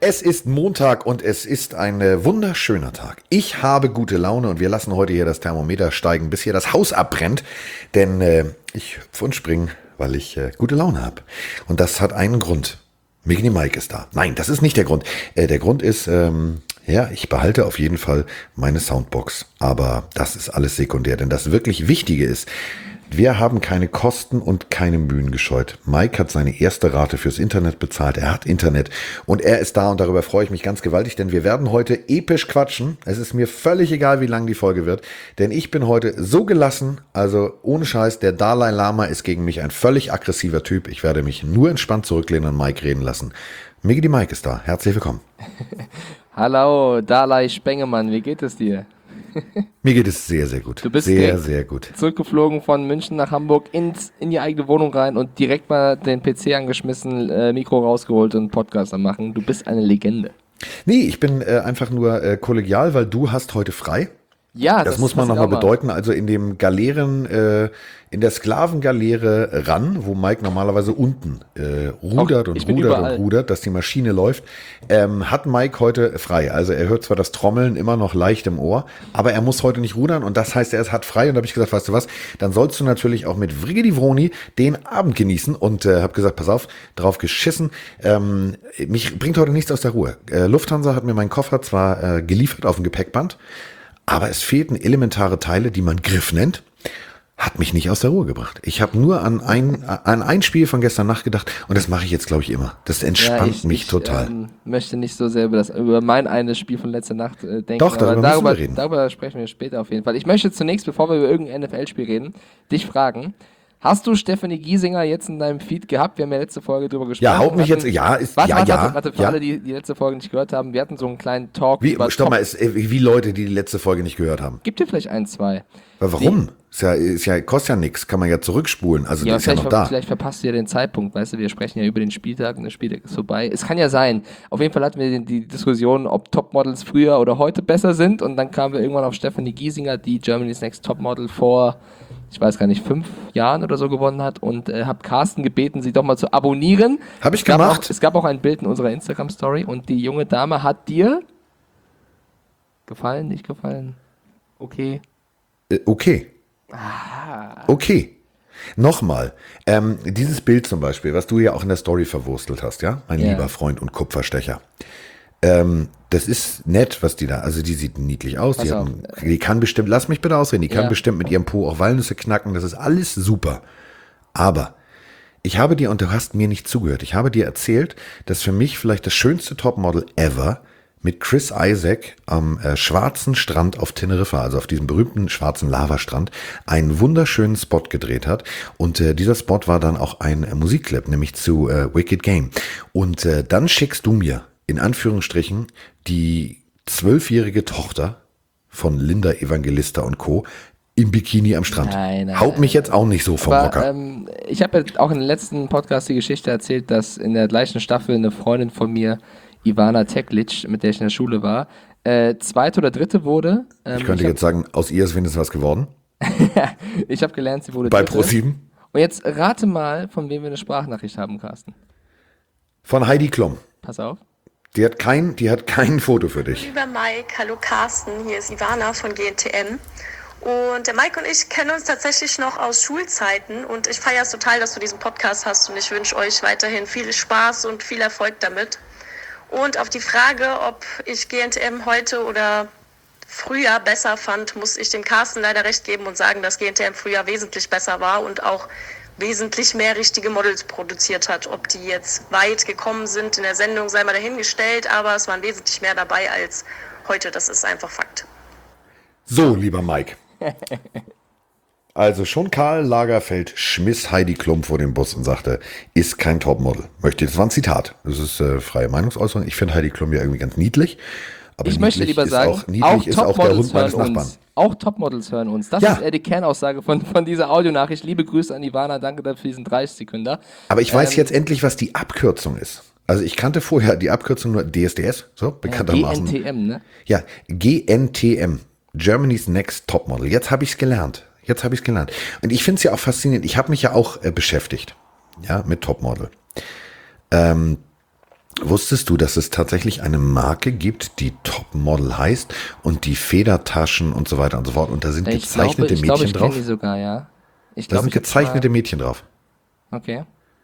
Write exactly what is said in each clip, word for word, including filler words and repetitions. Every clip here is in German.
Es ist Montag und es ist ein äh, wunderschöner Tag. Ich habe gute Laune und wir lassen heute hier das Thermometer steigen, bis hier das Haus abbrennt. Denn äh, ich hüpfe und springe, weil ich äh, gute Laune habe. Und das hat einen Grund. Migni Mike ist da. Nein, das ist nicht der Grund. Äh, der Grund ist, ähm, ja, ich behalte auf jeden Fall meine Soundbox. Aber das ist alles sekundär, denn das wirklich Wichtige ist, wir haben keine Kosten und keine Mühen gescheut. Mike hat seine erste Rate fürs Internet bezahlt. Er hat Internet und er ist da und darüber freue ich mich ganz gewaltig, denn wir werden heute episch quatschen. Es ist mir völlig egal, wie lang die Folge wird, denn ich bin heute so gelassen, also ohne Scheiß, der Dalai Lama ist gegen mich ein völlig aggressiver Typ. Ich werde mich nur entspannt zurücklehnen und Mike reden lassen. Miggi Mike ist da. Herzlich willkommen. Hallo, Dalai Spengemann, wie geht es dir? Mir geht es sehr, sehr gut. Du bist sehr, sehr gut. Zurückgeflogen von München nach Hamburg ins, in die eigene Wohnung rein und direkt mal den P C angeschmissen, äh, Mikro rausgeholt und Podcast am machen. Du bist eine Legende. Nee, ich bin äh, einfach nur äh, kollegial, weil du hast heute frei. Ja, das, das muss man nochmal bedeuten. Also in dem Galeeren, äh, in der Sklavengaleere ran, wo Mike normalerweise unten äh, rudert Auch, und rudert überall. und rudert, dass die Maschine läuft, ähm, hat Mike heute frei. Also er hört zwar das Trommeln immer noch leicht im Ohr, aber er muss heute nicht rudern und das heißt, er hat frei. Und da habe ich gesagt, weißt du was, dann sollst du natürlich auch mit Vrigidivroni den Abend genießen und äh, habe gesagt, pass auf, drauf geschissen. Ähm, mich bringt heute nichts aus der Ruhe. Äh, Lufthansa hat mir meinen Koffer zwar äh, geliefert auf dem Gepäckband, aber es fehlten elementare Teile, die man Griff nennt. Hat mich nicht aus der Ruhe gebracht. Ich habe nur an ein, an ein Spiel von gestern Nacht gedacht und das mache ich jetzt, glaube ich, immer. Das entspannt ja, ich, mich ich, total. Ich ähm, möchte nicht so sehr über, das, über mein eines Spiel von letzter Nacht äh, denken. Doch, darüber, aber darüber, müssen wir reden. darüber sprechen wir später auf jeden Fall. Ich möchte zunächst, bevor wir über irgendein N F L-Spiel reden, dich fragen, hast du Stephanie Giesinger jetzt in deinem Feed gehabt? Wir haben ja letzte Folge drüber gesprochen. Ja, haut mich hatten, jetzt, ja, ist, warte, ja, warte, ja. Warte, warte, für ja. alle, die die letzte Folge nicht gehört haben, wir hatten so einen kleinen Talk wie, über Stopp mal, ist, wie Leute, die die letzte Folge nicht gehört haben. Gibt dir vielleicht ein, zwei. Aber warum? Ist ja, ist ja, kostet ja nichts, kann man ja zurückspulen, also ja, das ist ja noch da. Vielleicht verpasst du ja den Zeitpunkt, weißt du, wir sprechen ja über den Spieltag und der Spieltag ist vorbei. Es kann ja sein, auf jeden Fall hatten wir die Diskussion, ob Topmodels früher oder heute besser sind und dann kamen wir irgendwann auf Stephanie Giesinger, die Germany's Next Topmodel vor, ich weiß gar nicht, fünf Jahren oder so gewonnen hat und äh, habe Carsten gebeten, sie doch mal zu abonnieren. Habe ich es gab gemacht. Auch, es gab auch ein Bild in unserer Instagram-Story und die junge Dame hat dir gefallen, nicht gefallen? Okay. Äh, okay. Ah. Okay. Nochmal, ähm, dieses Bild zum Beispiel, was du ja auch in der Story verwurstelt hast, ja, mein yeah. lieber Freund und Kupferstecher. Ähm, das ist nett, was die da, also die sieht niedlich aus, die, hat, die kann bestimmt, lass mich bitte ausreden, die kann ja. bestimmt mit ihrem Po auch Walnüsse knacken, das ist alles super. Aber ich habe dir, und du hast mir nicht zugehört, ich habe dir erzählt, dass für mich vielleicht das schönste Topmodel ever mit Chris Isaak am äh, schwarzen Strand auf Teneriffa, also auf diesem berühmten schwarzen Lavastrand, einen wunderschönen Spot gedreht hat. Und äh, dieser Spot war dann auch ein äh, Musikclip, nämlich zu äh, Wicked Game. Und äh, dann schickst du mir, in Anführungsstrichen, die zwölfjährige Tochter von Linda Evangelista und Co. im Bikini am Strand. Nein, nein, Haut mich jetzt auch nicht so vom aber, Hocker. Ähm, ich habe ja auch in dem letzten Podcast die Geschichte erzählt, dass in der gleichen Staffel eine Freundin von mir, Ivana Teklic, mit der ich in der Schule war, äh, zweite oder dritte wurde. Ähm, ich könnte ich jetzt sagen, aus ihr ist wenigstens was geworden. ich habe gelernt, sie wurde Bei dritte. ProSieben. Und jetzt rate mal, von wem wir eine Sprachnachricht haben, Carsten. Von Heidi Klum. Pass auf. Die hat kein, die hat kein Foto für dich. Lieber Mike, hallo Carsten, hier ist Ivana von G N T M. Und der Mike und ich kennen uns tatsächlich noch aus Schulzeiten und ich feiere es total, dass du diesen Podcast hast und ich wünsche euch weiterhin viel Spaß und viel Erfolg damit. Und auf die Frage, ob ich G N T M heute oder früher besser fand, muss ich dem Carsten leider recht geben und sagen, dass G N T M früher wesentlich besser war und auch wesentlich mehr richtige Models produziert hat. Ob die jetzt weit gekommen sind in der Sendung, sei mal dahingestellt, aber es waren wesentlich mehr dabei als heute. Das ist einfach Fakt. So, lieber Mike. Also schon Karl Lagerfeld schmiss Heidi Klum vor den Bus und sagte, ist kein Topmodel. Möchte, das war ein Zitat. Das ist äh, freie Meinungsäußerung. Ich finde Heidi Klum ja irgendwie ganz niedlich. Aber ich möchte lieber sagen, auch, niedlich ist auch der Hund meines Nachbarn. Uns. Auch Topmodels hören uns. Das ja. ist eher die Kernaussage von, von dieser Audionachricht. Liebe Grüße an Ivana, danke dafür diesen dreißig Sekunden. Aber ich weiß ähm, jetzt endlich, was die Abkürzung ist. Also ich kannte vorher die Abkürzung nur D S D S, so bekanntermaßen. Ja, G N T M, ne? Ja, G N T M, Germany's Next Topmodel. Jetzt habe ich es gelernt. Jetzt habe ich es gelernt. Und ich finde es ja auch faszinierend. Ich habe mich ja auch äh, beschäftigt, ja, mit Topmodel. Ähm, Wusstest du, dass es tatsächlich eine Marke gibt, die Topmodel heißt und die Federtaschen und so weiter und so fort und da sind Ich gezeichnete glaube, ich, glaube, Mädchen ich kenne drauf? die sogar, ja. Ich Da glaube, sind ich hab's gezeichnete mal- Mädchen drauf. Okay.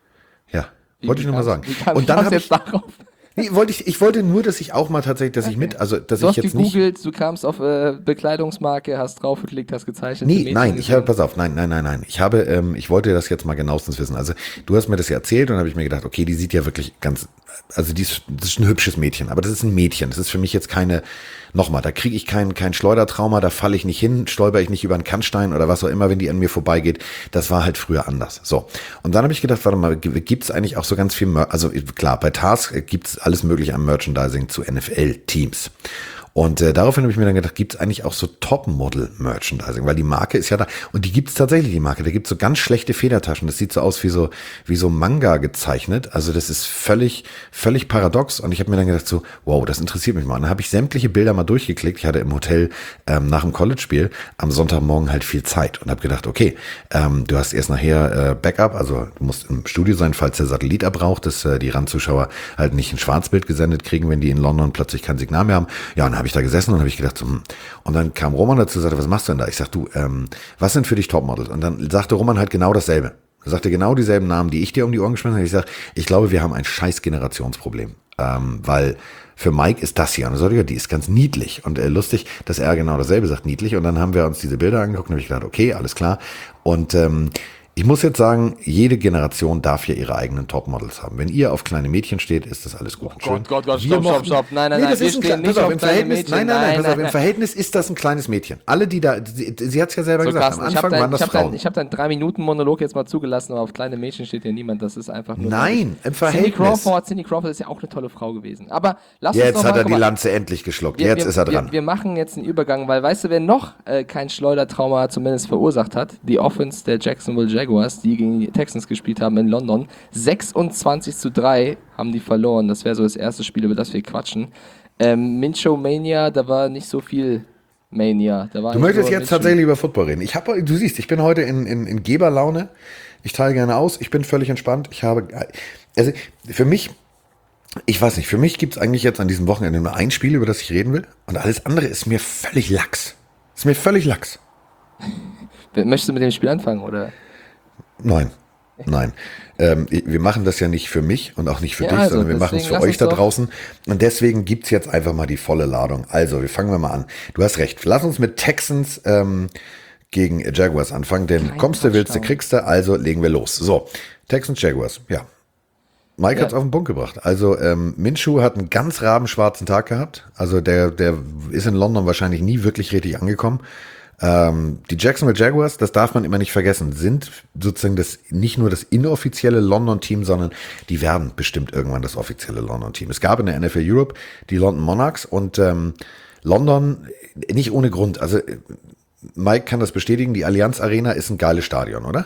Ja, Wie- wollte wie ich nur mal kam's- sagen. Wie kam, Und dann habe ich, jetzt darauf? nee, wollte ich, ich wollte nur, dass ich auch mal tatsächlich, dass ich mit, also dass Du ich hast jetzt nicht. gegoogelt, du kamst auf äh, Bekleidungsmarke, hast draufgeklickt, hast gezeichnet. Nee, nein, ich habe, pass auf, nein, nein, nein, nein. Ich habe, ähm, ich wollte das jetzt mal genauestens wissen. Also du hast mir das ja erzählt und habe ich mir gedacht, okay, die sieht ja wirklich ganz, also die ist, das ist ein hübsches Mädchen, aber das ist ein Mädchen. Das ist für mich jetzt keine, nochmal, da kriege ich kein, kein Schleudertrauma, da falle ich nicht hin, stolper ich nicht über einen Kannstein oder was auch immer, wenn die an mir vorbeigeht. Das war halt früher anders. So. Und dann habe ich gedacht, warte mal, gibt es eigentlich auch so ganz viel, Mer- also klar, bei Task gibt es alles mögliche am Merchandising zu N F L-Teams. Und äh, daraufhin habe ich mir dann gedacht, gibt es eigentlich auch so Top-Model-Merchandising, weil die Marke ist ja da. Und die gibt es tatsächlich, die Marke. Da gibt es so ganz schlechte Federtaschen. Das sieht so aus wie so wie so Manga gezeichnet. Also das ist völlig, völlig paradox. Und ich habe mir dann gedacht so, wow, das interessiert mich mal. Und dann habe ich sämtliche Bilder mal durchgeklickt. Ich hatte im Hotel ähm, nach dem College-Spiel am Sonntagmorgen halt viel Zeit und habe gedacht, okay, ähm, du hast erst nachher äh, Backup, also du musst im Studio sein, falls der Satellit abbraucht, dass äh, die Randzuschauer halt nicht ein Schwarzbild gesendet kriegen, wenn die in London plötzlich kein Signal mehr haben. Ja, und dann habe ich da gesessen und habe ich gedacht, so, hm. Und dann kam Roman dazu und sagte, was machst du denn da? Ich sag, du, ähm, was sind für dich Topmodels? Und dann sagte Roman halt genau dasselbe. Er sagte genau dieselben Namen, die ich dir um die Ohren geschmissen habe. Ich sag, ich glaube, wir haben ein scheiß Generationsproblem. Ähm, weil für Mike ist das hier, und so, die ist ganz niedlich und äh, lustig, dass er genau dasselbe sagt, niedlich. Und dann haben wir uns diese Bilder angeguckt und habe ich gedacht, okay, alles klar. Und ähm, ich muss jetzt sagen, jede Generation darf hier ihre eigenen Topmodels haben. Wenn ihr auf kleine Mädchen steht, ist das alles gut und schön. Gott, Gott, Gott, Wir stopp, stopp, mochten- stopp. Nein, nein, nee, nein, das wir ist ein stehen klein- nicht pass auf, auf im kleine Verhältnis, Mädchen. nein, nein, nein, Nein, pass auf, nein, im nein. Verhältnis ist das ein kleines Mädchen. Alle, die da, sie, sie hat es ja selber So, gesagt, Carsten, am ich habe Anfang waren deinen das hab dein, Frauen. ich hab deinen drei Minuten Monolog jetzt mal zugelassen, aber auf kleine Mädchen steht hier niemand. Das ist einfach nur. Nein, im Cindy Verhältnis. Crawford, Cindy Crawford ist ja auch eine tolle Frau gewesen. Aber lass uns Jetzt noch hat mal, er guck die mal, Lanze endlich geschluckt. wir, Jetzt wir, ist er dran. Wir, wir machen jetzt einen Übergang, weil weißt du, wer noch äh, kein Schleudertrauma zumindest verursacht hat? Die Offense der Jacksonville Jaguars, die gegen die Texans gespielt haben in London. sechsundzwanzig zu drei haben die verloren. Das wäre so das erste Spiel, über das wir quatschen. Ähm, Minshew Mania, da war nicht so viel Mania. Da war Du eigentlich möchtest nur jetzt Minshew. tatsächlich über Football reden. Ich habe, du siehst, ich bin heute in, in, in Geberlaune. Ich teile gerne aus. Ich bin völlig entspannt. Ich habe, also für mich, ich weiß nicht, für mich gibt es eigentlich jetzt an diesem Wochenende nur ein Spiel, über das ich reden will. Und alles andere ist mir völlig lax. Ist mir völlig lax. Möchtest du mit dem Spiel anfangen, oder? Nein. Nein. Ähm, wir machen das ja nicht für mich und auch nicht für Ja, dich, also, sondern wir machen es deswegen für lass euch uns da doch- draußen. Und deswegen gibt's jetzt einfach mal die volle Ladung. Also, wir fangen wir mal an. Du hast recht. Lass uns mit Texans ähm, gegen Jaguars anfangen, denn Kein kommst du, willst du, Touchdown. kriegst du, also legen wir los. So, Texans, Jaguars, ja. Mike Ja. hat's auf den Punkt gebracht. Also ähm, Minshew hat einen ganz rabenschwarzen Tag gehabt. Also der, der ist in London wahrscheinlich nie wirklich richtig angekommen. Ähm, die Jacksonville Jaguars, das darf man immer nicht vergessen, sind sozusagen das nicht nur das inoffizielle London-Team, sondern die werden bestimmt irgendwann das offizielle London-Team. Es gab in der N F L Europe die London Monarchs und ähm, London nicht ohne Grund. Also äh, Mike kann das bestätigen, die Allianz Arena ist ein geiles Stadion, oder?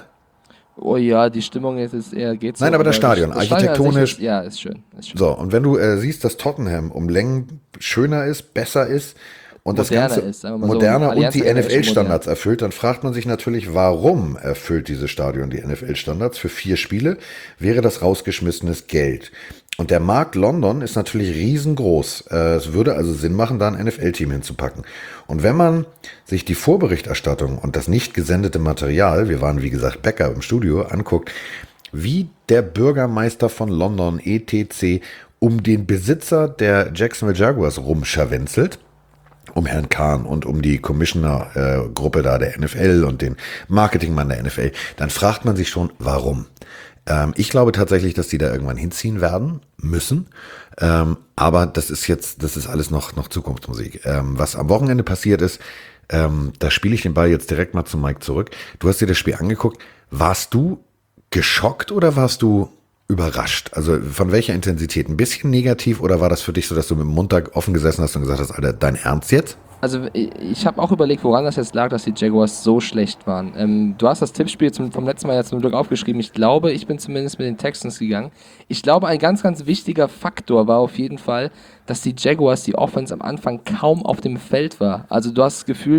Oh ja, die Stimmung jetzt ist eher geht so. Nein, aber das aber Stadion, das Stadion an sich architektonisch- Ist, ja, ist schön. Ist schön. So, und wenn du äh, siehst, dass Tottenham um Längen schöner ist, besser ist und das Moderner Ganze ist, sagen wir mal so. moderner und Allianz die Arena ist schon N F L-Standards erfüllt, dann fragt man sich natürlich, warum erfüllt dieses Stadion die N F L-Standards? Für vier Spiele wäre das rausgeschmissenes Geld. Und der Markt London ist natürlich riesengroß. Äh, es würde also Sinn machen, da ein N F L-Team hinzupacken. Und wenn man sich die Vorberichterstattung und das nicht gesendete Material, wir waren wie gesagt Bäcker im Studio, anguckt, wie der Bürgermeister von London, et cetera, um den Besitzer der Jacksonville Jaguars rumscharwenzelt, um Herrn Kahn und um die Commissioner-Gruppe da der N F L und den Marketingmann der N F L, dann fragt man sich schon, warum? Ähm, ich glaube tatsächlich, dass die da irgendwann hinziehen werden müssen. Ähm, aber das ist jetzt, das ist alles noch, noch Zukunftsmusik. Ähm, was am Wochenende passiert ist, ähm, da spiele ich den Ball jetzt direkt mal zu Mike zurück. Du hast dir das Spiel angeguckt. Warst du geschockt oder warst du überrascht? Also von welcher Intensität? Ein bisschen negativ oder war das für dich so, dass du mit dem Mund da offen gesessen hast und gesagt hast, Alter, dein Ernst jetzt? Also ich, ich habe auch überlegt, woran das jetzt lag, dass die Jaguars so schlecht waren. Ähm, du hast das Tippspiel zum, vom letzten Mal ja zum Glück aufgeschrieben. Ich glaube, ich bin zumindest mit den Texans gegangen. Ich glaube, ein ganz, ganz wichtiger Faktor war auf jeden Fall, dass die Jaguars, die Offense am Anfang kaum auf dem Feld war. Also du hast gefühlt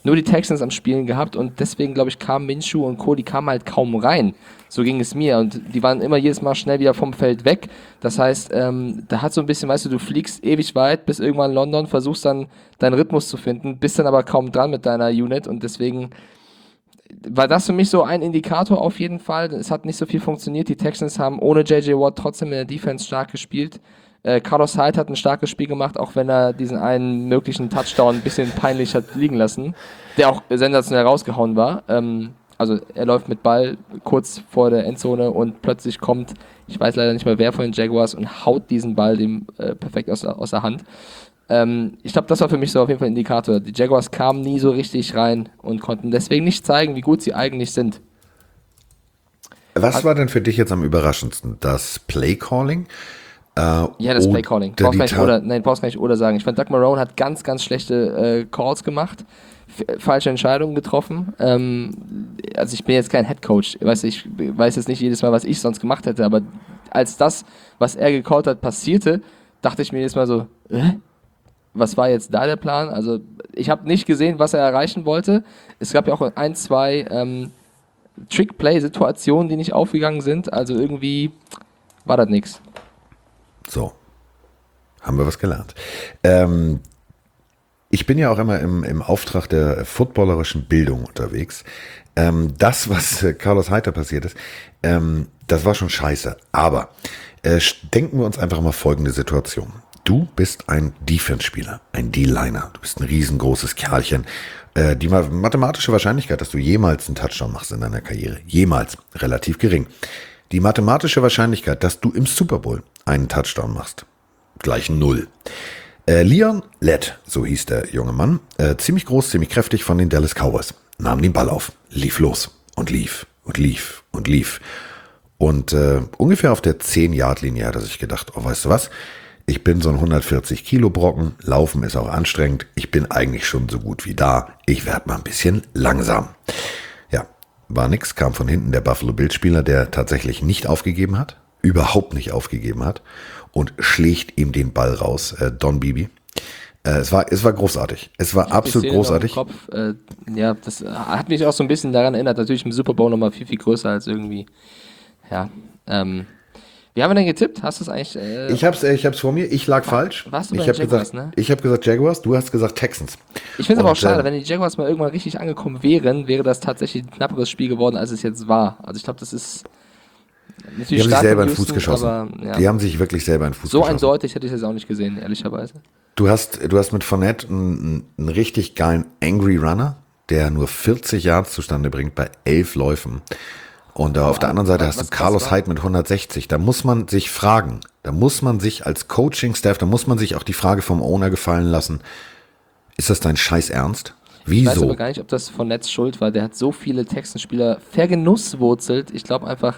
nur die Texans am Spielen gehabt und deswegen, glaube ich, kamen Minshew und Co., die kamen halt kaum rein. So ging es mir und die waren immer jedes Mal schnell wieder vom Feld weg. Das heißt, ähm, da hat so ein bisschen, weißt du, du fliegst ewig weit bis irgendwann in London, versuchst dann deinen Rhythmus zu finden, bist dann aber kaum dran mit deiner Unit und deswegen war das für mich so ein Indikator auf jeden Fall. Es hat nicht so viel funktioniert. Die Texans haben ohne J J Watt trotzdem in der Defense stark gespielt. Äh, Carlos Hyde hat ein starkes Spiel gemacht, auch wenn er diesen einen möglichen Touchdown ein bisschen peinlich hat liegen lassen, der auch sensationell rausgehauen war. Ähm, also er läuft mit Ball kurz vor der Endzone und plötzlich kommt, ich weiß leider nicht mehr wer von den Jaguars, und haut diesen Ball dem äh, perfekt aus, aus der Hand. Ähm, ich glaube, das war für mich so auf jeden Fall ein Indikator. Die Jaguars kamen nie so richtig rein und konnten deswegen nicht zeigen, wie gut sie eigentlich sind. Was war denn für dich jetzt am überraschendsten? Das Play-Calling? Äh, ja, das Play-Calling. oder Brauchst die gar nicht Ta- oder, nein, brauchst gar nicht oder sagen. Ich fand, Doug Marrone hat ganz, ganz schlechte äh, Calls gemacht, f- falsche Entscheidungen getroffen. Ähm, also ich bin jetzt kein Headcoach. Ich weiß, ich weiß jetzt nicht jedes Mal, was ich sonst gemacht hätte, aber als das, was er gecallt hat, passierte, dachte ich mir jedes Mal so, äh? Was war jetzt da der Plan? Also ich habe nicht gesehen, was er erreichen wollte. Es gab ja auch ein, zwei ähm, Trick-Play-Situationen, die nicht aufgegangen sind. Also irgendwie war das nichts. So, haben wir was gelernt. Ähm, ich bin ja auch immer im, im Auftrag der footballerischen Bildung unterwegs. Ähm, das, was äh, Carlos Hyde passiert ist, ähm, das war schon scheiße. Aber äh, denken wir uns einfach mal folgende Situation. Du bist ein Defense-Spieler, ein D-Liner. Du bist ein riesengroßes Kerlchen. Äh, die ma- mathematische Wahrscheinlichkeit, dass du jemals einen Touchdown machst in deiner Karriere, jemals, relativ gering. Die mathematische Wahrscheinlichkeit, dass du im Super Bowl einen Touchdown machst, gleich null. Äh, Leon Lett, so hieß der junge Mann, äh, ziemlich groß, ziemlich kräftig von den Dallas Cowboys, nahm den Ball auf, lief los und lief und lief und lief. Und äh, ungefähr auf der zehn-Yard-Linie hat er sich gedacht, oh, weißt du was, ich bin so ein hundertvierzig Kilo Brocken, Laufen ist auch anstrengend, ich bin eigentlich schon so gut wie da, ich werde mal ein bisschen langsam. Ja, war nix, kam von hinten der Buffalo Bills Spieler, der tatsächlich nicht aufgegeben hat, überhaupt nicht aufgegeben hat und schlägt ihm den Ball raus, äh, Don Beebe. Äh, es war, es war großartig, es war absolut großartig. Kopf, äh, ja, das hat mich auch so ein bisschen daran erinnert, natürlich im Super Bowl nochmal viel, viel größer als irgendwie, ja, ähm, wie haben wir denn getippt? Hast du es eigentlich? Äh, Ich hab's, ich hab's vor mir. Ich lag falsch. warst du bei ich den habe Jaguars, gesagt, ne? ich habe gesagt Jaguars. Du hast gesagt Texans. Ich finde es aber auch Und, schade, äh, wenn die Jaguars mal irgendwann richtig angekommen wären, wäre das tatsächlich ein knapperes Spiel geworden, als es jetzt war. Also ich glaube, das ist natürlich Die haben sich stark selber in von den Fuß Houston, geschossen. aber, ja. Die haben sich wirklich selber in den Fuß So geschossen. eindeutig hätte ich das auch nicht gesehen, ehrlicherweise. Du hast, du hast mit Fournette einen, einen richtig geilen Angry Runner, der nur vierzig Yards zustande bringt bei elf Läufen. Und äh, auf der anderen Seite hast was- du Carlos was war- Hyde mit hundertsechzig. Da muss man sich fragen, da muss man sich als Coaching-Staff, da muss man sich auch die Frage vom Owner gefallen lassen, ist das dein Scheiß Ernst? Ich weiß aber Wieso? gar nicht, ob das von Netz Schuld war. Der hat so viele Texanspieler vergenusswurzelt. Ich glaube einfach,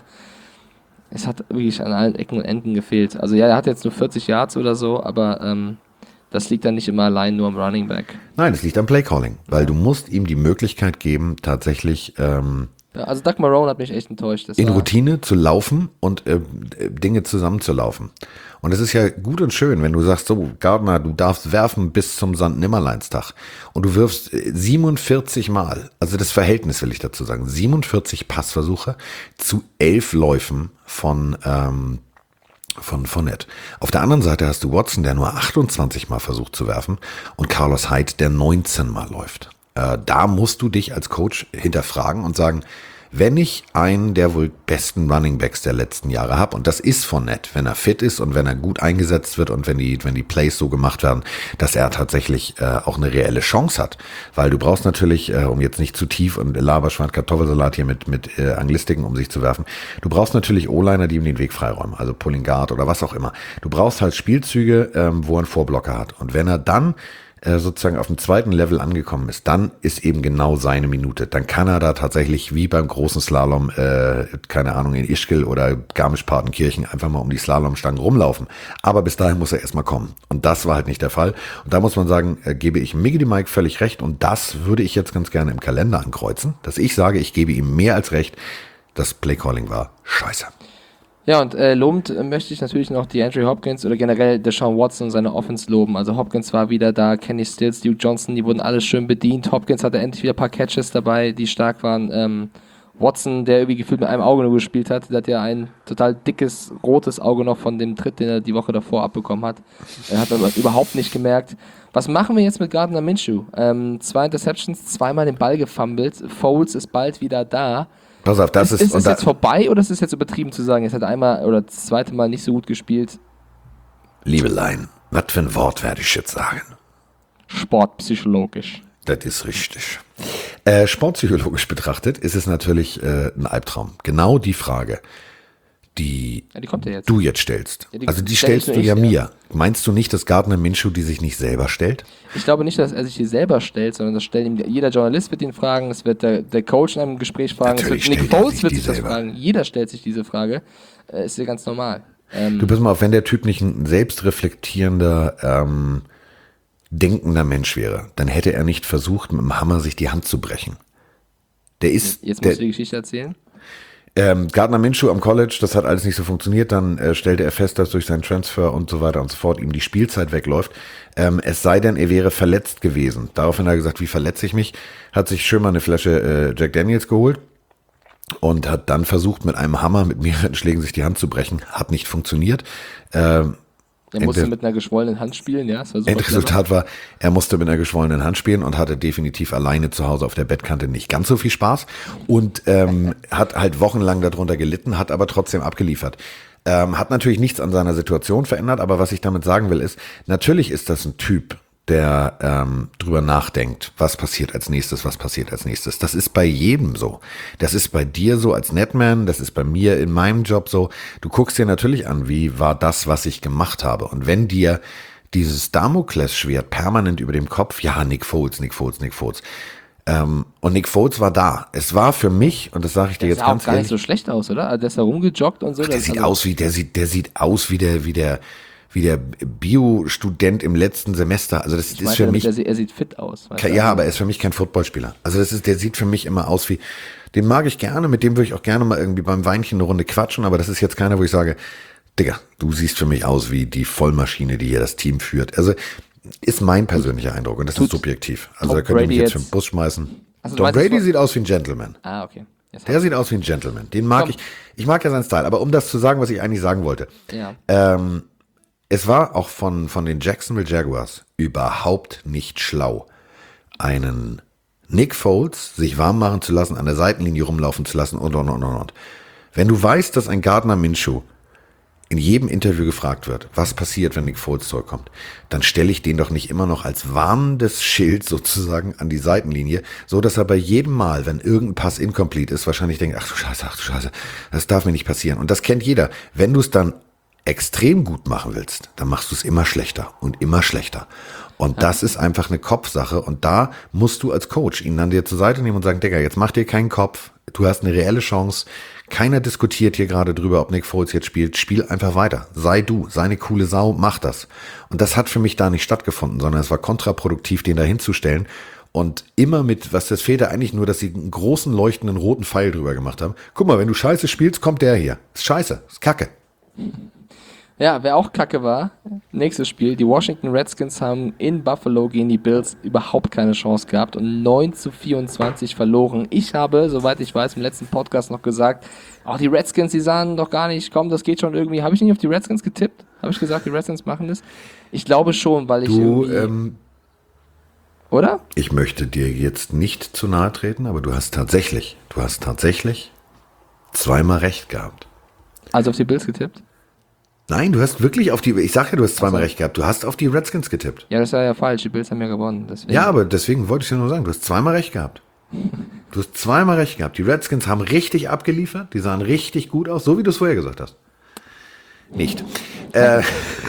es hat wirklich an allen Ecken und Enden gefehlt. Also ja, er hat jetzt nur vierzig Yards oder so, aber ähm, das liegt dann nicht immer allein nur am Running Back. Nein, es liegt am Playcalling, weil du musst ihm die Möglichkeit geben, tatsächlich ähm, Ja, also Doug Marrone hat mich echt enttäuscht. Das in war, Routine zu laufen und äh, Dinge zusammenzulaufen. Und es ist ja gut und schön, wenn du sagst, so Gardner, du darfst werfen bis zum Sankt-Nimmerleinstag und du wirfst äh, siebenundvierzig Mal, also das Verhältnis will ich dazu sagen, siebenundvierzig Passversuche zu elf Läufen von ähm, von Fournette. Auf der anderen Seite hast du Watson, der nur achtundzwanzig Mal versucht zu werfen und Carlos Hyde, der neunzehn Mal läuft. Äh, da musst du dich als Coach hinterfragen und sagen, wenn ich einen der wohl besten Runningbacks der letzten Jahre habe, und das ist Fournette, wenn er fit ist und wenn er gut eingesetzt wird und wenn die, wenn die Plays so gemacht werden, dass er tatsächlich äh, auch eine reelle Chance hat. Weil du brauchst natürlich, äh, um jetzt nicht zu tief und Laberschwand Kartoffelsalat hier mit, mit äh, Anglistiken um sich zu werfen, du brauchst natürlich O-Liner, die ihm den Weg freiräumen, also Pulling Guard oder was auch immer. Du brauchst halt Spielzüge, ähm, wo er einen Vorblocker hat. Und wenn er dann sozusagen auf dem zweiten Level angekommen ist, dann ist eben genau seine Minute. Dann kann er da tatsächlich wie beim großen Slalom, äh, keine Ahnung, in Ischgl oder Garmisch-Partenkirchen einfach mal um die Slalomstangen rumlaufen. Aber bis dahin muss er erstmal kommen. Und das war halt nicht der Fall. Und da muss man sagen, äh, gebe ich Miggity Mike völlig recht. Und das würde ich jetzt ganz gerne im Kalender ankreuzen, dass ich sage, ich gebe ihm mehr als recht. Das Playcalling war scheiße. Ja, und äh, lobend äh, möchte ich natürlich noch die Andrew Hopkins oder generell Deshaun Watson und seine Offense loben. Also Hopkins war wieder da, Kenny Stills, Duke Johnson, die wurden alle schön bedient. Hopkins hatte endlich wieder ein paar Catches dabei, die stark waren. Ähm, Watson, der irgendwie gefühlt mit einem Auge nur gespielt hat, der hat ja ein total dickes, rotes Auge noch von dem Tritt, den er die Woche davor abbekommen hat. Er hat aber überhaupt nicht gemerkt. Was machen wir jetzt mit Gardner Minshew? Ähm, zwei Interceptions, zweimal den Ball gefumbled. Foles ist bald wieder da. Pass auf, das ist, ist... ist es jetzt vorbei oder ist es jetzt übertrieben zu sagen, jetzt hat er einmal oder das zweite Mal nicht so gut gespielt? Liebelein, was für ein Wort werde ich jetzt sagen? Sportpsychologisch. Das ist richtig. Äh, sportpsychologisch betrachtet ist es natürlich äh, ein Albtraum. Genau die Frage, die, ja, die kommt ja jetzt. du jetzt stellst. Ja, die also die stell stellst du ich, ja, ja mir. Meinst du nicht, dass Gardner Minshew die sich nicht selber stellt? Ich glaube nicht, dass er sich die selber stellt, sondern das stellt ihm, jeder Journalist wird ihn fragen, es wird der, der Coach in einem Gespräch fragen, es wird, Nick Foles wird sich das selber. fragen. Jeder stellt sich diese Frage. Äh, ist ja ganz normal. Ähm, Du pass mal auf, wenn der Typ nicht ein selbstreflektierender, ähm, denkender Mensch wäre, dann hätte er nicht versucht, mit dem Hammer sich die Hand zu brechen. Der ist, jetzt der, musst du die Geschichte erzählen. Ähm, Gardner Minshew am College, das hat alles nicht so funktioniert. Dann äh, stellte er fest, dass durch seinen Transfer und so weiter und so fort ihm die Spielzeit wegläuft. Ähm, es sei denn, er wäre verletzt gewesen. Daraufhin hat er gesagt, wie verletze ich mich? Hat sich schön mal eine Flasche äh, Jack Daniels geholt und hat dann versucht, mit einem Hammer, mit mehreren Schlägen sich die Hand zu brechen. Hat nicht funktioniert. Ähm, Er musste Ende- mit einer geschwollenen Hand spielen, ja. Das war super Endresultat war, er musste mit einer geschwollenen Hand spielen und hatte definitiv alleine zu Hause auf der Bettkante nicht ganz so viel Spaß und ähm, hat halt wochenlang darunter gelitten, hat aber trotzdem abgeliefert. Ähm, hat natürlich nichts an seiner Situation verändert, aber was ich damit sagen will ist, natürlich ist das ein Typ, der ähm, drüber nachdenkt, was passiert als nächstes, was passiert als nächstes. Das ist bei jedem so. Das ist bei dir so als Netman, das ist bei mir in meinem Job so. Du guckst dir natürlich an, wie war das, was ich gemacht habe. Und wenn dir dieses Damoklesschwert permanent über dem Kopf, ja, Nick Foles, Nick Foles, Nick Foles. Ähm, und Nick Foles war da. Es war für mich, und das sage ich dir Der jetzt sah auch ganz gar ehrlich, nicht so schlecht aus, oder? Also der ist da rumgejoggt und so. Ach, der das- sieht also, aus wie, der sieht, der sieht aus wie der, wie der, wie der Bio-Student im letzten Semester. Also das ich ist meinte für damit, mich, er, sieht- er sieht fit aus. weißt Ke- du? ja, Also, aber er ist für mich kein Footballspieler. Also das ist, der sieht für mich immer aus wie, den mag ich gerne, mit dem würde ich auch gerne mal irgendwie beim Weinchen eine Runde quatschen, aber das ist jetzt keiner, wo ich sage, Digga, du siehst für mich aus wie die Vollmaschine, die hier das Team führt. Also ist mein persönlicher Eindruck und das ist subjektiv. Also Tom da könnt ihr mich Brady jetzt für jetzt- den Bus schmeißen. Also du Tom meinst, Brady es war- sieht aus wie ein Gentleman. Ah, okay. Jetzt Der sieht aus wie ein Gentleman. Den mag Tom- ich. Ich mag ja seinen Style. Aber um das zu sagen, was ich eigentlich sagen wollte. Ja. Ähm, es war auch von, von den Jacksonville Jaguars überhaupt nicht schlau, einen Nick Foles sich warm machen zu lassen, an der Seitenlinie rumlaufen zu lassen und, und, und, und, und. Wenn du weißt, dass ein Gardner Minshew in jedem Interview gefragt wird, was passiert, wenn Nick Foles zurückkommt, dann stelle ich den doch nicht immer noch als warnendes Schild sozusagen an die Seitenlinie, so dass er bei jedem Mal, wenn irgendein Pass incomplete ist, wahrscheinlich denkt, ach du Scheiße, ach du Scheiße, das darf mir nicht passieren. Und das kennt jeder. Wenn du es dann extrem gut machen willst, dann machst du es immer schlechter und immer schlechter. Und das ist einfach eine Kopfsache und da musst du als Coach ihn dann dir zur Seite nehmen und sagen, Digga, jetzt mach dir keinen Kopf, du hast eine reelle Chance, keiner diskutiert hier gerade drüber, ob Nick Foles jetzt spielt, spiel einfach weiter, sei du, sei eine coole Sau, mach das. Und das hat für mich da nicht stattgefunden, sondern es war kontraproduktiv, den da hinzustellen und immer mit, was das fehlte eigentlich nur, dass sie einen großen leuchtenden roten Pfeil drüber gemacht haben. Guck mal, wenn du Scheiße spielst, kommt der hier. Ist scheiße, ist Kacke. Ja, wer auch kacke war, nächstes Spiel, die Washington Redskins haben in Buffalo gegen die Bills überhaupt keine Chance gehabt und neun zu vierundzwanzig verloren. Ich habe, soweit ich weiß, im letzten Podcast noch gesagt, auch die Redskins, die sahen doch gar nicht, komm, das geht schon irgendwie. Habe ich nicht auf die Redskins getippt? Habe ich gesagt, die Redskins machen das? Ich glaube schon, weil ich Du, irgendwie... ähm, oder? ich möchte dir jetzt nicht zu nahe treten, aber du hast tatsächlich, du hast tatsächlich zweimal recht gehabt. Also auf die Bills getippt? Nein, du hast wirklich auf die, ich sag ja, du hast zweimal Ach so. recht gehabt, du hast auf die Redskins getippt. Ja, das war ja falsch, die Bills haben ja gewonnen. Deswegen. Ja, aber deswegen wollte ich dir nur sagen, du hast zweimal recht gehabt. Du hast zweimal recht gehabt. Die Redskins haben richtig abgeliefert, die sahen richtig gut aus, so wie du es vorher gesagt hast. Nicht. Äh,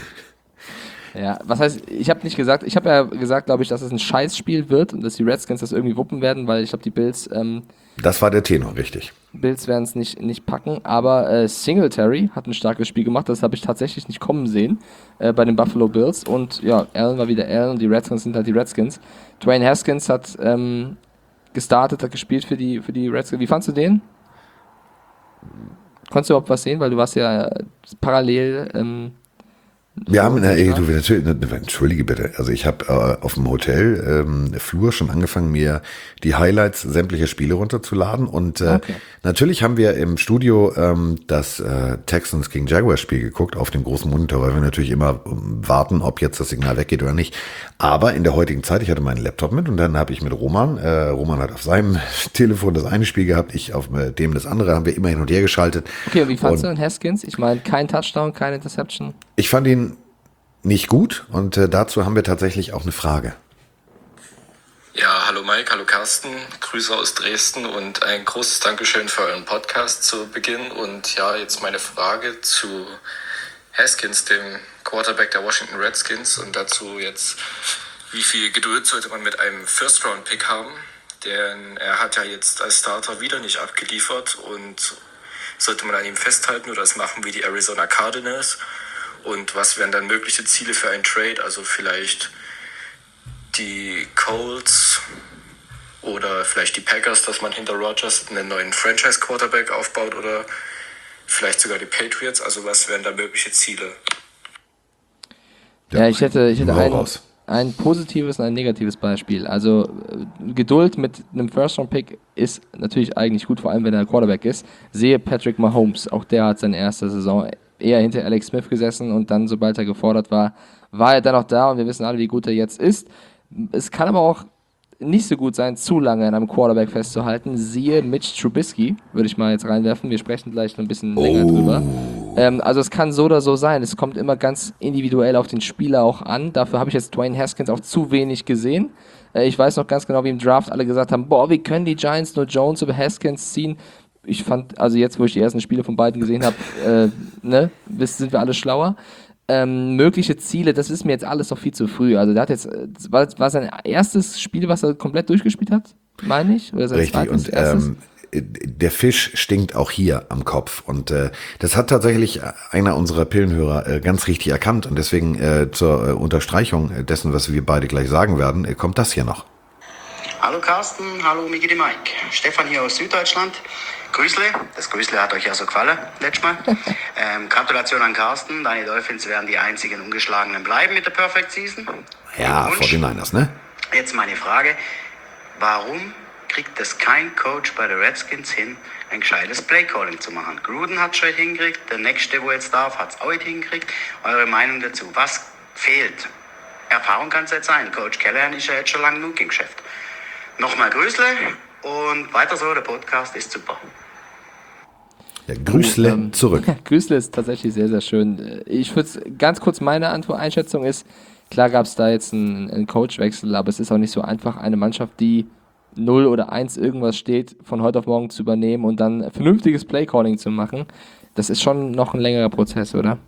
Ja, was heißt, ich habe nicht gesagt, ich habe ja gesagt, glaube ich, dass es ein Scheißspiel wird und dass die Redskins das irgendwie wuppen werden, weil ich glaube, die Bills, ähm, das war der Tenor, richtig. Bills werden es nicht, nicht packen, aber äh, Singletary hat ein starkes Spiel gemacht, das habe ich tatsächlich nicht kommen sehen äh, bei den Buffalo Bills und ja, Allen war wieder Allen und die Redskins sind halt die Redskins. Dwayne Haskins hat ähm, gestartet, hat gespielt für die, für die Redskins. Wie fandst du den? Konntest du überhaupt was sehen, weil du warst ja parallel ähm, Wir haben, na, ey, du, natürlich, entschuldige bitte, also ich habe äh, auf dem Hotel ähm, Flur schon angefangen, mir die Highlights sämtlicher Spiele runterzuladen und äh, Okay. natürlich haben wir im Studio ähm, das äh, Texans gegen Jaguars Spiel geguckt auf dem großen Monitor, weil wir natürlich immer ähm, warten, ob jetzt das Signal weggeht oder nicht. Aber in der heutigen Zeit, ich hatte meinen Laptop mit und dann habe ich mit Roman, äh, Roman hat auf seinem Telefon das eine Spiel gehabt, ich auf äh, dem das andere, haben wir immer hin und her geschaltet. Okay, und wie fandst Und du den Haskins? Ich meine, kein Touchdown, keine Interception. ich fand ihn nicht gut und äh, dazu haben wir tatsächlich auch eine Frage. Ja, hallo Mike, hallo Carsten, Grüße aus Dresden und ein großes Dankeschön für euren Podcast zu Beginn. Und ja, jetzt meine Frage zu Haskins, dem Quarterback der Washington Redskins, und dazu jetzt, wie viel Geduld sollte man mit einem First-Round-Pick haben? Denn er hat ja jetzt als Starter wieder nicht abgeliefert, und sollte man an ihm festhalten oder es machen wie die Arizona Cardinals? Und was wären dann mögliche Ziele für einen Trade? Also vielleicht die Colts oder vielleicht die Packers, dass man hinter Rodgers einen neuen Franchise-Quarterback aufbaut, oder vielleicht sogar die Patriots. Also was wären da mögliche Ziele? Ja, ich hätte, ich hätte hau ein, raus. ein positives und ein negatives Beispiel. Also äh, Geduld mit einem First-Round-Pick ist natürlich eigentlich gut, vor allem wenn er Quarterback ist. Sehe Patrick Mahomes, auch der hat seine erste Saison eher hinter Alex Smith gesessen und dann, sobald er gefordert war, war er dann auch da, und wir wissen alle, wie gut er jetzt ist. Es kann aber auch nicht so gut sein, zu lange an einem Quarterback festzuhalten. Siehe Mitch Trubisky, würde ich mal jetzt reinwerfen. Wir sprechen gleich noch ein bisschen länger drüber. Ähm, also es kann so oder so sein. Es kommt immer ganz individuell auf den Spieler auch an. Dafür habe ich jetzt Dwayne Haskins auch zu wenig gesehen. Äh, ich weiß noch ganz genau, wie im Draft alle gesagt haben, boah, wie können die Giants nur Jones über Haskins ziehen? Ich fand, also jetzt, wo ich die ersten Spiele von beiden gesehen habe, äh, ne, sind wir alle schlauer. Ähm, mögliche Ziele, das ist mir jetzt alles noch viel zu früh. Also der hat jetzt, war, war sein erstes Spiel, was er komplett durchgespielt hat, meine ich? Oder sein Richtig, zweites, und erstes? ähm, der Fisch stinkt auch hier am Kopf. Und äh, das hat tatsächlich einer unserer Pillenhörer äh, ganz richtig erkannt. Und deswegen äh, zur äh, Unterstreichung dessen, was wir beide gleich sagen werden, äh, kommt das hier noch. Hallo Carsten, hallo Miki de Mike. Stefan hier aus Süddeutschland. Grüßle, das Grüßle hat euch ja so gefallen, letztes Mal. Ähm, Gratulation an Carsten, deine Dolphins werden die einzigen Ungeschlagenen bleiben mit der Perfect Season. Ja, Glückwunsch. vor den Niners, ne? Jetzt meine Frage, warum kriegt es kein Coach bei den Redskins hin, ein gescheites Playcalling zu machen? Gruden hat es schon hingekriegt, der nächste, wo jetzt darf, hat es auch nicht hingekriegt. Eure Meinung dazu, was fehlt? Erfahrung kann es jetzt sein, Coach Callahan ist ja jetzt schon lange genug im Geschäft. Nochmal Grüßle und weiter so, der Podcast ist super. Ja, Grüßle ähm, zurück. Grüßle ist tatsächlich sehr, sehr schön. Ich würde ganz kurz, meine Antwort, Einschätzung ist, klar gab es da jetzt einen, einen Coachwechsel, aber es ist auch nicht so einfach, eine Mannschaft, die null oder eins irgendwas steht, von heute auf morgen zu übernehmen und dann vernünftiges Playcalling zu machen. Das ist schon noch ein längerer Prozess, oder?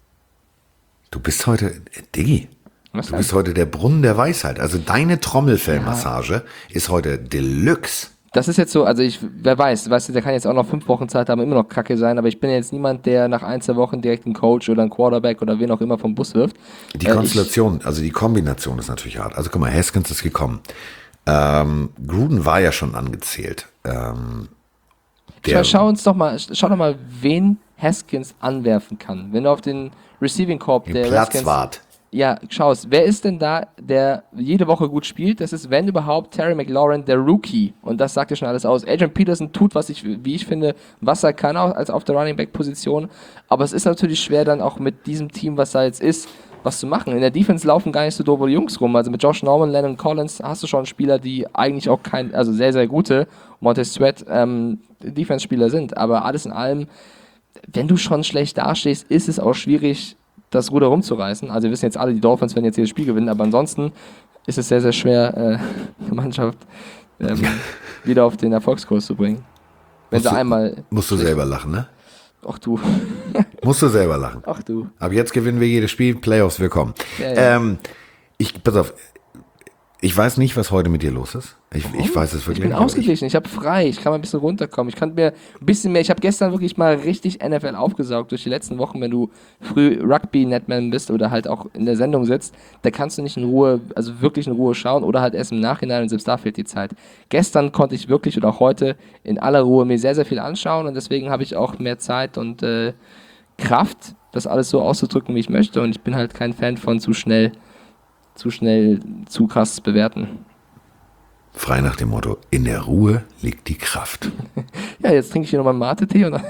Du bist heute, äh, Diggi, Was du denn? bist heute der Brunnen der Weisheit. Also deine Trommelfellmassage ist heute Deluxe. Das ist jetzt so, also ich, wer weiß, weißt du, der kann jetzt auch noch fünf Wochen Zeit haben, immer noch kacke sein, aber ich bin jetzt niemand, der nach ein, zwei Wochen direkt einen Coach oder einen Quarterback oder wen auch immer vom Bus wirft. Die Äh, ich- Konstellation, also die Kombination ist natürlich hart. Also guck mal, Haskins ist gekommen. Ähm, Gruden war ja schon angezählt. Ähm, Schau, schau uns doch mal, schau doch mal, wen Haskins anwerfen kann. Wenn du auf den Receiving Corp den der Redskins, Platzwart. ja, schaust, wer ist denn da, der jede Woche gut spielt? Das ist, wenn überhaupt, Terry McLaurin, der Rookie. Und das sagt ja schon alles aus. Adrian Peterson tut, was ich, wie ich finde, was er kann, auch als auf der Running Back Position. Aber es ist natürlich schwer, dann auch mit diesem Team, was da jetzt ist, was zu machen. In der Defense laufen gar nicht so doofe Jungs rum. Also mit Josh Norman, Lennon Collins hast du schon Spieler, die eigentlich auch kein, also sehr, sehr gute Montez Sweat ähm, Defense-Spieler sind. Aber alles in allem, wenn du schon schlecht dastehst, ist es auch schwierig, das Ruder rumzureißen. Also wir wissen jetzt alle, die Dolphins werden jetzt jedes Spiel gewinnen, aber ansonsten ist es sehr, sehr schwer, äh, eine Mannschaft ähm, wieder auf den Erfolgskurs zu bringen. Wenn Musst sie du- einmal... Musst du selber lachen, ne? Ach du. Musst du selber lachen. Ach du. Aber jetzt gewinnen wir jedes Spiel, Playoffs, willkommen. Ja, ja. Ähm, ich, pass auf, Ich weiß nicht, was heute mit dir los ist. Ich, ich weiß es wirklich Ich bin nicht. aber ausgeglichen, ich habe frei, ich kann mal ein bisschen runterkommen. Ich kann mir ein bisschen mehr, ich habe gestern wirklich mal richtig N F L aufgesaugt durch die letzten Wochen, wenn du früh Rugby-Netman bist oder halt auch in der Sendung sitzt, da kannst du nicht in Ruhe, also wirklich in Ruhe schauen oder halt erst im Nachhinein und selbst da fehlt die Zeit. Gestern konnte ich wirklich oder auch heute in aller Ruhe mir sehr, sehr viel anschauen und deswegen habe ich auch mehr Zeit und äh, Kraft, das alles so auszudrücken, wie ich möchte und ich bin halt kein Fan von zu schnell, zu schnell, zu krass bewerten. Frei nach dem Motto, in der Ruhe liegt die Kraft. Ja, jetzt trinke ich hier nochmal einen Mate-Tee und dann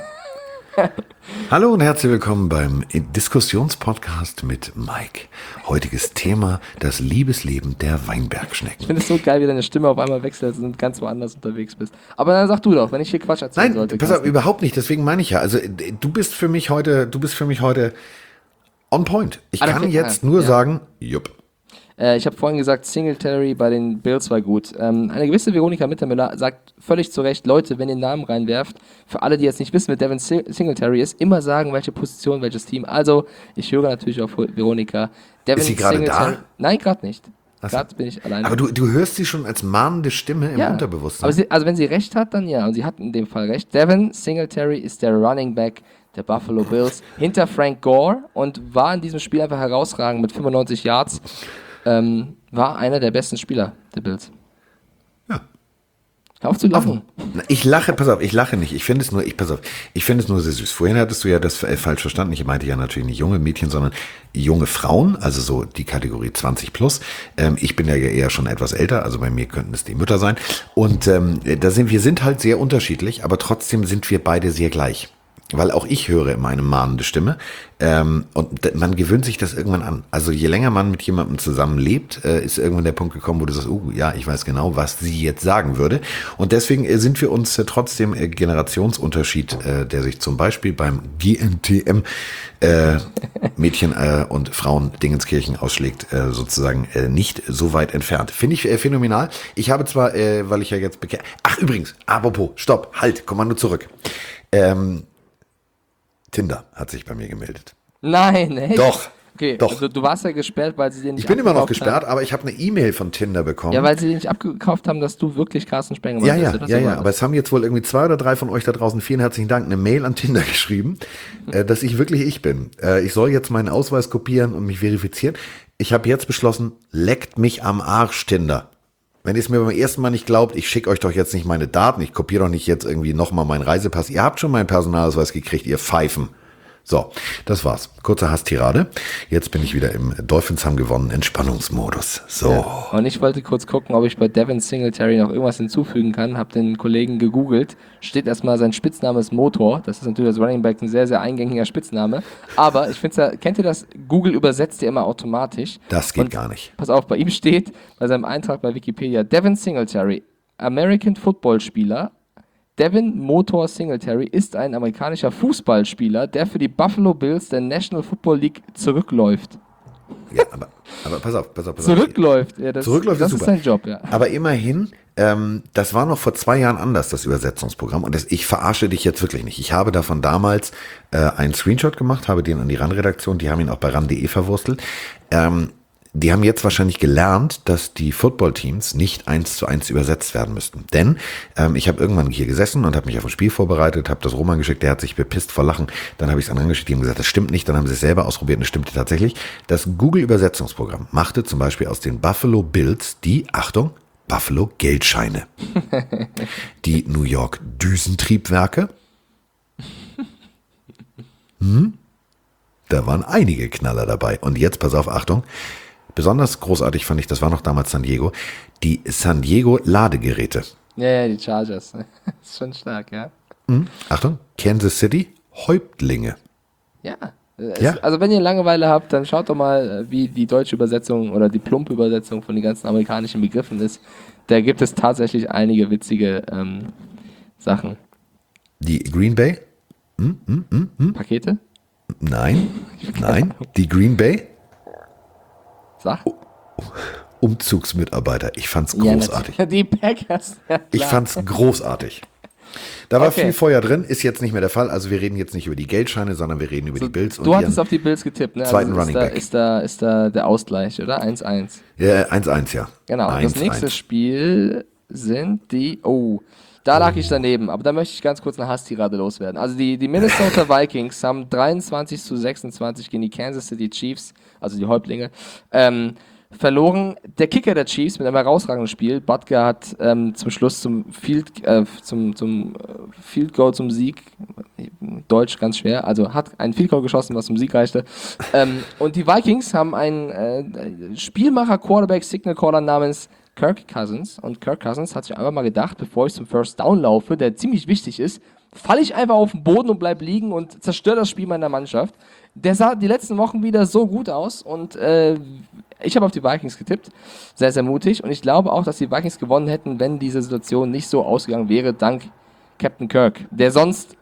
Hallo und herzlich willkommen beim Diskussionspodcast mit Mike. Heutiges Thema, das Liebesleben der Weinbergschnecken. Ich finde es so geil, wie deine Stimme auf einmal wechselt und ganz woanders unterwegs bist. Aber dann sag du doch, wenn ich hier Quatsch erzählen Nein, sollte. pass auf, überhaupt nicht, deswegen meine ich ja. Also du bist für mich heute, du bist für mich heute on point. Ich Ah, kann okay, jetzt ja. nur Ja. sagen, jupp. Äh, ich habe vorhin gesagt, Singletary bei den Bills war gut. Ähm, eine gewisse Veronika Mittermüller sagt völlig zu Recht, Leute, wenn ihr einen Namen reinwerft, für alle, die jetzt nicht wissen, wer Devin Singletary ist, immer sagen, welche Position, welches Team. Also, ich höre natürlich auf Veronika. Devin Ist sie gerade da? Nein, gerade nicht. Ach so. Gerade bin ich alleine. Aber du, du hörst sie schon als mahnende Stimme im Ja, Unterbewusstsein. aber sie, also wenn sie recht hat, dann ja. Und sie hat in dem Fall recht. Devin Singletary ist der Running Back der Buffalo Bills hinter Frank Gore und war in diesem Spiel einfach herausragend mit fünfundneunzig Yards. Ähm, war einer der besten Spieler der Bills. Ja. Hör auf zu lachen. Na, Ich lache, pass auf, ich lache nicht. Ich finde es nur, ich pass auf, ich finde es nur sehr süß. Vorhin hattest du ja das äh, falsch verstanden. Ich meinte ja natürlich nicht junge Mädchen, sondern junge Frauen, also so die Kategorie zwanzig plus. Ähm, ich bin ja eher schon etwas älter, also bei mir könnten es die Mütter sein. Und ähm, da sind wir sind halt sehr unterschiedlich, aber trotzdem sind wir beide sehr gleich. Weil auch ich höre immer eine mahnende Stimme ähm, und d- man gewöhnt sich das irgendwann an. Also je länger man mit jemandem zusammenlebt, äh, ist irgendwann der Punkt gekommen, wo du sagst, oh ja, ich weiß genau, was sie jetzt sagen würde. Und deswegen äh, sind wir uns äh, trotzdem äh, Generationsunterschied, äh, der sich zum Beispiel beim G N T M äh, Mädchen äh, und Frauen Dingenskirchen ausschlägt, äh, sozusagen äh, nicht so weit entfernt. Finde ich äh, phänomenal. Ich habe zwar, äh, weil ich ja jetzt bekehrt... Ach übrigens, apropos, stopp, halt, Kommando zurück. Ähm, Tinder hat sich bei mir gemeldet. Nein, echt? Doch, Okay, doch. also du warst ja gesperrt, weil sie den nicht Ich bin immer noch abgekauft gesperrt, haben. aber ich habe eine E-Mail von Tinder bekommen. Ja, weil sie den nicht abgekauft haben, dass du wirklich Carsten Sprengemann ja, bist. ja, oder ja, so ja, war aber das. es haben jetzt wohl irgendwie zwei oder drei von euch da draußen, vielen herzlichen Dank, eine Mail an Tinder geschrieben, äh, dass ich wirklich ich bin. Äh, ich soll jetzt meinen Ausweis kopieren und mich verifizieren. Ich habe jetzt beschlossen, leckt mich am Arsch, Tinder. Wenn ihr es mir beim ersten Mal nicht glaubt, ich schicke euch doch jetzt nicht meine Daten, ich kopiere doch nicht jetzt irgendwie nochmal meinen Reisepass. Ihr habt schon meinen Personalausweis gekriegt, ihr Pfeifen. So, das war's. Kurze Hasstirade. Jetzt bin ich wieder im Dolphins haben gewonnen Entspannungsmodus. So. Ja. Und ich wollte kurz gucken, ob ich bei Devin Singletary noch irgendwas hinzufügen kann. Hab den Kollegen gegoogelt. Steht erstmal, sein Spitzname ist Motor. Das ist natürlich als Running Back ein sehr, sehr eingängiger Spitzname. Aber ich finde ja, kennt ihr das? Google übersetzt ja immer automatisch. Das geht Und gar nicht. Pass auf, bei ihm steht, bei seinem Eintrag bei Wikipedia, Devin Singletary, American Football Spieler. Devin Motor Singletary ist ein amerikanischer Fußballspieler, der für die Buffalo Bills der National Football League zurückläuft. Ja, aber, aber pass auf, pass auf, pass auf. Zurückläuft. Ja, das, Zurückläuft das ist ist super. sein Job, ja. Aber immerhin, ähm, das war noch vor zwei Jahren anders, das Übersetzungsprogramm. Und das, ich verarsche dich jetzt wirklich nicht. Ich habe davon damals äh, einen Screenshot gemacht, habe den an die RAN-Redaktion, die haben ihn auch bei ran punkt de verwurstelt. Ähm, die haben jetzt wahrscheinlich gelernt, dass die Footballteams nicht eins zu eins übersetzt werden müssten. Denn ähm, ich habe irgendwann hier gesessen und habe mich auf ein Spiel vorbereitet, habe das Roman geschickt, der hat sich bepisst vor Lachen. Dann habe ich es anderen geschickt, die haben gesagt, das stimmt nicht. Dann haben sie es selber ausprobiert und es stimmte tatsächlich. Das Google-Übersetzungsprogramm machte zum Beispiel aus den Buffalo Bills die, Achtung, Buffalo Geldscheine. Die New York Düsentriebwerke. Hm? Da waren einige Knaller dabei. Und jetzt, pass auf, Achtung, besonders großartig fand ich, das war noch damals San Diego, die San Diego Ladegeräte. Ja, ja, die Chargers. Das ist schon stark, ja. Hm? Achtung, Kansas City Häuptlinge. Ja. Es, Ja. Also wenn ihr Langeweile habt, dann schaut doch mal, wie die deutsche Übersetzung oder die plumpe Übersetzung von den ganzen amerikanischen Begriffen ist. Da gibt es tatsächlich einige witzige ähm, Sachen. Die Green Bay? Hm? Hm? Hm? Hm? Pakete? Nein, nein, die Green Bay Sag. Umzugsmitarbeiter. Ich fand's Ja, großartig. natürlich. Die Packers. Ja, Ich klar. fand's großartig. Da war Okay. viel Feuer drin, ist jetzt nicht mehr der Fall. Also wir reden jetzt nicht über die Geldscheine, sondern wir reden über So, die Bills. du hattest auf die Bills getippt, ne? zweiten ist Running da, Back. Ist da, ist da der Ausgleich, oder? eins eins. Ja, eins eins, ja. Genau. eins, das nächste eins. Spiel sind die. Oh, da lag ich daneben. Aber da möchte ich ganz kurz eine Hasstirade loswerden. Also die, die Minnesota Vikings haben dreiundzwanzig zu sechsundzwanzig gegen die Kansas City Chiefs, also die Häuptlinge, ähm, verloren. Der Kicker der Chiefs mit einem herausragenden Spiel. Butker hat ähm, zum Schluss zum Field, äh, zum, zum äh, Field Goal zum Sieg, Deutsch ganz schwer, also hat einen Field Goal geschossen, was zum Sieg reichte. Ähm, und die Vikings haben einen äh, Spielmacher, Quarterback, Signal Caller namens Kirk Cousins. Und Kirk Cousins hat sich einfach mal gedacht, bevor ich zum First Down laufe, der ziemlich wichtig ist, falle ich einfach auf den Boden und bleib liegen und zerstöre das Spiel meiner Mannschaft. Der sah die letzten Wochen wieder so gut aus und äh, ich habe auf die Vikings getippt, sehr, sehr mutig. Und ich glaube auch, dass die Vikings gewonnen hätten, wenn diese Situation nicht so ausgegangen wäre, dank Captain Kirk, der sonst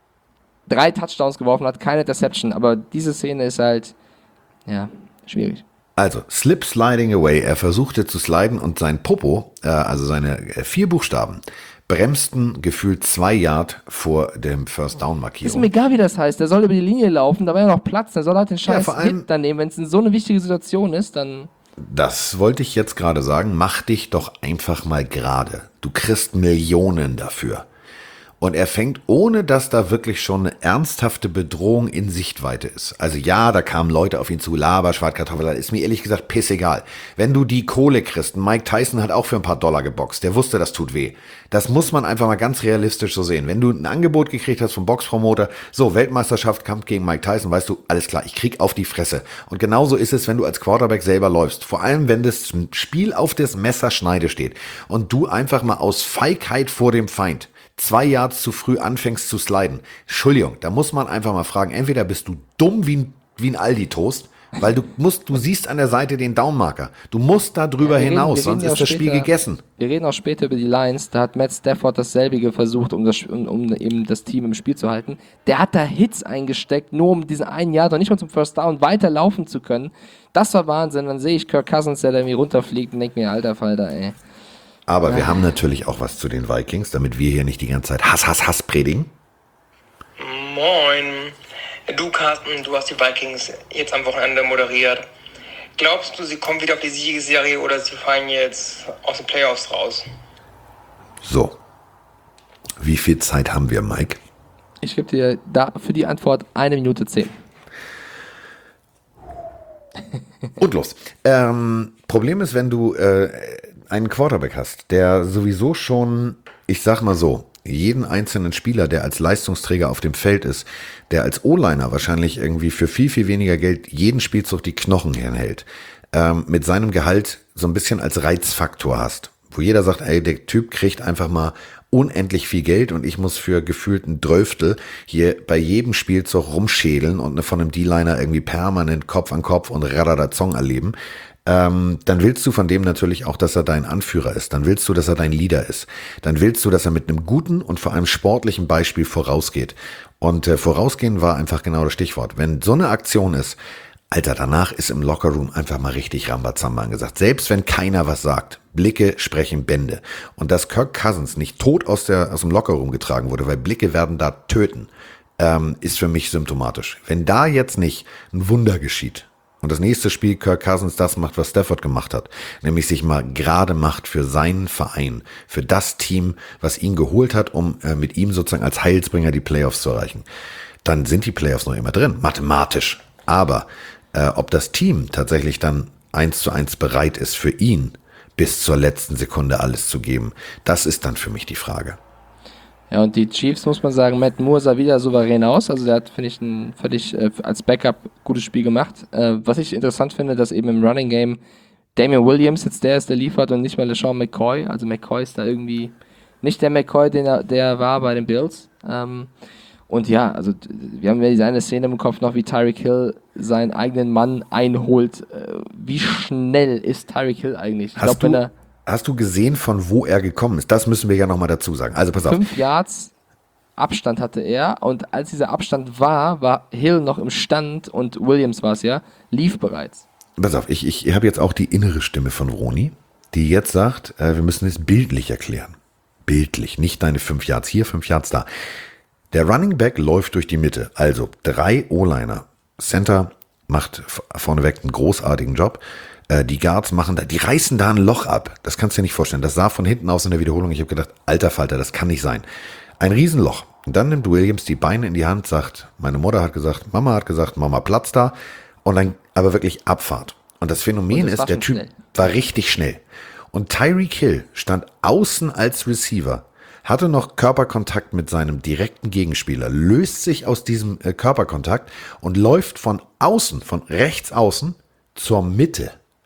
drei Touchdowns geworfen hat, keine Interception. Aber diese Szene ist halt, ja, schwierig. Also, Slip Sliding Away. Er versuchte zu sliden und sein Popo, äh, also seine äh, vier Buchstaben, bremsten gefühlt zwei Yard vor dem First Down Ist mir Markierung. egal, wie das heißt. Der soll über die Linie laufen, da war ja noch Platz. Der soll halt den scheiß vor allem- Hit dann nehmen. Wenn es in so eine wichtige Situation ist, dann... Das wollte ich jetzt gerade sagen. Mach dich doch einfach mal gerade. Du kriegst Millionen dafür. Und er fängt, ohne dass da wirklich schon eine ernsthafte Bedrohung in Sichtweite ist. Also ja, da kamen Leute auf ihn zu, Laber, Schwartkartoffel, ist mir ehrlich gesagt pissegal. Wenn du die Kohle kriegst, Mike Tyson hat auch für ein paar Dollar geboxt, der wusste, das tut weh. Das muss man einfach mal ganz realistisch so sehen. Wenn du ein Angebot gekriegt hast vom Boxpromoter, so Weltmeisterschaft, Kampf gegen Mike Tyson, weißt du, alles klar, ich krieg auf die Fresse. Und genauso ist es, wenn du als Quarterback selber läufst. Vor allem, wenn das Spiel auf das Messerschneide steht und du einfach mal aus Feigheit vor dem Feind zwei Yards zu früh anfängst zu sliden. Entschuldigung, da muss man einfach mal fragen, entweder bist du dumm wie ein, wie ein Aldi-Toast, weil du musst, du siehst an der Seite den Downmarker. Du musst da drüber Wir reden- hinaus, wir reden sonst ja ist auch das Spiel später- gegessen. Wir reden auch später über die Lions. Da hat Matt Stafford dasselbige versucht, um, das, um, um eben das Team im Spiel zu halten. Der hat da Hits eingesteckt, nur um diesen einen Jahr, doch nicht mal zum First Down, weiter laufen zu können. Das war Wahnsinn. Dann sehe ich Kirk Cousins, der da irgendwie runterfliegt und denke mir, alter Falter, ey. Aber wir haben natürlich auch was zu den Vikings, damit wir hier nicht die ganze Zeit Hass, Hass, Hass predigen. Moin. Du, Carsten, du hast die Vikings jetzt am Wochenende moderiert. Glaubst du, sie kommen wieder auf die Siegesserie oder sie fallen jetzt aus den Playoffs raus? So. Wie viel Zeit haben wir, Mike? Ich gebe dir da für die Antwort eine Minute zehn. Und los. Ähm, Problem ist, wenn du äh, einen Quarterback hast, der sowieso schon, ich sag mal so, jeden einzelnen Spieler, der als Leistungsträger auf dem Feld ist, der als O-Liner wahrscheinlich irgendwie für viel, viel weniger Geld jeden Spielzug die Knochen hinhält, ähm, mit seinem Gehalt so ein bisschen als Reizfaktor hast, wo jeder sagt, ey, der Typ kriegt einfach mal unendlich viel Geld und ich muss für gefühlt ein Dröftel hier bei jedem Spielzug rumschädeln und von einem D-Liner irgendwie permanent Kopf an Kopf und Radadazong erleben, ähm, dann willst du von dem natürlich auch, dass er dein Anführer ist. Dann willst du, dass er dein Leader ist. Dann willst du, dass er mit einem guten und vor allem sportlichen Beispiel vorausgeht. Und äh, vorausgehen war einfach genau das Stichwort. Wenn so eine Aktion ist, Alter, danach ist im Lockerroom einfach mal richtig Rambazamba angesagt. Selbst wenn keiner was sagt. Blicke sprechen Bände. Und dass Kirk Cousins nicht tot aus, der, aus dem Lockerroom getragen wurde, weil Blicke werden da töten, ähm, ist für mich symptomatisch. Wenn da jetzt nicht ein Wunder geschieht und das nächste Spiel Kirk Cousins das macht, was Stafford gemacht hat, nämlich sich mal gerade macht für seinen Verein, für das Team, was ihn geholt hat, um äh, mit ihm sozusagen als Heilsbringer die Playoffs zu erreichen, dann sind die Playoffs noch immer drin, mathematisch. Aber äh, ob das Team tatsächlich dann eins zu eins bereit ist, für ihn bis zur letzten Sekunde alles zu geben, das ist dann für mich die Frage. Ja, und die Chiefs, muss man sagen, Matt Moore sah wieder souverän aus. Also der hat, finde ich, ein völlig äh, als Backup gutes Spiel gemacht. Äh, was ich interessant finde, dass eben im Running Game Damian Williams jetzt der ist, der liefert und nicht mal LeSean McCoy. Also McCoy ist da irgendwie nicht der McCoy, den er, der war bei den Bills. Ähm, und ja, also wir haben ja diese eine Szene im Kopf noch, wie Tyreek Hill seinen eigenen Mann einholt. Äh, wie schnell ist Tyreek Hill eigentlich? Ich Hast, glaub, wenn du, er hast du gesehen, von wo er gekommen ist? Das müssen wir ja nochmal dazu sagen. Also pass auf. fünf Yards Abstand hatte er und als dieser Abstand war, war Hill noch im Stand und Williams war es ja, lief bereits. Pass auf, ich, ich habe jetzt auch die innere Stimme von Roni, die jetzt sagt, äh, wir müssen es bildlich erklären. bildlich, nicht deine fünf Yards hier, fünf Yards da. Der Running Back läuft durch die Mitte, also drei O-Liner. Center macht vorneweg einen großartigen Job. Äh, die Guards machen da, die reißen da ein Loch ab. Das kannst du dir nicht vorstellen. Das sah von hinten aus in der Wiederholung. Ich habe gedacht, alter Falter, das kann nicht sein. Ein Riesenloch. Und dann nimmt Williams die Beine in die Hand, sagt, meine Mutter hat gesagt, Mama hat gesagt, Mama, Platz da. Und dann aber wirklich Abfahrt. Und das Phänomen das ist, der Typ schnell. war richtig schnell. Und Tyreek Hill stand außen als Receiver, hatte noch Körperkontakt mit seinem direkten Gegenspieler, löst sich aus diesem äh, Körperkontakt und läuft von außen, von rechts außen zur Mitte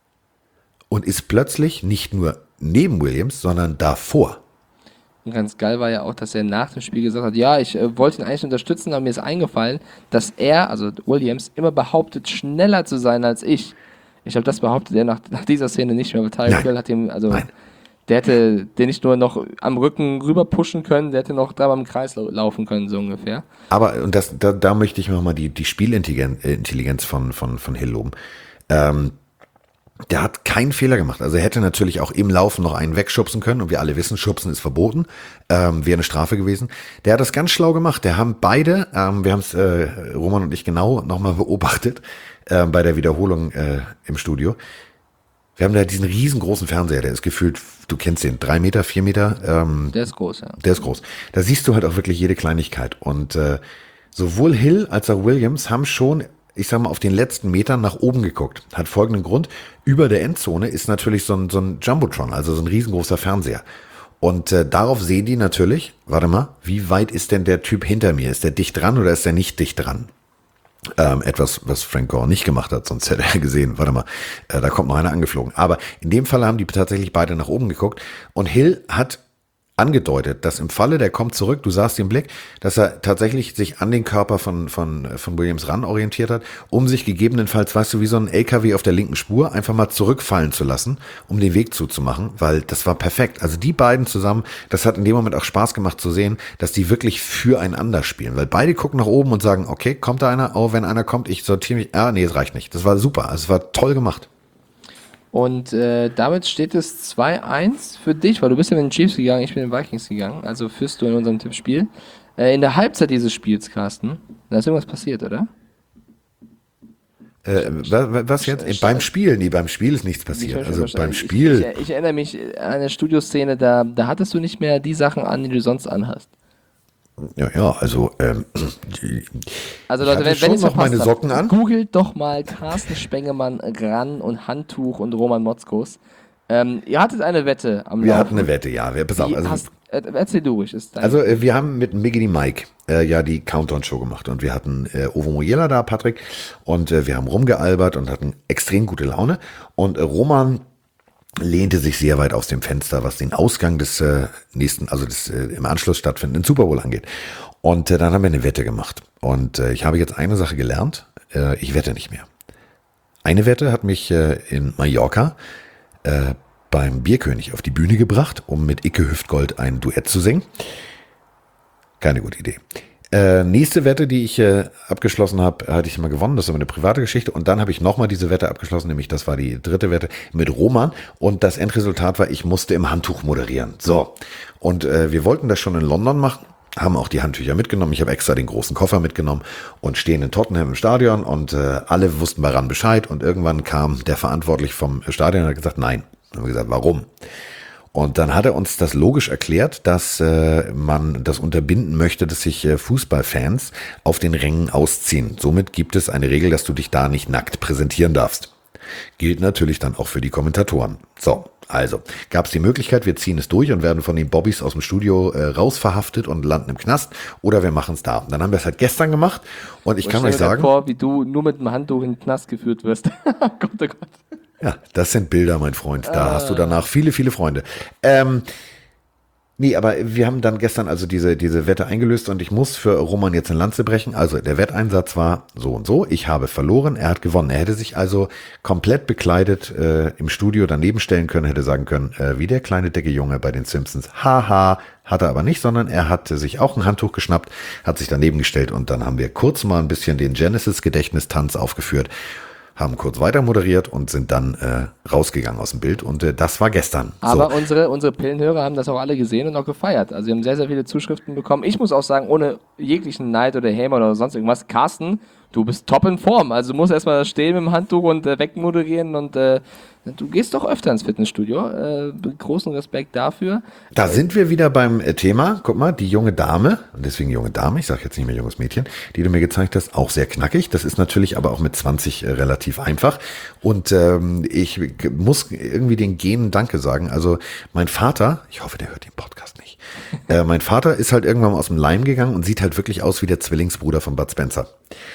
und ist plötzlich nicht nur neben Williams, sondern davor. Und ganz geil war ja auch, dass er nach dem Spiel gesagt hat, ja, ich äh, wollte ihn eigentlich unterstützen, aber mir ist eingefallen, dass er, also Williams, immer behauptet, schneller zu sein als ich. Ich glaube, das behauptet er nach, nach dieser Szene nicht mehr, weil Tyreek Hill hat ihm, also Nein. der hätte den nicht nur noch am Rücken rüber pushen können, der hätte noch dreimal im Kreis lau- laufen können, so ungefähr. Aber, und das, da, da möchte ich nochmal die, die Spielintelligenz Intelligenz von, von, von Hill loben. Ähm, der hat keinen Fehler gemacht. Also er hätte natürlich auch im Laufen noch einen wegschubsen können. Und wir alle wissen, Schubsen ist verboten. Ähm, wäre eine Strafe gewesen. Der hat das ganz schlau gemacht. Der haben beide, ähm, wir haben es, äh, Roman und ich genau nochmal beobachtet, äh, bei der Wiederholung äh, im Studio. Wir haben da diesen riesengroßen Fernseher, der ist gefühlt, du kennst den, drei Meter, vier Meter. Ähm, Der ist groß, ja. Der ist groß. Da siehst du halt auch wirklich jede Kleinigkeit. Und äh, sowohl Hill als auch Williams haben schon, ich sag mal, auf den letzten Metern nach oben geguckt. Hat folgenden Grund. Über der Endzone ist natürlich so ein, so ein Jumbotron, also so ein riesengroßer Fernseher. Und äh, darauf sehen die natürlich, warte mal, wie weit ist denn der Typ hinter mir? Ist der dicht dran oder ist der nicht dicht dran? Ähm, etwas, was Frank Gore nicht gemacht hat, sonst hätte er gesehen, warte mal, äh, da kommt noch einer angeflogen. Aber in dem Fall haben die tatsächlich beide nach oben geguckt und Hill hat angedeutet, dass im Falle, der kommt zurück, du sahst den Blick, dass er tatsächlich sich an den Körper von, von, von Williams ran orientiert hat, um sich gegebenenfalls, weißt du, wie so ein L K W auf der linken Spur einfach mal zurückfallen zu lassen, um den Weg zuzumachen, weil das war perfekt. Also die beiden zusammen, das hat in dem Moment auch Spaß gemacht zu sehen, dass die wirklich füreinander spielen, weil beide gucken nach oben und sagen, okay, kommt da einer? Oh, wenn einer kommt, ich sortiere mich. Ah, nee, es reicht nicht. Das war super. Also es war toll gemacht. Und äh, damit steht es zwei eins für dich, weil du bist ja mit den Chiefs gegangen, ich bin mit den Vikings gegangen, also führst du in unserem Tippspiel. Äh, in der Halbzeit dieses Spiels, Carsten, da ist irgendwas passiert, oder? Äh, was, was jetzt? Ich- beim Spiel? Nee, beim Spiel ist nichts Ich, passiert. ich, Also ich, beim ich, Spiel. Ich, ich erinnere mich an eine Studioszene, da, da hattest du nicht mehr die Sachen an, die du sonst anhast. Ja, ja, also ähm, Also Ich Leute, hatte wenn, schon wenn ihr noch meine Socken an. googelt doch mal Carsten Spengemann, Gran und Handtuch und Roman Motzkos. Ähm, ihr hattet eine Wette am wir Laufen. hatten eine Wette, ja. Wir, pass auf, Die also, hast, äh, erzähl du ruhig. Ist dein also äh, wir haben mit Miggity Mike äh, ja die Countdown-Show gemacht und wir hatten äh, Ovo Mojela da, Patrick, und äh, wir haben rumgealbert und hatten extrem gute Laune und äh, Roman lehnte sich sehr weit aus dem Fenster, was den Ausgang des äh, nächsten, also des äh, im Anschluss stattfindenden Super Bowl angeht. Und äh, dann haben wir eine Wette gemacht. Und äh, ich habe jetzt eine Sache gelernt, äh, ich wette nicht mehr. Eine Wette hat mich äh, in Mallorca äh, beim Bierkönig auf die Bühne gebracht, um mit Icke Hüftgold ein Duett zu singen. Keine gute Idee. Äh, nächste Wette, die ich äh, abgeschlossen habe, hatte ich mal gewonnen. Das ist aber eine private Geschichte. Und dann habe ich nochmal diese Wette abgeschlossen, nämlich das war die dritte Wette mit Roman. Und das Endresultat war, ich musste im Handtuch moderieren. So. Und äh, wir wollten das schon in London machen, haben auch die Handtücher mitgenommen. Ich habe extra den großen Koffer mitgenommen und stehen in Tottenham im Stadion und äh, alle wussten daran Bescheid. Und irgendwann kam der Verantwortliche vom Stadion und hat gesagt, nein. Dann haben wir gesagt, warum? Und dann hat er uns das logisch erklärt, dass äh, man das unterbinden möchte, dass sich äh, Fußballfans auf den Rängen ausziehen. Somit gibt es eine Regel, dass du dich da nicht nackt präsentieren darfst. Gilt natürlich dann auch für die Kommentatoren. So, also gab es die Möglichkeit, wir ziehen es durch und werden von den Bobbys aus dem Studio äh, rausverhaftet und landen im Knast oder wir machen es da. Und dann haben wir es halt gestern gemacht und ich Ich kann stell euch mir grad sagen, vor, wie du nur mit dem Handtuch in den Knast geführt wirst. Oh Gott, oh Gott. ja, das sind Bilder, mein Freund. Da hast du danach viele, viele Freunde. Ähm, nee, aber wir haben dann gestern also diese, diese Wette eingelöst und ich muss für Roman jetzt eine Lanze brechen. Also der Wetteinsatz war so und so. Ich habe verloren, er hat gewonnen. Er hätte sich also komplett bekleidet äh, im Studio daneben stellen können, hätte sagen können, äh, wie der kleine dicke Junge bei den Simpsons. Haha, hat er aber nicht, sondern er hat sich auch ein Handtuch geschnappt, hat sich daneben gestellt und dann haben wir kurz mal ein bisschen den Genesis-Gedächtnistanz aufgeführt. haben kurz weiter moderiert und sind dann äh, rausgegangen aus dem Bild. Und äh, das war gestern. Aber so. unsere, unsere Pillenhörer haben das auch alle gesehen und auch gefeiert. Also wir haben sehr, sehr viele Zuschriften bekommen. Ich muss auch sagen, ohne jeglichen Neid oder Häme oder sonst irgendwas, Carsten, du bist top in Form. Also du musst erstmal stehen mit dem Handtuch und äh, wegmoderieren und äh, du gehst doch öfter ins Fitnessstudio. Äh, großen Respekt dafür. Da sind wir wieder beim äh, Thema. Guck mal, die junge Dame, und deswegen junge Dame, ich sage jetzt nicht mehr junges Mädchen, die du mir gezeigt hast, auch sehr knackig. Das ist natürlich aber auch mit zwanzig äh, relativ einfach. Und ähm, ich g- muss irgendwie den Genen Danke sagen. Also mein Vater, ich hoffe, der hört den Podcast nicht. äh, mein Vater ist halt irgendwann mal aus dem Leim gegangen und sieht halt wirklich aus wie der Zwillingsbruder von Bud Spencer.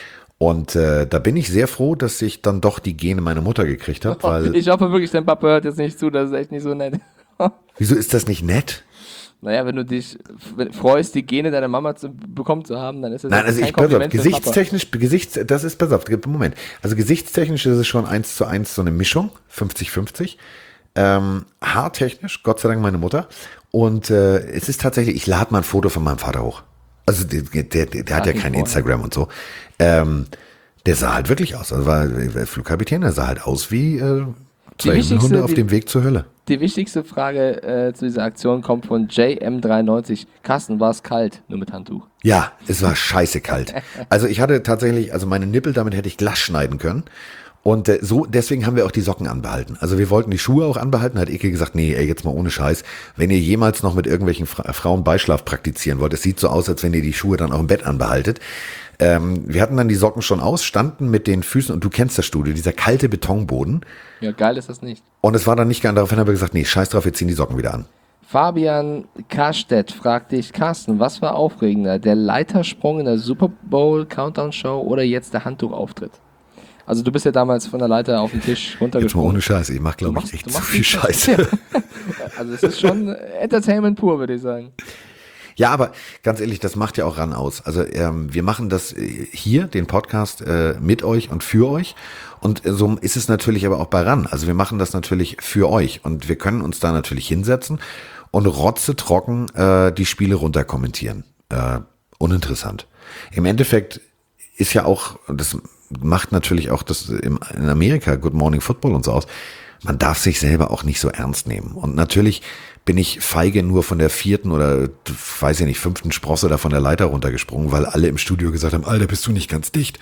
Und äh, da bin ich sehr froh, dass ich dann doch die Gene meiner Mutter gekriegt habe, weil... Ich hoffe wirklich, dein Papa hört jetzt nicht zu, das ist echt nicht so nett. Wieso ist das nicht nett? Naja, wenn du dich f- freust, die Gene deiner Mama zu, bekommen zu haben, dann ist das Nein, kein also ich, pass auf, Kompliment für den Papa. gesichtstechnisch, Gesichts, das ist, pass auf, Moment. Also gesichtstechnisch ist es schon eins zu eins so eine Mischung, fünfzig fünfzig. Ähm, haartechnisch, Gott sei Dank meine Mutter. Und äh, es ist tatsächlich, ich lade mal ein Foto von meinem Vater hoch. Also der, der, der, der hat ja ihn kein vor, Instagram und so. Ähm, der sah halt wirklich aus. Also war war Flugkapitän, der sah halt aus wie äh, zwei wichtigste- Hunde auf die- dem Weg zur Hölle. Die wichtigste Frage äh, zu dieser Aktion kommt von J M dreiundneunzig. Carsten, war es kalt? Nur mit Handtuch. Ja, es war scheiße kalt. Also ich hatte tatsächlich, also meine Nippel, damit hätte ich Glas schneiden können. Und äh, so, deswegen haben wir auch die Socken anbehalten. Also wir wollten die Schuhe auch anbehalten, hat Ike gesagt, nee, ey, jetzt mal ohne Scheiß. Wenn ihr jemals noch mit irgendwelchen Fra- Frauen Beischlaf praktizieren wollt, es sieht so aus, als wenn ihr die Schuhe dann auch im Bett anbehaltet. Ähm, wir hatten dann die Socken schon aus, standen mit den Füßen, und du kennst das Studio, dieser kalte Betonboden. Ja, geil ist das nicht. Und es war dann nicht gern, daraufhin haben wir gesagt, nee, scheiß drauf, wir ziehen die Socken wieder an. Fabian Karstedt fragt dich, Carsten, was war aufregender? Der Leitersprung in der Super Bowl Countdown Show oder jetzt der Handtuchauftritt? Also du bist ja damals von der Leiter auf den Tisch Jetzt mal runtergesprungen. ohne Scheiße, ich mach, Du glaube machst- ich, echt du zu machst viel nicht Scheiße. Ja. Also es ist schon Entertainment pur, würde ich sagen. Ja, aber ganz ehrlich, das macht ja auch ran aus. Also ähm, wir machen das äh, hier, den Podcast, äh, mit euch und für euch. Und äh, so ist es natürlich aber auch bei RAN. Also wir machen das natürlich für euch. Und wir können uns da natürlich hinsetzen und rotzetrocken äh, die Spiele runter kommentieren. Äh, uninteressant. Im Endeffekt ist ja auch, das macht natürlich auch das im, in Amerika Good Morning Football und so aus, man darf sich selber auch nicht so ernst nehmen. Und natürlich bin ich feige nur von der vierten oder, weiß ich nicht, fünften Sprosse da von der Leiter runtergesprungen, weil alle im Studio gesagt haben, Alter, bist du nicht ganz dicht.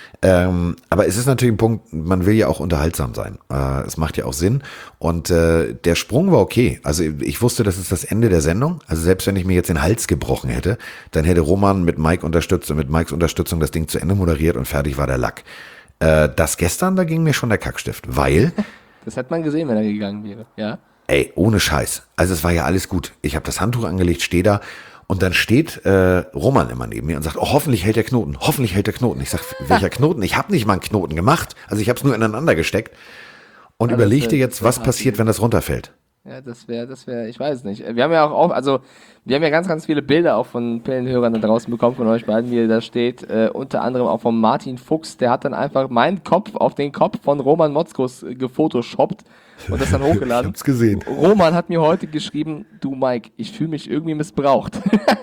Ähm, aber es ist natürlich ein Punkt, man will ja auch unterhaltsam sein. Äh, es macht ja auch Sinn. Und äh, der Sprung war okay. Also ich wusste, das ist das Ende der Sendung. Also selbst wenn ich mir jetzt den Hals gebrochen hätte, dann hätte Roman mit Mike unterstützt und mit Mikes Unterstützung das Ding zu Ende moderiert und fertig war der Lack. Äh, das gestern, da ging mir schon der Kackstift, weil... Das hätte man gesehen, wenn er gegangen wäre. Ja. Ey, ohne Scheiß. Also es war ja alles gut. Ich habe das Handtuch angelegt, stehe da und dann steht äh, Roman immer neben mir und sagt, oh, hoffentlich hält der Knoten, hoffentlich hält der Knoten. Ich sag, welcher Knoten? Ich habe nicht mal einen Knoten gemacht. Also ich habe es nur ineinander gesteckt und Ja, das überlegte wär- jetzt, das wär was hart passiert, wenn das runterfällt. Ja, das wäre, das wäre, ich weiß nicht. Wir haben ja auch, auf, also wir haben ja ganz, ganz viele Bilder auch von Pillenhörern da draußen bekommen von euch beiden, wie ihr da steht. Äh, unter anderem auch von Martin Fuchs, der hat dann einfach meinen Kopf auf den Kopf von Roman Motzkus äh, gefotoshoppt und das dann hochgeladen. Ich hab's gesehen. Roman hat mir heute geschrieben, du Mike, ich fühle mich irgendwie missbraucht.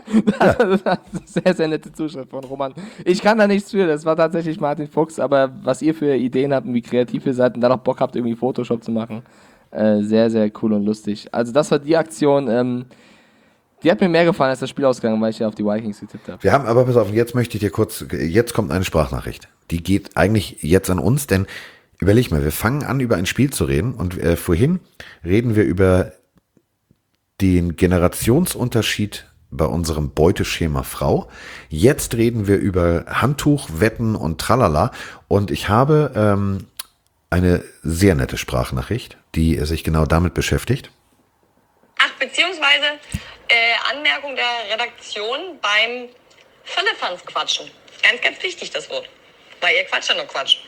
Das ist eine sehr, sehr nette Zuschrift von Roman. Ich kann da nichts für, das war tatsächlich Martin Fuchs, aber was ihr für Ideen habt und wie kreativ ihr seid und da noch Bock habt, irgendwie Photoshop zu machen, äh, sehr, sehr cool und lustig. Also das war die Aktion, ähm, die hat mir mehr gefallen als das Spiel ausgegangen, weil ich ja auf die Vikings getippt habe. Wir haben, aber pass auf, jetzt möchte ich dir kurz, jetzt kommt eine Sprachnachricht. Die geht eigentlich jetzt an uns, denn überleg mal, wir fangen an, über ein Spiel zu reden und äh, vorhin reden wir über den Generationsunterschied bei unserem Beuteschema Frau. Jetzt reden wir über Handtuch, Wetten und Tralala und ich habe ähm, eine sehr nette Sprachnachricht, die sich genau damit beschäftigt. Ach, beziehungsweise äh, Anmerkung der Redaktion beim Firlefanz quatschen. Ganz, ganz wichtig das Wort. Weil ihr quatscht ja nur Quatsch.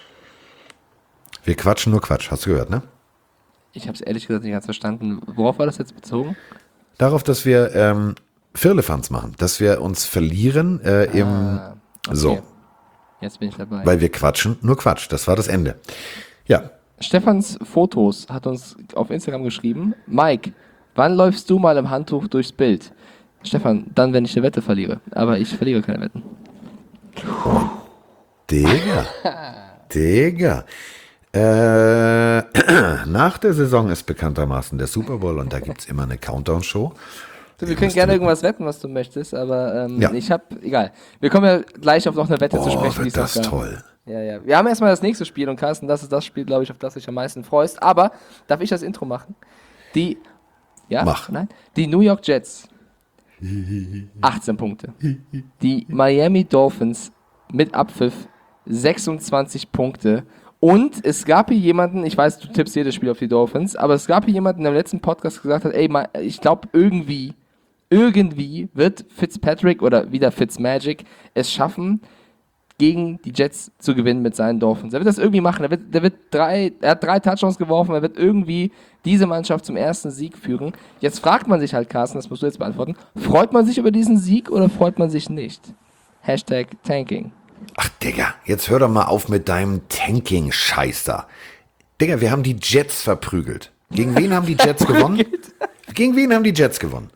Wir quatschen nur Quatsch, hast du gehört, ne? Ich habe es ehrlich gesagt nicht ganz verstanden. Worauf war das jetzt bezogen? Darauf, dass wir ähm, Firlefanz machen, dass wir uns verlieren äh, im Ah, okay. so, Jetzt bin ich dabei. weil wir quatschen, nur Quatsch, das war das Ende. Ja, Stefans Fotos hat uns auf Instagram geschrieben, Mike, wann läufst du mal im Handtuch durchs Bild? Stefan, dann, wenn ich eine Wette verliere. Aber ich verliere keine Wetten. Digga, Digga. Äh, nach der Saison ist bekanntermaßen der Super Bowl und da gibt es immer eine Countdown-Show. So, wir können gerne irgendwas wetten, was du möchtest, aber ähm, Ja. ich habe, egal. Wir kommen ja gleich auf noch eine Wette zu Oh, sprechen. wird die es das noch gab. toll. Ja, ja. Wir haben erstmal das nächste Spiel und Carsten, das ist das Spiel, glaube ich, auf das du dich am meisten freust. Aber, darf ich das Intro machen? Die, ja? Mach. Nein? Die New York Jets, achtzehn Punkte. Die Miami Dolphins mit Abpfiff, sechsundzwanzig Punkte. Und es gab hier jemanden, ich weiß, du tippst jedes Spiel auf die Dolphins, aber es gab hier jemanden, der im letzten Podcast gesagt hat, ey, ich glaube irgendwie, irgendwie wird Fitzpatrick oder wieder Fitzmagic es schaffen, gegen die Jets zu gewinnen mit seinen Dolphins. Er wird das irgendwie machen. Er, wird, der wird drei, er hat drei Touchdowns geworfen. Er wird irgendwie diese Mannschaft zum ersten Sieg führen. Jetzt fragt man sich halt, Carsten, das musst du jetzt beantworten, freut man sich über diesen Sieg oder freut man sich nicht? Hashtag Tanking. Ach, Digga, jetzt hör doch mal auf mit deinem Tanking-Scheiß da. Digga, wir haben die Jets verprügelt. Gegen wen haben die Jets gewonnen? Gegen wen haben die Jets gewonnen?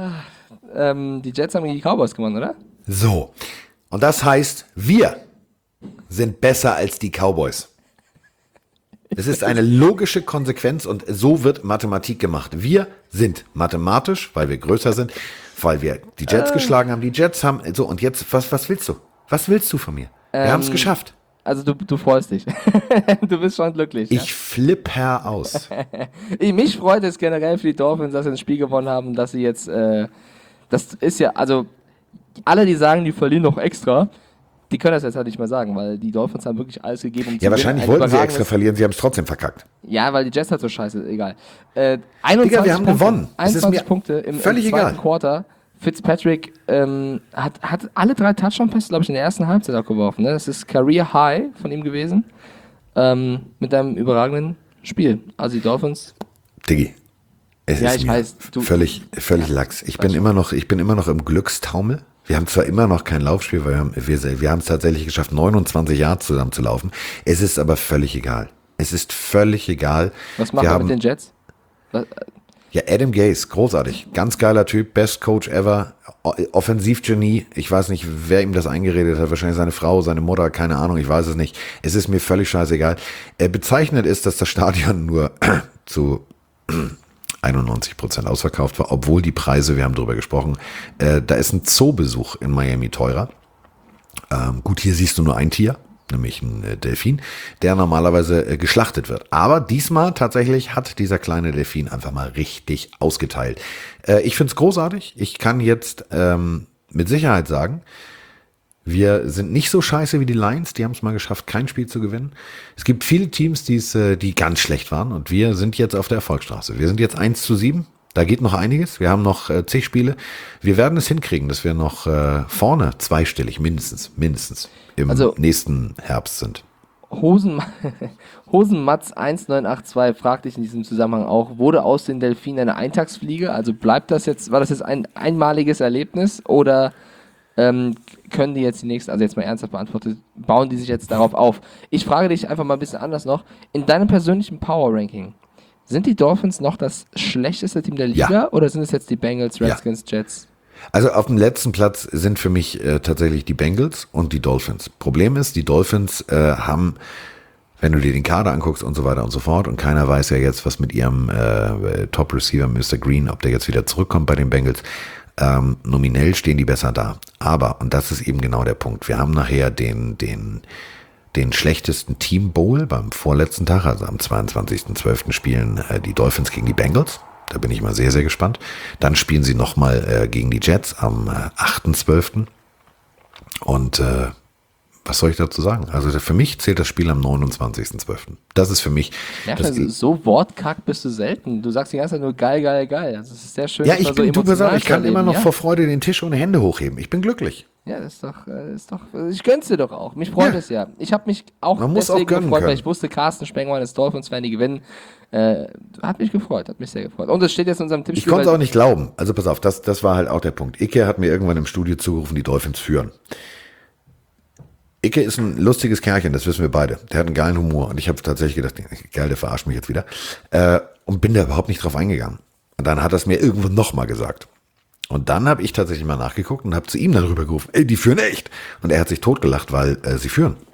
Ähm, die Jets haben gegen die Cowboys gewonnen, oder? So. Und das heißt, wir sind besser als die Cowboys. Es ist eine logische Konsequenz und so wird Mathematik gemacht. Wir sind mathematisch, weil wir größer sind, weil wir die Jets äh. geschlagen haben. Die Jets haben, so und jetzt, was, was willst du? Was willst du von mir? Wir Ähm, haben es geschafft. Also du, du freust dich. Du bist schon glücklich. Ich flipper aus. Ja? Mich freut es generell für die Dolphins, dass sie ein Spiel gewonnen haben, dass sie jetzt, äh, das ist ja, also alle, die sagen, die verlieren noch extra, die können das jetzt halt nicht mehr sagen, weil die Dolphins haben wirklich alles gegeben, um zu Ja, wahrscheinlich gewinnen. wollten sie Ein extra verlieren, sie haben es trotzdem verkackt. Ja, weil die Jets halt so scheiße, egal. Äh, einundzwanzig Digga, wir haben Punkte, gewonnen. Es ist einundzwanzig mir Punkte im, völlig im zweiten egal. Quarter. Fitzpatrick ähm, hat, hat alle drei Touchdown-Pässe, glaube ich, in der ersten Halbzeit auch geworfen. Ne? Das ist Career High von ihm gewesen. Ähm, mit einem überragenden Spiel. Also die Dolphins. Diggi, es Ja, ist ich mir weiß, du- völlig, völlig lax. Ich bin immer noch, ich bin immer noch im Glückstaumel. Wir haben zwar immer noch kein Laufspiel, weil wir haben, wir, wir haben es tatsächlich geschafft, neunundzwanzig Jahre zusammen zu laufen. Es ist aber völlig egal. Es ist völlig egal. Was machen wir wir haben, mit den Jets? Was, Ja, Adam Gase, großartig. Ganz geiler Typ, best Coach ever, O- Offensivgenie. Ich weiß nicht, wer ihm das eingeredet hat. Wahrscheinlich seine Frau, seine Mutter, keine Ahnung, ich weiß es nicht. Es ist mir völlig scheißegal. Äh, bezeichnet ist, dass das Stadion nur zu einundneunzig Prozent ausverkauft war, obwohl die Preise, wir haben drüber gesprochen, äh, da ist ein Zoobesuch in Miami teurer. Ähm, gut, hier siehst du nur ein Tier, nämlich ein äh, Delfin, der normalerweise äh, geschlachtet wird. Aber diesmal tatsächlich hat dieser kleine Delfin einfach mal richtig ausgeteilt. Äh, ich finde es großartig. Ich kann jetzt ähm, mit Sicherheit sagen, wir sind nicht so scheiße wie die Lions, die haben es mal geschafft, kein Spiel zu gewinnen. Es gibt viele Teams, die's, äh, die ganz schlecht waren und wir sind jetzt auf der Erfolgsstraße. Wir sind jetzt eins zu sieben, da geht noch einiges, wir haben noch äh, zig Spiele. Wir werden es hinkriegen, dass wir noch äh, vorne zweistellig mindestens, mindestens im Also- nächsten Herbst sind. Hosen, Hosenmatz eins neun acht zwei fragt dich in diesem Zusammenhang auch, wurde aus den Delfinen eine Eintagsfliege? Also bleibt das jetzt, war das jetzt ein einmaliges Erlebnis oder ähm, können die jetzt die nächsten, also jetzt mal ernsthaft beantwortet, bauen die sich jetzt darauf auf? Ich frage dich einfach mal ein bisschen anders noch, in deinem persönlichen Power-Ranking, sind die Dolphins noch das schlechteste Team der Liga Ja. oder sind es jetzt die Bengals, Ja. Redskins, Jets? Also auf dem letzten Platz sind für mich äh, tatsächlich die Bengals und die Dolphins. Problem ist, die Dolphins äh, haben, wenn du dir den Kader anguckst und so weiter und so fort, und keiner weiß ja jetzt, was mit ihrem äh, Top-Receiver Mister Green, ob der jetzt wieder zurückkommt bei den Bengals, ähm, nominell stehen die besser da. Aber, und das ist eben genau der Punkt, wir haben nachher den, den, den schlechtesten Team Bowl beim vorletzten Tag, also am zweiundzwanzigsten zwölften spielen äh, die Dolphins gegen die Bengals. Da bin ich mal sehr, sehr gespannt. Dann spielen sie nochmal äh, gegen die Jets am äh, achten zwölften Und äh, was soll ich dazu sagen? Also für mich zählt das Spiel am neunundzwanzigsten zwölften Das ist für mich... Ja, das, also so wortkack bist du selten. Du sagst die ganze Zeit nur geil, geil, geil. Also es ist sehr schön. ja, das ich mal bin, so du pass auf, emotional ich kann zu immer erleben, noch ja? vor Freude den Tisch ohne Hände hochheben. Ich bin glücklich. Ja, das ist doch, äh, ist doch, ich gönn's dir doch auch. Mich freut Ja. es ja. Ich habe mich auch Man muss auch deswegen gönnen gefreut, weil können. ich wusste, Carsten Spengler ist Dolphins, werden die gewinnen. Äh, hat mich gefreut, hat mich sehr gefreut. Und es steht jetzt in unserem Ich Tippspiel. konnte es weil- auch nicht glauben. Also pass auf, das, das war halt auch der Punkt. Icke hat mir irgendwann im Studio zugerufen, die Dolphins führen. Icke ist ein lustiges Kerlchen, das wissen wir beide. Der hat einen geilen Humor. Und ich habe tatsächlich gedacht, geil, der verarscht mich jetzt wieder. Äh, und bin da überhaupt nicht drauf eingegangen. Und dann hat er es mir irgendwann nochmal gesagt. Und dann habe ich tatsächlich mal nachgeguckt und habe zu ihm dann rübergerufen, ey, die führen echt. Und er hat sich totgelacht, weil äh, sie führen.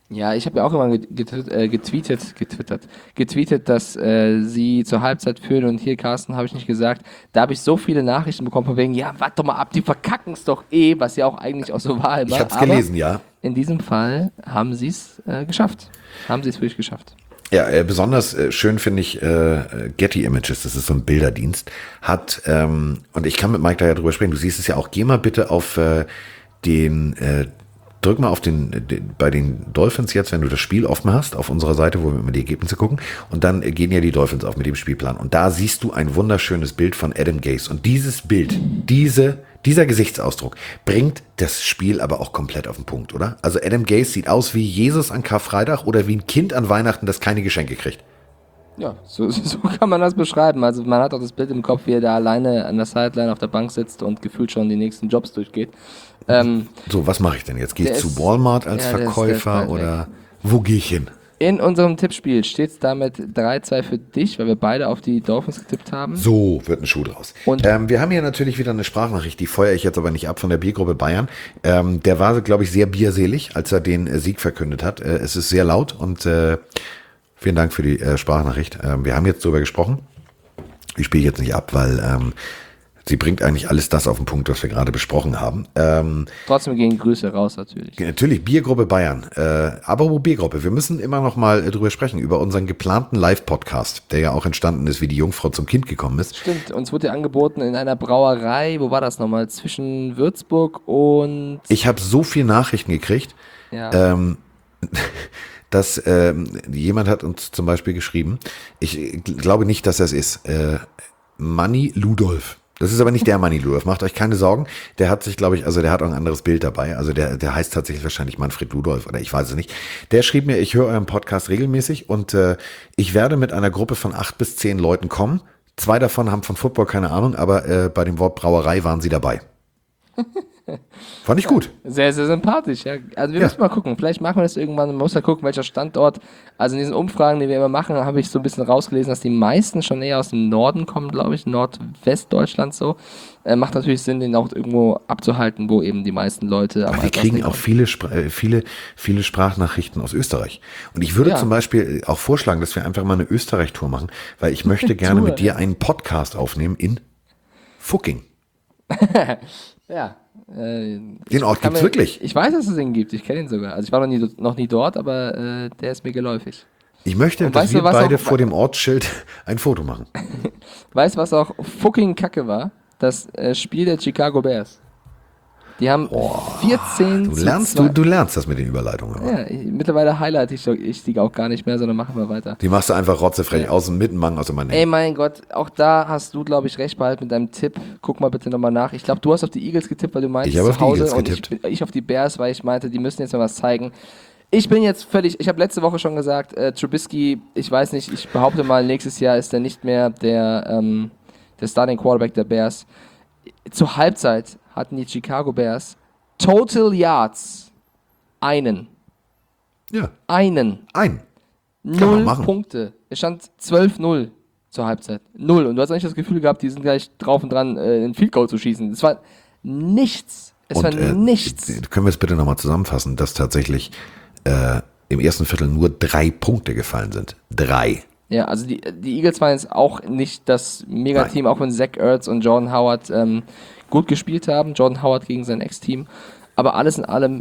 Ja, ich habe ja auch immer getwittert, äh, getweetet, getwittert, getweetet, dass äh, sie zur Halbzeit führen und hier, Carsten, habe ich nicht gesagt, da habe ich so viele Nachrichten bekommen von wegen, ja, warte doch mal ab, die verkacken es doch eh, was ja auch eigentlich auch so war. Immer. Ich habe es Aber gelesen, ja. in diesem Fall haben sie es äh, geschafft. Haben sie es wirklich geschafft. Ja, äh, besonders äh, schön finde ich äh, Getty Images, das ist so ein Bilderdienst, hat, ähm, und ich kann mit Mike da ja drüber sprechen, du siehst es ja auch, geh mal bitte auf äh, den, äh, drück mal auf den, den, bei den Dolphins jetzt, wenn du das Spiel offen hast, auf unserer Seite, wo wir immer die Ergebnisse gucken, und dann äh, gehen ja die Dolphins auf mit dem Spielplan, und da siehst du ein wunderschönes Bild von Adam Gase, und dieses Bild, diese Dieser Gesichtsausdruck bringt das Spiel aber auch komplett auf den Punkt, oder? Also Adam Gase sieht aus wie Jesus an Karfreitag oder wie ein Kind an Weihnachten, das keine Geschenke kriegt. Ja, so, so kann man das beschreiben. Also man hat auch das Bild im Kopf, wie er da alleine an der Sideline auf der Bank sitzt und gefühlt schon die nächsten Jobs durchgeht. Ähm, so, was mache ich denn jetzt? Gehe ich zu ist, Walmart als ja, der Verkäufer ist, der ist oder wo gehe ich hin? In unserem Tippspiel steht es damit drei zwei für dich, weil wir beide auf die Dolphins getippt haben. So wird ein Schuh draus. Und ähm, wir haben hier natürlich wieder eine Sprachnachricht, die feuere ich jetzt aber nicht ab, von der Biergruppe Bayern. Ähm, der war, glaube ich, sehr bierselig, als er den äh, Sieg verkündet hat. Äh, es ist sehr laut und äh, vielen Dank für die äh, Sprachnachricht. Ähm, wir haben jetzt darüber gesprochen. Ich spiele jetzt nicht ab, weil ähm, sie bringt eigentlich alles das auf den Punkt, was wir gerade besprochen haben. Ähm, Trotzdem gehen Grüße raus natürlich. Natürlich, Biergruppe Bayern. Äh, aber wo Biergruppe? Wir müssen immer noch mal äh, drüber sprechen, über unseren geplanten Live-Podcast, der ja auch entstanden ist, wie die Jungfrau zum Kind gekommen ist. Stimmt, uns wurde ja angeboten in einer Brauerei, wo war das nochmal, zwischen Würzburg und... Ich habe so viele Nachrichten gekriegt, Ja. ähm, dass ähm, jemand hat uns zum Beispiel geschrieben, ich äh, glaube nicht, dass das ist, äh, Manni Ludolf. Das ist aber nicht der Manni Ludolf, macht euch keine Sorgen. Der hat sich, glaube ich, also der hat auch ein anderes Bild dabei. Also der, der heißt tatsächlich wahrscheinlich Manfred Ludolf oder ich weiß es nicht. Der schrieb mir, ich höre euren Podcast regelmäßig und äh, ich werde mit einer Gruppe von acht bis zehn Leuten kommen. Zwei davon haben von Football keine Ahnung, aber äh, bei dem Wort Brauerei waren sie dabei. Fand ich gut. Sehr, sehr sympathisch, ja. Also wir Ja. müssen mal gucken, vielleicht machen wir das irgendwann, man muss ja gucken, welcher Standort. Also in diesen Umfragen, die wir immer machen, habe ich so ein bisschen rausgelesen, dass die meisten schon eher aus dem Norden kommen, glaube ich, Nordwestdeutschland so. Äh, macht natürlich Sinn, den auch irgendwo abzuhalten, wo eben die meisten Leute am Aber wir einfachsten kriegen auch kommen. viele, Spra- äh, viele, viele Sprachnachrichten aus Österreich. Und ich würde Ja. zum Beispiel auch vorschlagen, dass wir einfach mal eine Österreich-Tour machen, weil ich möchte gerne Tour, mit dir einen Podcast aufnehmen in Fucking. Ja. Äh, Den Ort kann gibt's mir- wirklich. Ich weiß, dass es ihn gibt, ich kenne ihn sogar. Also ich war noch nie, noch nie dort, aber äh, der ist mir geläufig. Ich möchte, Und dass weißt wir du, was beide auch- vor dem Ortsschild ein Foto machen. Weißt du, was auch fucking kacke war? Das äh, Spiel der Chicago Bears. Die haben vierzehn Du zu lernst, zwei du, du lernst das mit den Überleitungen. Aber. Ja, ich, mittlerweile highlight ich, ich die auch gar nicht mehr, sondern machen wir weiter. Die machst du einfach rotzefrech aus dem Mittenmann aus dem Mann. Ey, mein Gott, auch da hast du, glaube ich, recht behalten mit deinem Tipp. Guck mal bitte nochmal nach. Ich glaube, du hast auf die Eagles getippt, weil du meinst Ich habe auf zu die Hause Eagles und ich, getippt. ich auf die Bears, weil ich meinte, die müssen jetzt mal was zeigen. Ich bin jetzt völlig, ich habe letzte Woche schon gesagt, äh, Trubisky, ich weiß nicht, ich behaupte mal, nächstes Jahr ist er nicht mehr der, ähm, der Starting Quarterback der Bears. Zur Halbzeit hatten die Chicago Bears Total Yards einen. Ja, Einen. ein. man Null machen. Punkte. Es stand zwölf null zur Halbzeit. Null. Und du hast eigentlich das Gefühl gehabt, die sind gleich drauf und dran, äh, einen Field Goal zu schießen. Es war nichts. Es war äh, nichts. Können wir es bitte nochmal zusammenfassen, dass tatsächlich äh, im ersten Viertel nur drei Punkte gefallen sind. Drei. Ja, also die, die Eagles waren jetzt auch nicht das Megateam, auch wenn Zach Ertz und Jordan Howard ähm, gut gespielt haben. Jordan Howard gegen sein Ex-Team. Aber alles in allem,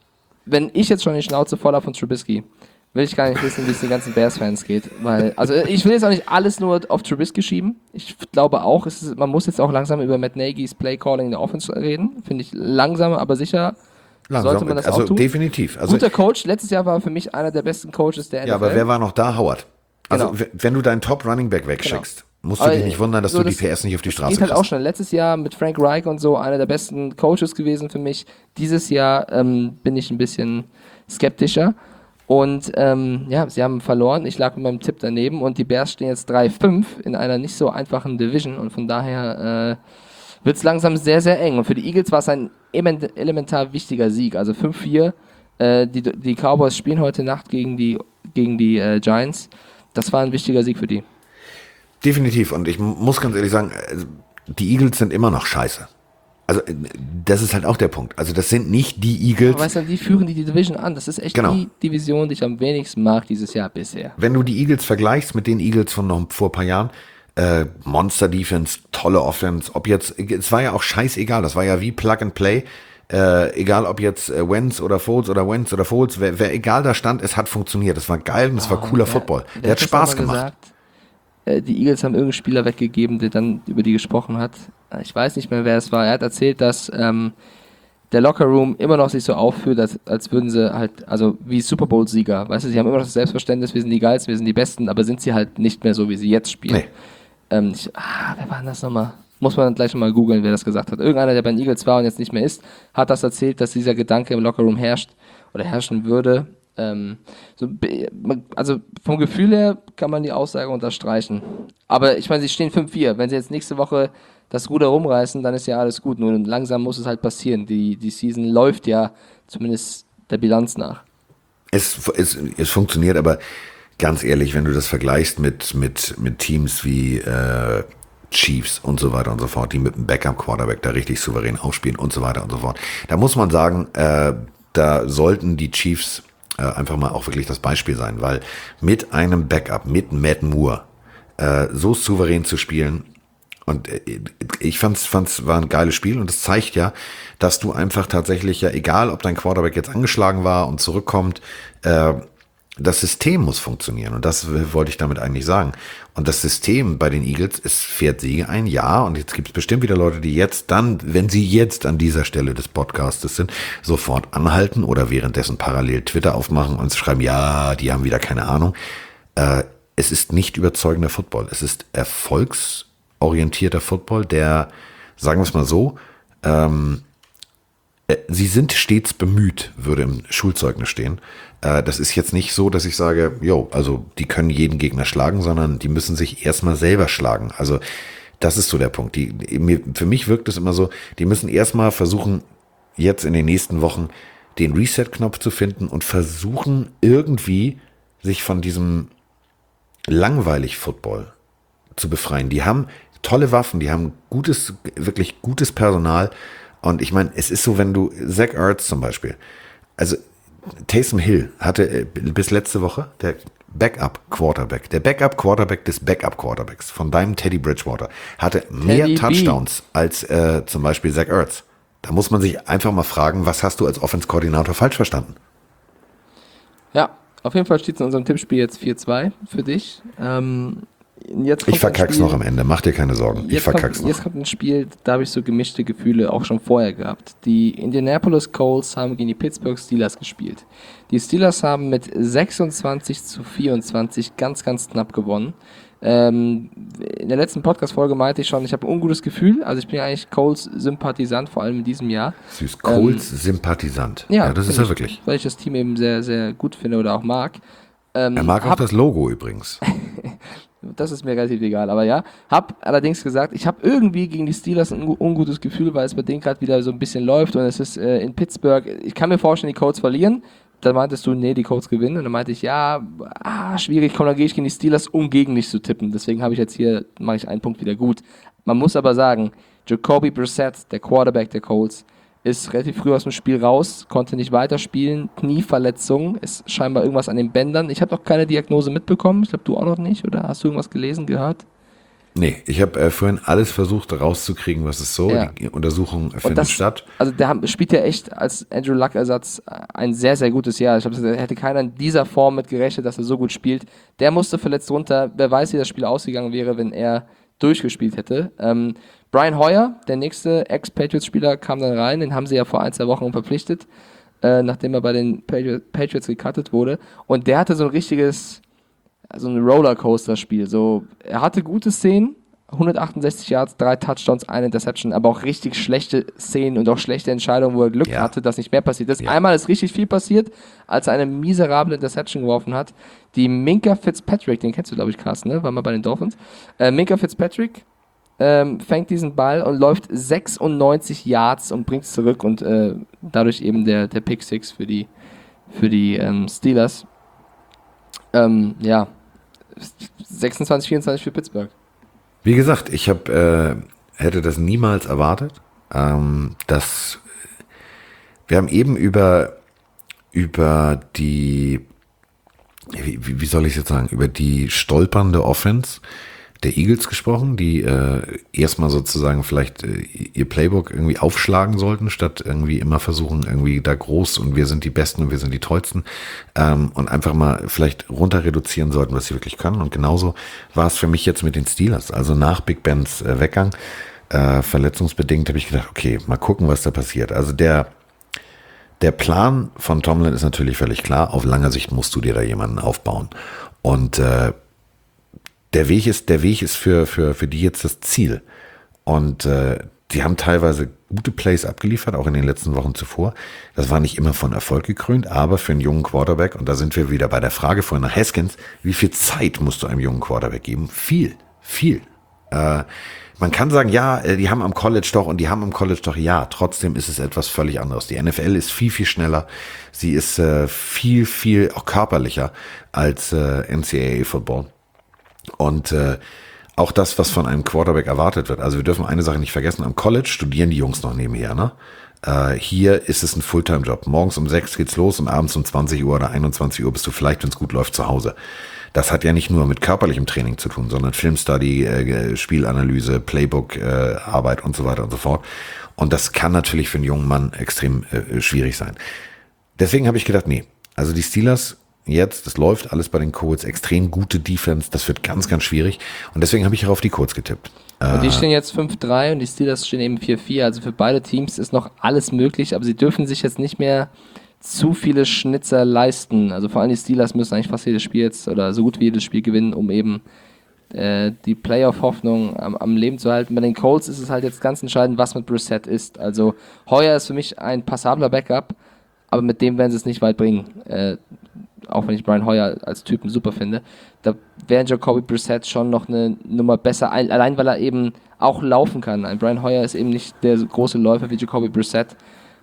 wenn ich jetzt schon die Schnauze voll habe von Trubisky, will ich gar nicht wissen, wie es den ganzen Bears-Fans geht. Weil, also ich will jetzt auch nicht alles nur auf Trubisky schieben. Ich glaube auch, es ist, man muss jetzt auch langsam über Matt Nagy's Play-Calling in der Offense reden. Finde ich langsam, aber sicher Langsam. sollte man das also auch tun. definitiv. Also, Guter Coach. Letztes Jahr war er für mich einer der besten Coaches der N F L. ja, aber wer war noch da? Howard. Also Genau. w- wenn du deinen Top-Running-Back wegschickst, musst du Aber, dich nicht wundern, dass so du die das- P S nicht auf die das Straße geht halt auch kriegst. schnell. Letztes Jahr mit Frank Reich und so einer der besten Coaches gewesen für mich. Dieses Jahr ähm, bin ich ein bisschen skeptischer. Und ähm, ja, sie haben verloren. Ich lag mit meinem Tipp daneben und die Bears stehen jetzt drei fünf in einer nicht so einfachen Division und von daher äh, wird es langsam sehr, sehr eng. Und für die Eagles war es ein element- elementar wichtiger Sieg. Also fünf vier. Äh, die, die Cowboys spielen heute Nacht gegen die, gegen die äh, Giants. Das war ein wichtiger Sieg für die. Definitiv. Und ich m- muss ganz ehrlich sagen, äh, die Eagles sind immer noch scheiße. Also das ist halt auch der Punkt. Also das sind nicht die Eagles. Aber weißt du, die führen die Division an. Das ist echt genau. die Division, die ich am wenigsten mag dieses Jahr bisher. Wenn du die Eagles vergleichst mit den Eagles von noch vor ein paar Jahren, äh, Monster Defense, tolle Offense, ob jetzt, es war ja auch scheißegal, das war ja wie Plug and Play. Äh, egal ob jetzt äh, Wentz oder Foles oder Wentz oder Foles, wer, wer egal da stand, es hat funktioniert. Es war geil und es oh, war cooler der, Football. Der, der hat Spaß gemacht. Gesagt, äh, die Eagles haben irgendeinen Spieler weggegeben, der dann über die gesprochen hat. Ich weiß nicht mehr, wer es war. Er hat erzählt, dass ähm, der Lockerroom immer noch sich so aufführt, als, als würden sie halt, also wie Super Bowl-Sieger. Weißt du, sie haben immer noch das Selbstverständnis, wir sind die Geilsten, wir sind die Besten, aber sind sie halt nicht mehr so, wie sie jetzt spielen. Nee. Ähm, ich, ah, wer war denn das nochmal? Muss man dann gleich nochmal googeln, wer das gesagt hat. Irgendeiner, der bei den Eagles war und jetzt nicht mehr ist, hat das erzählt, dass dieser Gedanke im Lockerroom herrscht oder herrschen würde. Ähm, so, also vom Gefühl her kann man die Aussage unterstreichen. Aber ich meine, sie stehen fünf vier. Wenn sie jetzt nächste Woche das Ruder rumreißen, dann ist ja alles gut. Nur langsam muss es halt passieren. Die, die Season läuft ja zumindest der Bilanz nach. Es, es, es funktioniert, aber ganz ehrlich, wenn du das vergleichst mit, mit, mit Teams wie äh, Chiefs und so weiter und so fort, die mit dem Backup-Quarterback da richtig souverän aufspielen und so weiter und so fort. Da muss man sagen, äh, da sollten die Chiefs äh, einfach mal auch wirklich das Beispiel sein, weil mit einem Backup, mit Matt Moore, äh, so souverän zu spielen, und äh, ich fand's, fand's, war ein geiles Spiel und es zeigt ja, dass du einfach tatsächlich ja, egal ob dein Quarterback jetzt angeschlagen war und zurückkommt, äh, das System muss funktionieren und das wollte ich damit eigentlich sagen. Und das System bei den Eagles, es fährt Siege ein, ja, und jetzt gibt es bestimmt wieder Leute, die jetzt dann, wenn sie jetzt an dieser Stelle des Podcastes sind, sofort anhalten oder währenddessen parallel Twitter aufmachen und schreiben, ja, die haben wieder keine Ahnung. Äh, es ist nicht überzeugender Football, es ist erfolgsorientierter Football, der, sagen wir es mal so, ähm, sie sind stets bemüht, würde im Schulzeugnis stehen. Das ist jetzt nicht so, dass ich sage, jo, also die können jeden Gegner schlagen, sondern die müssen sich erstmal selber schlagen. Also das ist so der Punkt. Die, für mich wirkt es immer so, die müssen erstmal versuchen, jetzt in den nächsten Wochen den Reset-Knopf zu finden und versuchen irgendwie sich von diesem langweilig Football zu befreien. Die haben tolle Waffen, die haben gutes, wirklich gutes Personal. Und ich meine, es ist so, wenn du Zach Ertz zum Beispiel, also Taysom Hill hatte bis letzte Woche der Backup-Quarterback, der Backup-Quarterback des Backup-Quarterbacks von deinem Teddy Bridgewater, hatte mehr Teddy Touchdowns B. als äh, zum Beispiel Zach Ertz. Da muss man sich einfach mal fragen, was hast du als Offense-Koordinator falsch verstanden? Ja, auf jeden Fall steht es in unserem Tippspiel jetzt vier zwei für dich. Ähm, Jetzt ich verkack's Spiel, noch am Ende, mach dir keine Sorgen. Ich verkack's kommt, noch. Jetzt kommt ein Spiel, da habe ich so gemischte Gefühle auch schon vorher gehabt. Die Indianapolis Colts haben gegen die Pittsburgh Steelers gespielt. Die Steelers haben mit sechsundzwanzig zu vierundzwanzig ganz, ganz knapp gewonnen. Ähm, in der letzten Podcast-Folge meinte ich schon, ich habe ein ungutes Gefühl. Also ich bin ja eigentlich Colts-Sympathisant, vor allem in diesem Jahr. Süß, Colts-Sympathisant. Ähm, ja, ja, das ist er wirklich. Weil ich das Team eben sehr, sehr gut finde oder auch mag. Ähm, er mag auch das Logo übrigens. Das ist mir relativ egal, aber ja. Hab allerdings gesagt, ich habe irgendwie gegen die Steelers ein ungutes Gefühl, weil es bei denen gerade wieder so ein bisschen läuft und es ist äh, in Pittsburgh. Ich kann mir vorstellen, die Colts verlieren. Da meintest du, nee, die Colts gewinnen. Und dann meinte ich, ja, ah, schwierig, komm, dann gehe ich gegen die Steelers, um gegen dich zu tippen. Deswegen habe ich jetzt hier, mache ich einen Punkt wieder gut. Man muss aber sagen, Jacoby Brissett, der Quarterback der Colts, ist relativ früh aus dem Spiel raus, konnte nicht weiterspielen, Knieverletzung, ist scheinbar irgendwas an den Bändern. Ich habe noch keine Diagnose mitbekommen, ich glaube du auch noch nicht, oder hast du irgendwas gelesen, gehört? Nee, ich habe äh, vorhin alles versucht rauszukriegen, was ist so, ja. Die Untersuchung findet das, statt. Also der spielt ja echt als Andrew Luck-Ersatz ein sehr, sehr gutes Jahr. Ich glaube, da hätte keiner in dieser Form mit gerechnet, dass er so gut spielt. Der musste verletzt runter, wer weiß, wie das Spiel ausgegangen wäre, wenn er durchgespielt hätte. Ähm, Brian Hoyer, der nächste Ex-Patriots-Spieler, kam dann rein, den haben sie ja vor ein, zwei Wochen verpflichtet, äh, nachdem er bei den Patri- Patriots gecuttet wurde. Und der hatte so ein richtiges, so ein Rollercoaster-Spiel. So, er hatte gute Szenen, hundertachtundsechzig Yards, drei Touchdowns, eine Interception, aber auch richtig schlechte Szenen und auch schlechte Entscheidungen, wo er Glück ja. hatte, dass nicht mehr passiert ist. Ja. Einmal ist richtig viel passiert, als er eine miserable Interception geworfen hat. Die Minkah Fitzpatrick, den kennst du, glaube ich, Carsten, ne? War mal bei den Dolphins. Äh, Minkah Fitzpatrick ähm, fängt diesen Ball und läuft sechsundneunzig Yards und bringt es zurück und äh, dadurch eben der, der Pick Six für die, für die ähm, Steelers. Ähm, ja, sechsundzwanzig vierundzwanzig für Pittsburgh. Wie gesagt, ich hab, äh, hätte das niemals erwartet. Ähm, das, wir haben eben über, über die, wie, wie soll ich jetzt sagen, über die stolpernde Offense der Eagles gesprochen, die äh, erstmal sozusagen vielleicht äh, ihr Playbook irgendwie aufschlagen sollten, statt irgendwie immer versuchen, irgendwie da groß und wir sind die Besten und wir sind die Tollsten, ähm, und einfach mal vielleicht runter reduzieren sollten, was sie wirklich können. Und genauso war es für mich jetzt mit den Steelers. Also nach Big Bens äh, Weggang, äh, verletzungsbedingt, habe ich gedacht, okay, mal gucken, was da passiert. Also der Der Plan von Tomlin ist natürlich völlig klar. Auf lange Sicht musst du dir da jemanden aufbauen. Und äh, der Weg ist, der Weg ist für, für, für die jetzt das Ziel. Und äh, die haben teilweise gute Plays abgeliefert, auch in den letzten Wochen zuvor. Das war nicht immer von Erfolg gekrönt, aber für einen jungen Quarterback, und da sind wir wieder bei der Frage vorhin nach Haskins, wie viel Zeit musst du einem jungen Quarterback geben? Viel, viel. Äh, Man kann sagen, ja, die haben am College doch und die haben am College doch, ja, trotzdem ist es etwas völlig anderes. Die N F L ist viel, viel schneller. Sie ist äh, viel, viel auch körperlicher als äh, N C A A-Football. Und äh, auch das, was von einem Quarterback erwartet wird. Also wir dürfen eine Sache nicht vergessen, am College studieren die Jungs noch nebenher, ne? Äh, hier ist es ein Fulltime-Job. Morgens um sechs geht's los und abends um zwanzig Uhr oder einundzwanzig Uhr bist du vielleicht, wenn es gut läuft, zu Hause. Das hat ja nicht nur mit körperlichem Training zu tun, sondern Filmstudy, äh, Spielanalyse, Playbook, äh, Arbeit und so weiter und so fort. Und das kann natürlich für einen jungen Mann extrem äh, schwierig sein. Deswegen habe ich gedacht, nee, also die Steelers jetzt, das läuft alles bei den Colts, extrem gute Defense, das wird ganz, ganz schwierig. Und deswegen habe ich auch auf die Colts getippt. Und die stehen jetzt fünf drei und die Steelers stehen eben vier vier. Also für beide Teams ist noch alles möglich, aber sie dürfen sich jetzt nicht mehr zu viele Schnitzer leisten. Also vor allem die Steelers müssen eigentlich fast jedes Spiel jetzt oder so gut wie jedes Spiel gewinnen, um eben äh, die Playoff-Hoffnung am, am Leben zu halten. Bei den Colts ist es halt jetzt ganz entscheidend, was mit Brissett ist. Also Hoyer ist für mich ein passabler Backup, aber mit dem werden sie es nicht weit bringen. Äh, auch wenn ich Brian Hoyer als Typen super finde. Da wäre Jacoby Brissett schon noch eine Nummer besser, allein weil er eben auch laufen kann. Ein Brian Hoyer ist eben nicht der große Läufer wie Jacoby Brissett.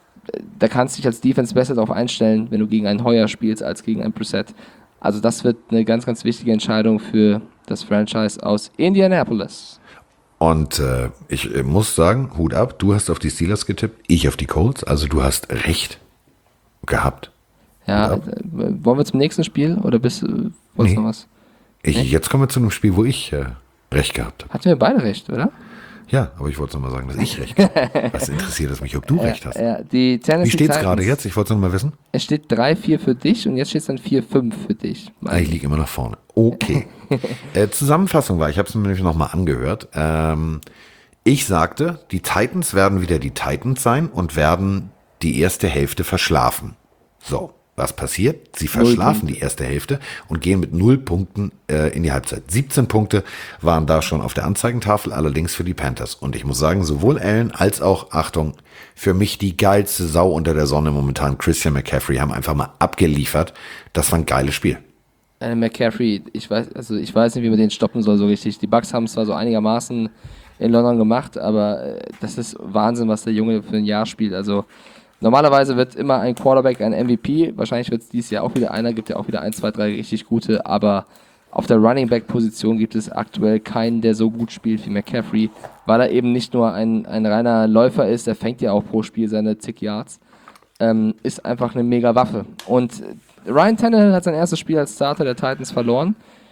Da kannst du dich als Defense besser darauf einstellen, wenn du gegen einen Hoyer spielst, als gegen einen Brissett. Also das wird eine ganz, ganz wichtige Entscheidung für das Franchise aus Indianapolis. Und äh, ich äh, muss sagen, Hut ab, du hast auf die Steelers getippt, ich auf die Colts, also du hast recht gehabt. Ja, äh, wollen wir zum nächsten Spiel oder bist du nee. noch was? Ich, nee? Jetzt kommen wir zu einem Spiel, wo ich äh, recht gehabt habe. Hatten wir beide recht, oder? Ja, aber ich wollte noch mal sagen, dass ich recht habe. Was interessiert es mich, ob du recht hast? Ja, die Tennessee Wie steht es Titans, gerade jetzt? Ich wollte es noch mal wissen. Es steht drei vier für dich und jetzt steht es dann vier fünf für dich. Ah, ich liege immer nach vorne. Okay. äh, Zusammenfassung war, ich habe es mir nämlich noch mal angehört. Ähm, ich sagte, die Titans werden wieder die Titans sein und werden die erste Hälfte verschlafen. So. Was passiert? Sie verschlafen die erste Hälfte und gehen mit null Punkten äh, in die Halbzeit. siebzehn Punkte waren da schon auf der Anzeigentafel, allerdings für die Panthers. Und ich muss sagen, sowohl Allen als auch, Achtung, für mich die geilste Sau unter der Sonne momentan, Christian McCaffrey, haben einfach mal abgeliefert. Das war ein geiles Spiel. Äh, McCaffrey, ich weiß, also ich weiß nicht, wie man den stoppen soll so richtig. Die Bucks haben es zwar so einigermaßen in London gemacht, aber äh, das ist Wahnsinn, was der Junge für ein Jahr spielt. Also normalerweise wird immer ein Quarterback ein M V P, wahrscheinlich wird es dieses Jahr auch wieder einer, gibt ja auch wieder ein, zwei, drei richtig gute, aber auf der Running Back Position gibt es aktuell keinen, der so gut spielt wie McCaffrey, weil er eben nicht nur ein, ein reiner Läufer ist, er fängt ja auch pro Spiel seine zig Yards, ähm, ist einfach eine mega Waffe. Und Ryan Tannehill hat sein erstes Spiel als Starter der Titans verloren.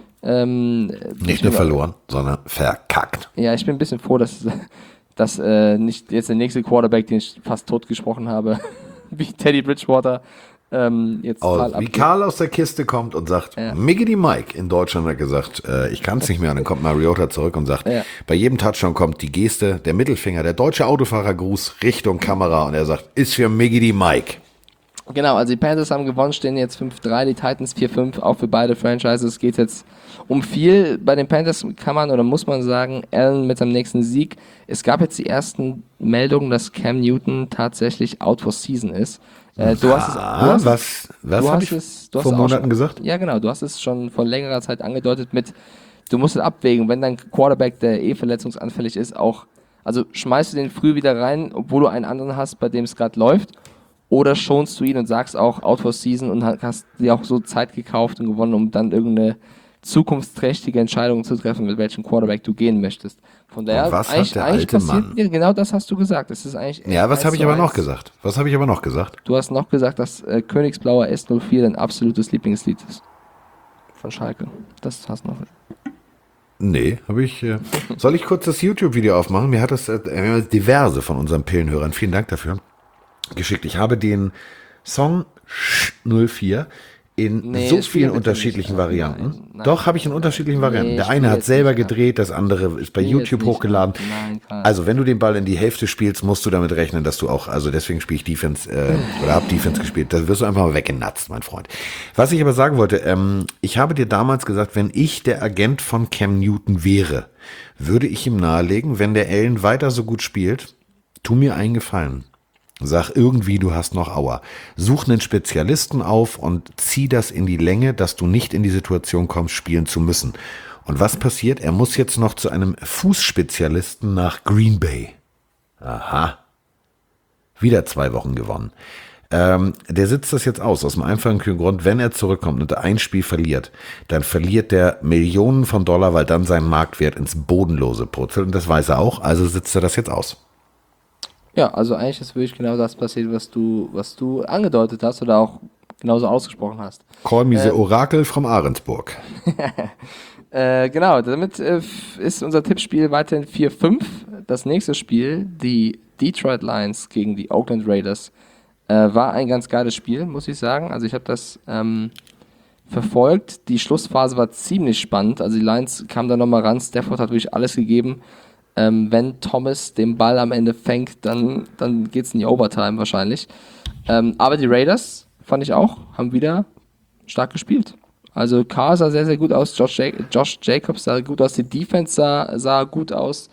Ähm, nicht nur verloren, sondern verkackt. Ja, ich bin ein bisschen froh, dass dass äh, nicht jetzt der nächste Quarterback, den ich fast tot gesprochen habe, wie Teddy Bridgewater, ähm, jetzt oh, total wie abgeht. Karl aus der Kiste kommt und sagt, ja. Miggity Mike in Deutschland hat gesagt, äh, ich kann es nicht mehr. Und dann kommt Mariota zurück und sagt, ja. Bei jedem Touchdown kommt die Geste, der Mittelfinger, der deutsche Autofahrergruß Richtung Kamera und er sagt, ist für Miggity Mike. Genau, also die Panthers haben gewonnen, stehen jetzt fünf drei, die Titans vier fünf, auch für beide Franchises. Es geht jetzt um viel. Bei den Panthers kann man oder muss man sagen, Allen mit seinem nächsten Sieg. Es gab jetzt die ersten Meldungen, dass Cam Newton tatsächlich out for season ist. Äh, du hast es, du hast, was was habe ich es, du vor hast Monaten schon, gesagt? Ja, genau, du hast es schon vor längerer Zeit angedeutet mit, du musst es abwägen, wenn dein Quarterback, der eh verletzungsanfällig ist, auch, also schmeißt du den früh wieder rein, obwohl du einen anderen hast, bei dem es gerade läuft, oder schonst du ihn und sagst auch out for season und hast dir auch so Zeit gekauft und gewonnen, um dann irgendeine zukunftsträchtige Entscheidungen zu treffen, mit welchem Quarterback du gehen möchtest. Von daher, Und was hat eigentlich, der eigentlich alte passiert, Mann? ja, genau das hast du gesagt. Das ist eigentlich Ja, was eins habe ich zu aber noch eins. gesagt? Was habe ich aber noch gesagt? Du hast noch gesagt, dass äh, Königsblauer S null vier dein absolutes Lieblingslied ist. Von Schalke. Das hast du noch. Nee, habe ich. Äh, soll ich kurz das YouTube-Video aufmachen? Mir hat das äh, wir haben diverse von unseren Pillenhörern, vielen Dank dafür, geschickt. Ich habe den Song null vier in Nee, so spiel vielen bitte unterschiedlichen nicht. Varianten. Nein, nein, Doch, habe ich in nein, unterschiedlichen nein. Varianten. Nee, Der spiel eine hat jetzt selber nicht, ja. gedreht, das andere ist bei Spiel YouTube jetzt nicht, hochgeladen. nein, Karl. Also, wenn du den Ball in die Hälfte spielst, musst du damit rechnen, dass du auch, also deswegen spiele ich Defense äh, oder habe Defense gespielt. Da wirst du einfach mal weggenatzt, mein Freund. Was ich aber sagen wollte, ähm, ich habe dir damals gesagt, wenn ich der Agent von Cam Newton wäre, würde ich ihm nahelegen, wenn der Allen weiter so gut spielt, tu mir einen Gefallen. Sag irgendwie, du hast noch Aua. Such einen Spezialisten auf und zieh das in die Länge, dass du nicht in die Situation kommst, spielen zu müssen. Und was passiert? Er muss jetzt noch zu einem Fußspezialisten nach Green Bay. Aha. Wieder zwei Wochen gewonnen. Ähm, der sitzt das jetzt aus, aus dem einfachen Grund, wenn er zurückkommt und ein Spiel verliert, dann verliert der Millionen von Dollar, weil dann sein Marktwert ins Bodenlose purzelt. Und das weiß er auch, also sitzt er das jetzt aus. Ja, also eigentlich ist wirklich genau das passiert, was du, was du angedeutet hast oder auch genauso ausgesprochen hast. Call me the Ähm. Orakel from Ahrensburg. Äh, genau, damit äh, f- ist unser Tippspiel weiterhin vier fünf. Das nächste Spiel, die Detroit Lions gegen die Oakland Raiders, äh, war ein ganz geiles Spiel, muss ich sagen. Also ich habe das ähm, verfolgt. Die Schlussphase war ziemlich spannend. Also die Lions kamen da nochmal ran. Stafford hat wirklich alles gegeben. Ähm, wenn Thomas den Ball am Ende fängt, dann, dann geht es in die Overtime wahrscheinlich. Ähm, aber die Raiders, fand ich auch, haben wieder stark gespielt. Also Carr sah sehr, sehr gut aus, Josh, ja- Josh Jacobs sah gut aus, die Defense sah, sah gut aus.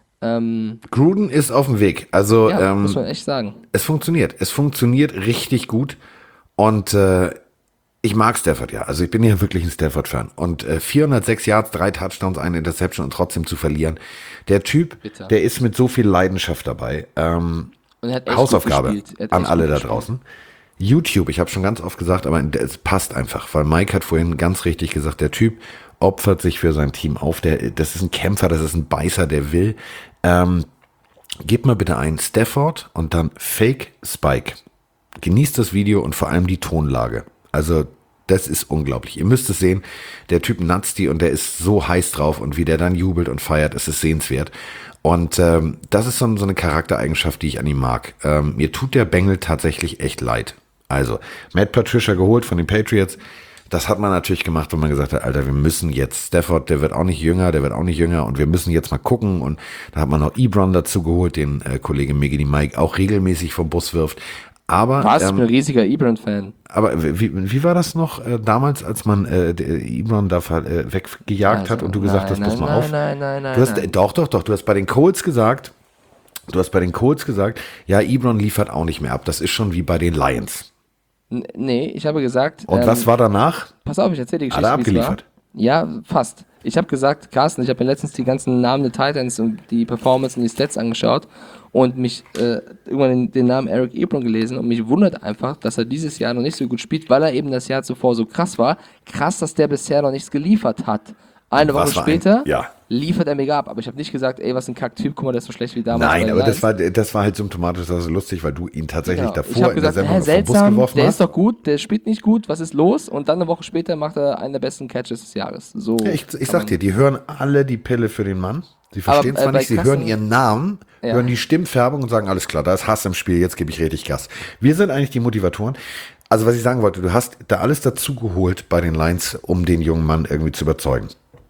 Ähm, Gruden ist auf dem Weg. Also ja, ähm, muss man echt sagen. es funktioniert. Es funktioniert richtig gut. Und äh, ich mag Stafford ja. Also ich bin ja wirklich ein Stafford-Fan. Und äh, vierhundertsechs Yards, drei Touchdowns, eine Interception und trotzdem zu verlieren. Der Typ, Bitter. der ist mit so viel Leidenschaft dabei. Ähm, Und er hat echt Hausaufgabe gut gespielt. Er hat an echt alle gut da gespielt. draußen. YouTube, ich habe schon ganz oft gesagt, aber es passt einfach, weil Mike hat vorhin ganz richtig gesagt, der Typ opfert sich für sein Team auf. Der, das ist ein Kämpfer, das ist ein Beißer, der will. Ähm, gebt mal bitte ein Stafford und dann Fake Spike. Genießt das Video und vor allem die Tonlage. Also das ist unglaublich. Ihr müsst es sehen. Der Typ natzt die und der ist so heiß drauf und wie der dann jubelt und feiert, es ist sehenswert. Und ähm, das ist so, so eine Charaktereigenschaft, die ich an ihm mag. Ähm, mir tut der Bengel tatsächlich echt leid. Also, Matt Patricia geholt von den Patriots. Das hat man natürlich gemacht, wenn man gesagt hat, Alter, wir müssen jetzt, Stafford, der wird auch nicht jünger, der wird auch nicht jünger und wir müssen jetzt mal gucken. Und da hat man noch Ebron dazu geholt, den äh, Kollege Miggity Mike auch regelmäßig vom Bus wirft. Aber, Was? Ich bin ein ähm, riesiger Ebron-Fan. aber wie, wie war das noch äh, damals, als man äh, der Ebron da äh, weggejagt Also, hat und du gesagt hast, nein, pass mal nein, auf? Nein, nein, nein, Du hast, nein. doch, doch, doch, du hast bei den Colts gesagt, du hast bei den Colts gesagt, ja, Ebron liefert auch nicht mehr ab. Das ist schon wie bei den Lions. N- Nee, ich habe gesagt. Und ähm, was war danach? Pass auf, ich erzähle die Hat Geschichte. er wie es war. abgeliefert? Ja, fast. Ich habe gesagt, Carsten, ich habe mir letztens die ganzen Namen der Titans und die Performance und die Stats angeschaut und mich äh, irgendwann den, den Namen Eric Ebron gelesen und mich wundert einfach, dass er dieses Jahr noch nicht so gut spielt, weil er eben das Jahr zuvor so krass war. Krass, dass der bisher noch nichts geliefert hat. Eine Was Woche war ein- später ja. liefert er mega ab. Aber ich habe nicht gesagt, ey, was ein Kacktyp, guck mal, der ist so schlecht wie damals. bei Nein, den aber das Lions. war, das war halt symptomatisch, das ist lustig, weil du ihn tatsächlich Genau. Ich davor habe in der gesagt, Sendung hä, vom Bus seltsam, geworfen der hast. ist doch gut, der spielt nicht gut, was ist los? Und dann eine Woche später macht er einen der besten Catches des Jahres. So Ja, ich, ich kann sag man- dir, die hören alle die Pille für den Mann. Sie verstehen Aber, äh, zwar bei nicht, sie Kassen- hören ihren Namen, Ja. hören die Stimmfärbung und sagen, alles klar, da ist Hass im Spiel, jetzt gebe ich richtig Gas. Wir sind eigentlich die Motivatoren. Also was ich sagen wollte, du hast da alles dazu geholt bei den Lions, um den jungen Mann irgendwie zu überzeugen.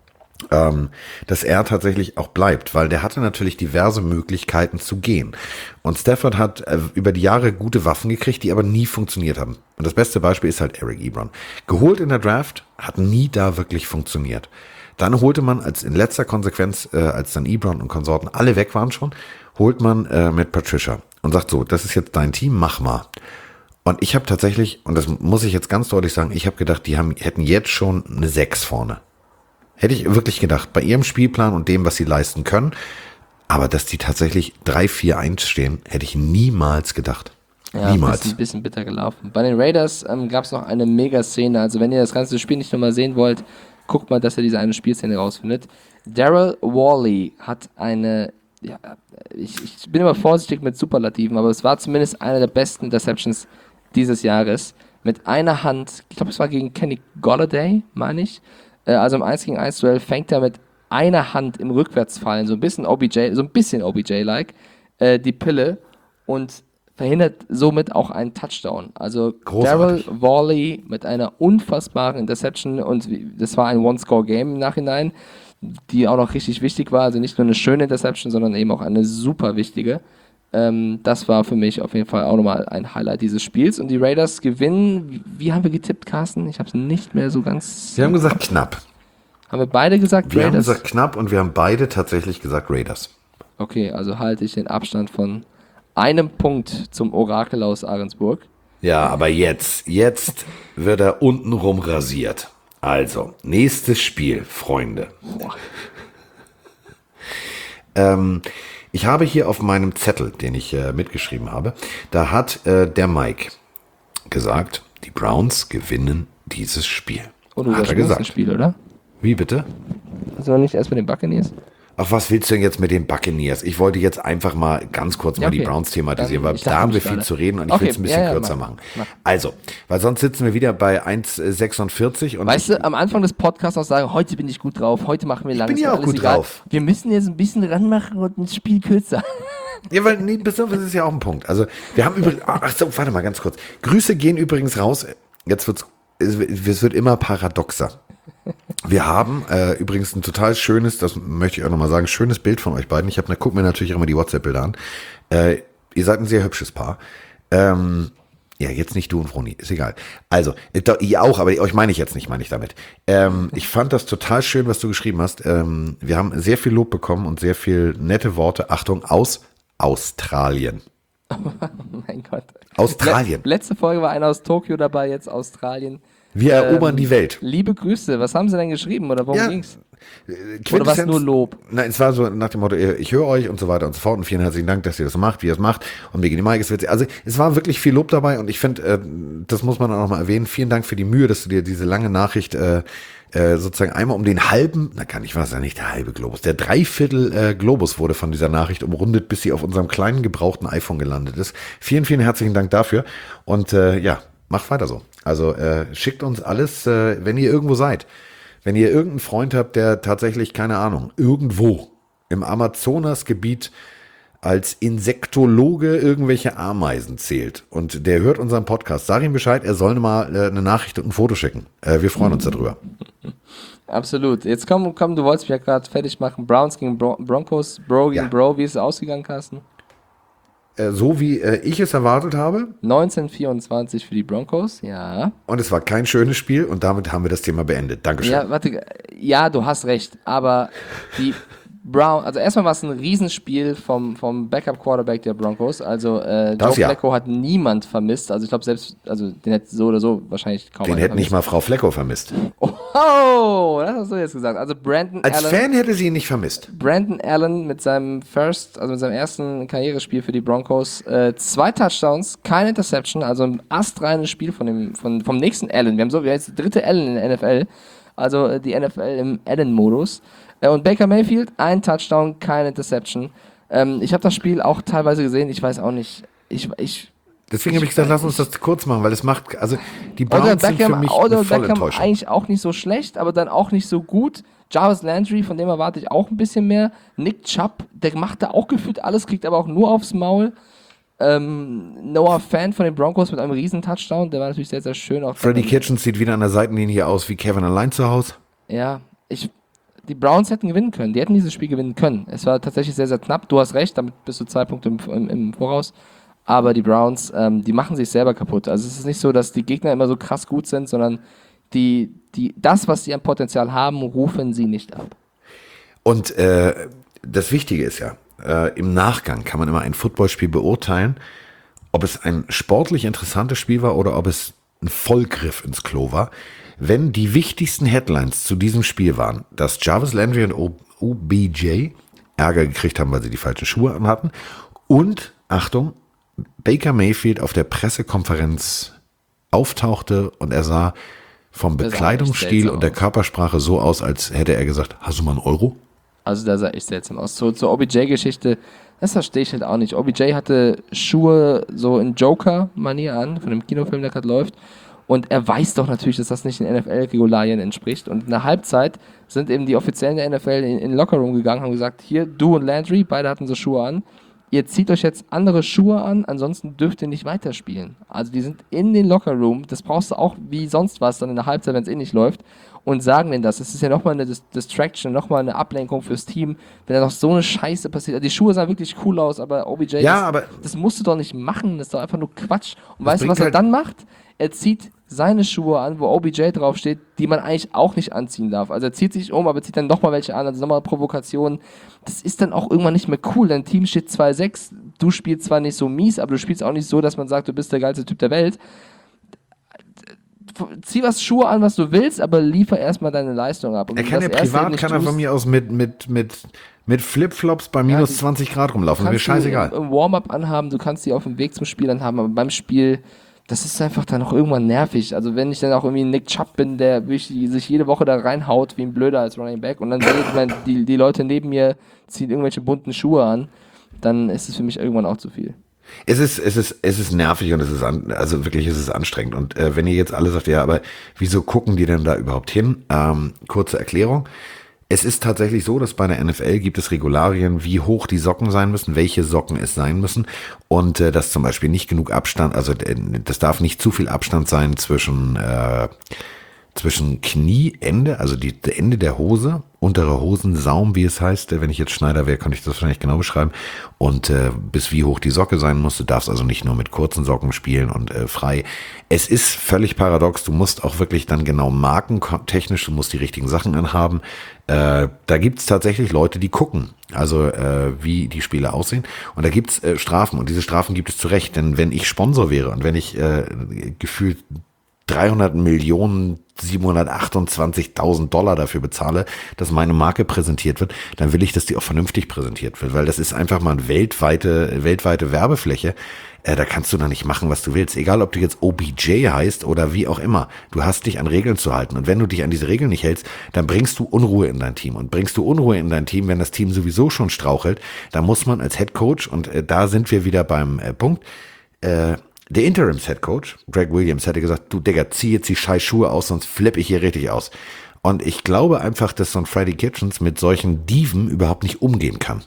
Ähm, dass er tatsächlich auch bleibt, weil der hatte natürlich diverse Möglichkeiten zu gehen. Und Stafford hat äh, über die Jahre gute Waffen gekriegt, die aber nie funktioniert haben. Und das beste Beispiel ist halt Eric Ebron. Geholt in der Draft, hat nie da wirklich funktioniert. Dann holte man als in letzter Konsequenz, äh, als dann Ebron und Konsorten alle weg waren schon, holt man äh, Matt Patricia und sagt so, das ist jetzt dein Team, mach mal. Und ich habe tatsächlich, und das muss ich jetzt ganz deutlich sagen, ich habe gedacht, die haben, hätten jetzt schon eine sechs vorne. Hätte ich wirklich gedacht, bei ihrem Spielplan und dem, was sie leisten können. Aber dass die tatsächlich drei vier eins stehen, hätte ich niemals gedacht. Ja, niemals. Ist ein bisschen bitter gelaufen. Bei den Raiders ähm, gab es noch eine Mega-Szene. Also wenn ihr das ganze Spiel nicht nochmal sehen wollt, guckt mal, dass er diese eine Spielszene rausfindet. Daryl Worley hat eine, ja, ich, ich bin immer vorsichtig mit Superlativen, aber es war zumindest eine der besten Interceptions dieses Jahres. Mit einer Hand, ich glaube, es war gegen Kenny Golladay, meine ich. Äh, also im eins gegen eins Duell fängt er mit einer Hand im Rückwärtsfallen, so ein bisschen O B J, so ein bisschen O B J-like, äh, die Pille und verhindert somit auch einen Touchdown. Also Daryl Worley mit einer unfassbaren Interception und das war ein One-Score-Game im Nachhinein, die auch noch richtig wichtig war. Also nicht nur eine schöne Interception, sondern eben auch eine super wichtige. Ähm, das war für mich auf jeden Fall auch nochmal ein Highlight dieses Spiels. Und die Raiders gewinnen. Wie, wie haben wir getippt, Carsten? Ich habe es nicht mehr so ganz... Wir haben gesagt knapp. Haben wir beide gesagt wir Raiders? Wir haben gesagt knapp und wir haben beide tatsächlich gesagt Raiders. Okay, also halte ich den Abstand von einem Punkt zum Orakel aus Ahrensburg. Ja, aber jetzt, jetzt wird er untenrum rasiert. Also, nächstes Spiel, Freunde. ähm, ich habe hier auf meinem Zettel, den ich äh, mitgeschrieben habe, da hat äh, der Mike gesagt, die Browns gewinnen dieses Spiel. Oh, du hat er gesagt. Das Spiel, oder? Wie bitte? Also noch nicht erst mit den Buccaneers? Ach, was willst du denn jetzt mit den Buccaneers? Ich wollte jetzt einfach mal ganz kurz Ja, mal okay. die Browns thematisieren, weil dachte, da haben wir ich viel gerade. zu reden und ich Okay, will es ein bisschen ja, ja, kürzer mach, machen. mach. Also, weil sonst sitzen wir wieder bei eins Komma sechsundvierzig und Weißt du, am Anfang des Podcasts auch sagen, heute bin ich gut drauf, heute machen wir lang. bin ja auch gut drauf. Wir müssen jetzt ein bisschen ranmachen und ein Spiel kürzer. ja, weil nee, bis auf, das ist ja auch ein Punkt. Also, wir haben übrigens, ach so, warte mal ganz kurz. Grüße gehen übrigens raus. Jetzt wird's, es wird- es wird immer paradoxer. Wir haben äh, übrigens ein total schönes, das möchte ich auch nochmal sagen, schönes Bild von euch beiden. Ich habe, guck mir natürlich auch immer die WhatsApp-Bilder an. Äh, ihr seid ein sehr hübsches Paar. Ähm, ja, jetzt nicht du und Froni, ist egal. Also, äh, doch, ihr auch, aber euch meine ich jetzt nicht, meine ich damit. Ähm, ich fand das total schön, was du geschrieben hast. Ähm, wir haben sehr viel Lob bekommen und sehr viel nette Worte. Achtung, aus Australien. Mein Gott. Australien. Le- letzte Folge war einer aus Tokio dabei, jetzt Australien. Wir erobern Ähm, die Welt. Liebe Grüße, was haben sie denn geschrieben oder worum Ja, ging's? Quintessenz- Oder was nur Lob? Nein, es war so nach dem Motto, ich höre euch und so weiter und so fort und vielen herzlichen Dank, dass ihr das so macht, wie ihr es macht und Biggie Mike ist witzig. Also es war wirklich viel Lob dabei und ich finde, äh, das muss man auch noch mal erwähnen, vielen Dank für die Mühe, dass du dir diese lange Nachricht äh, äh, sozusagen einmal um den halben, na kann ich was ja nicht der halbe Globus, der Dreiviertel äh, Globus wurde von dieser Nachricht umrundet, bis sie auf unserem kleinen gebrauchten iPhone gelandet ist. Vielen, vielen herzlichen Dank dafür und äh, ja, macht weiter so. Also äh, schickt uns alles, äh, wenn ihr irgendwo seid. Wenn ihr irgendeinen Freund habt, der tatsächlich, keine Ahnung, irgendwo im Amazonasgebiet als Insektologe irgendwelche Ameisen zählt und der hört unseren Podcast, sag ihm Bescheid, er soll mal äh, eine Nachricht und ein Foto schicken. Äh, wir freuen uns darüber. Absolut. Jetzt komm, komm, du wolltest mich ja gerade fertig machen. Browns gegen Bro- Broncos, Bro gegen Ja. Bro. Wie ist es ausgegangen, Carsten? Äh, so wie äh, ich es erwartet habe neunzehn vierundzwanzig für die Broncos, ja. und es war kein schönes Spiel und damit haben wir das Thema beendet. Dankeschön. Ja, warte, ja, du hast recht, aber die Brown, also erstmal war es ein Riesenspiel vom, vom Backup-Quarterback der Broncos, also äh, Joe Das ja. Flacco hat niemand vermisst, also ich glaube selbst, also den hätte so oder so wahrscheinlich kaum Den einer hätte nicht vermisst. mal Frau Flecko vermisst. Oh, das hast du jetzt gesagt, also Brandon Als Allen. Fan hätte sie ihn nicht vermisst. Brandon Allen mit seinem First, also mit seinem ersten Karrierespiel für die Broncos, äh, zwei Touchdowns, keine Interception, also ein astreines Spiel von dem, von, vom nächsten Allen. Wir haben so, wir haben jetzt die dritte Allen in der N F L, also äh, die N F L im Allen-Modus. Äh, und Baker Mayfield, ein Touchdown, keine Interception. Ähm, ich habe das Spiel auch teilweise gesehen, ich weiß auch nicht, ich, ich Deswegen habe ich gesagt, lass uns das kurz machen, weil es macht, also die Odell Browns sind für Beckham, mich Odell eine volle Beckham Enttäuschung. eigentlich auch nicht so schlecht, aber dann auch nicht so gut. Jarvis Landry, von dem erwarte ich auch ein bisschen mehr. Nick Chubb, der macht da auch gefühlt alles, kriegt aber auch nur aufs Maul. Ähm, Noah Fant von den Broncos mit einem riesen Touchdown, der war natürlich sehr, sehr schön. Auch Freddie Kitchens sieht wieder an der Seitenlinie aus wie Kevin allein zu Hause. Ja, ich, die Browns hätten gewinnen können. Die hätten dieses Spiel gewinnen können. Es war tatsächlich sehr, sehr knapp. Du hast recht, damit bist du zwei Punkte im, im, im Voraus. Aber die Browns, ähm, die machen sich selber kaputt. Also es ist nicht so, dass die Gegner immer so krass gut sind, sondern die, die, das, was sie an Potenzial haben, rufen sie nicht ab. Und äh, das Wichtige ist ja, äh, im Nachgang kann man immer ein Footballspiel beurteilen, ob es ein sportlich interessantes Spiel war oder ob es ein Vollgriff ins Klo war. Wenn die wichtigsten Headlines zu diesem Spiel waren, dass Jarvis Landry und O B J Ärger gekriegt haben, weil sie die falschen Schuhe anhatten und, Achtung, Baker Mayfield auf der Pressekonferenz auftauchte und er sah vom Das sah echt Bekleidungsstil seltsam und der aus. Körpersprache so aus, als hätte er gesagt, hast du mal einen Euro? Also da sah echt seltsam aus. So, zur O B J-Geschichte, das verstehe ich halt auch nicht. O B J hatte Schuhe so in Joker-Manier an, von dem Kinofilm, der gerade läuft. Und er weiß doch natürlich, dass das nicht den N F L-Regularien entspricht. Und in der Halbzeit sind eben die Offiziellen der N F L in, in den Lockerroom gegangen und haben gesagt, hier, du und Landry, beide hatten so Schuhe an. Ihr zieht euch jetzt andere Schuhe an, ansonsten dürft ihr nicht weiterspielen. Also die sind in den Lockerroom, das brauchst du auch wie sonst was dann in der Halbzeit, wenn es eh nicht läuft, und sagen denen das. Das ist ja nochmal eine Dis- Distraction, nochmal eine Ablenkung fürs Team, wenn da noch so eine Scheiße passiert. Also die Schuhe sahen wirklich cool aus, aber O B J, Ja, das, aber- das musst du doch nicht machen, das ist doch einfach nur Quatsch. Und Das weißt du, bringt was er halt- dann macht? Er zieht seine Schuhe an, wo O B J draufsteht, die man eigentlich auch nicht anziehen darf. Also er zieht sich um, aber zieht dann nochmal welche an, also nochmal Provokationen. Das ist dann auch irgendwann nicht mehr cool. Dein Team steht zwei sechs, du spielst zwar nicht so mies, aber du spielst auch nicht so, dass man sagt, du bist der geilste Typ der Welt. Zieh was Schuhe an, was du willst, aber liefer erstmal deine Leistung ab. Und Er wenn kann du ja das erste privat, nicht kann er tust, von mir aus mit, mit, mit, mit Flipflops bei minus die- zwanzig Grad rumlaufen. Mir kannst scheißegal. du im Warm-up anhaben, du kannst die auf dem Weg zum Spiel anhaben, aber beim Spiel, das ist einfach dann auch irgendwann nervig. Also wenn ich dann auch irgendwie ein Nick Chubb bin, der wirklich sich jede Woche da reinhaut wie ein Blöder als Running Back und dann sehe ich, mein, die, die Leute neben mir ziehen irgendwelche bunten Schuhe an, dann ist es für mich irgendwann auch zu viel. Es ist, es ist, es ist nervig und es ist, an, also wirklich, es ist anstrengend. Und äh, wenn ihr jetzt alle sagt, ja, aber wieso gucken die denn da überhaupt hin? Ähm, kurze Erklärung. Es ist tatsächlich so, dass bei der N F L gibt es Regularien, wie hoch die Socken sein müssen, welche Socken es sein müssen und äh, dass zum Beispiel nicht genug Abstand, also äh, das darf nicht zu viel Abstand sein zwischen äh, zwischen Knieende, also die der Ende der Hose, untere Hosensaum, wie es heißt. Wenn ich jetzt Schneider wäre, könnte ich das wahrscheinlich genau beschreiben. Und äh, bis wie hoch die Socke sein muss. Du darfst also nicht nur mit kurzen Socken spielen und äh, frei. Es ist völlig paradox. Du musst auch wirklich dann genau markentechnisch, du musst die richtigen Sachen anhaben. Äh, da gibt's tatsächlich Leute, die gucken, also äh, wie die Spiele aussehen. Und da gibt's äh, Strafen. Und diese Strafen gibt es zu Recht. Denn wenn ich Sponsor wäre und wenn ich äh, gefühlt dreihundert Millionen siebenhundertachtundzwanzigtausend Dollar dafür bezahle, dass meine Marke präsentiert wird, dann will ich, dass die auch vernünftig präsentiert wird, weil das ist einfach mal eine weltweite, weltweite Werbefläche. Äh, da kannst du da nicht machen, was du willst. Egal, ob du jetzt O B J heißt oder wie auch immer. Du hast dich an Regeln zu halten. Und wenn du dich an diese Regeln nicht hältst, dann bringst du Unruhe in dein Team. Und bringst du Unruhe in dein Team, wenn das Team sowieso schon strauchelt, dann muss man als Head Coach, und äh, da sind wir wieder beim äh, Punkt, äh, der Interims-Head-Coach, Greg Williams, hätte gesagt, du Digga, zieh jetzt die scheiß Schuhe aus, sonst flippe ich hier richtig aus. Und ich glaube einfach, dass so ein Freddie Kitchens mit solchen Dieven überhaupt nicht umgehen kann.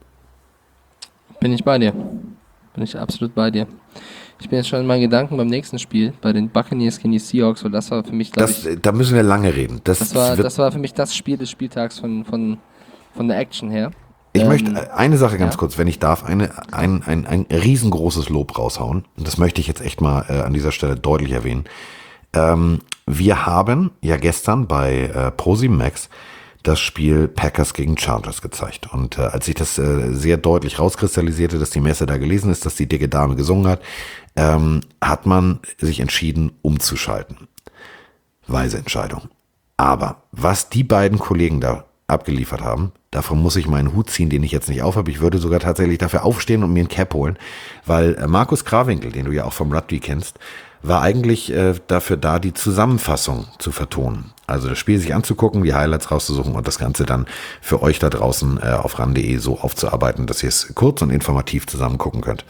Bin ich bei dir. Bin ich absolut bei dir. Ich bin jetzt schon in meinen Gedanken beim nächsten Spiel, bei den Buccaneers gegen die Seahawks, weil das war für mich, glaube Das, ich, äh, da müssen wir lange reden. Das, das war, wird, das war für mich das Spiel des Spieltags von, von, von der Action her. ich Ähm, möchte eine Sache ganz ja. kurz, wenn ich darf, eine, ein, ein, ein riesengroßes Lob raushauen. Und das möchte ich jetzt echt mal äh, an dieser Stelle deutlich erwähnen. Ähm, wir haben ja gestern bei äh, ProSieben Max das Spiel Packers gegen Chargers gezeigt. Und äh, als sich das äh, sehr deutlich rauskristallisierte, dass die Messe da gelesen ist, dass die dicke Dame gesungen hat, ähm, hat man sich entschieden, umzuschalten. Weise Entscheidung. Aber was die beiden Kollegen da abgeliefert haben, davon muss ich meinen Hut ziehen, den ich jetzt nicht aufhabe. Ich würde sogar tatsächlich dafür aufstehen und mir ein Cap holen, weil äh, Markus Krawinkel, den du ja auch vom Rugby kennst, war eigentlich äh, dafür da, die Zusammenfassung zu vertonen. Also das Spiel sich anzugucken, die Highlights rauszusuchen und das Ganze dann für euch da draußen äh, auf ran punkt de so aufzuarbeiten, dass ihr es kurz und informativ zusammen gucken könnt.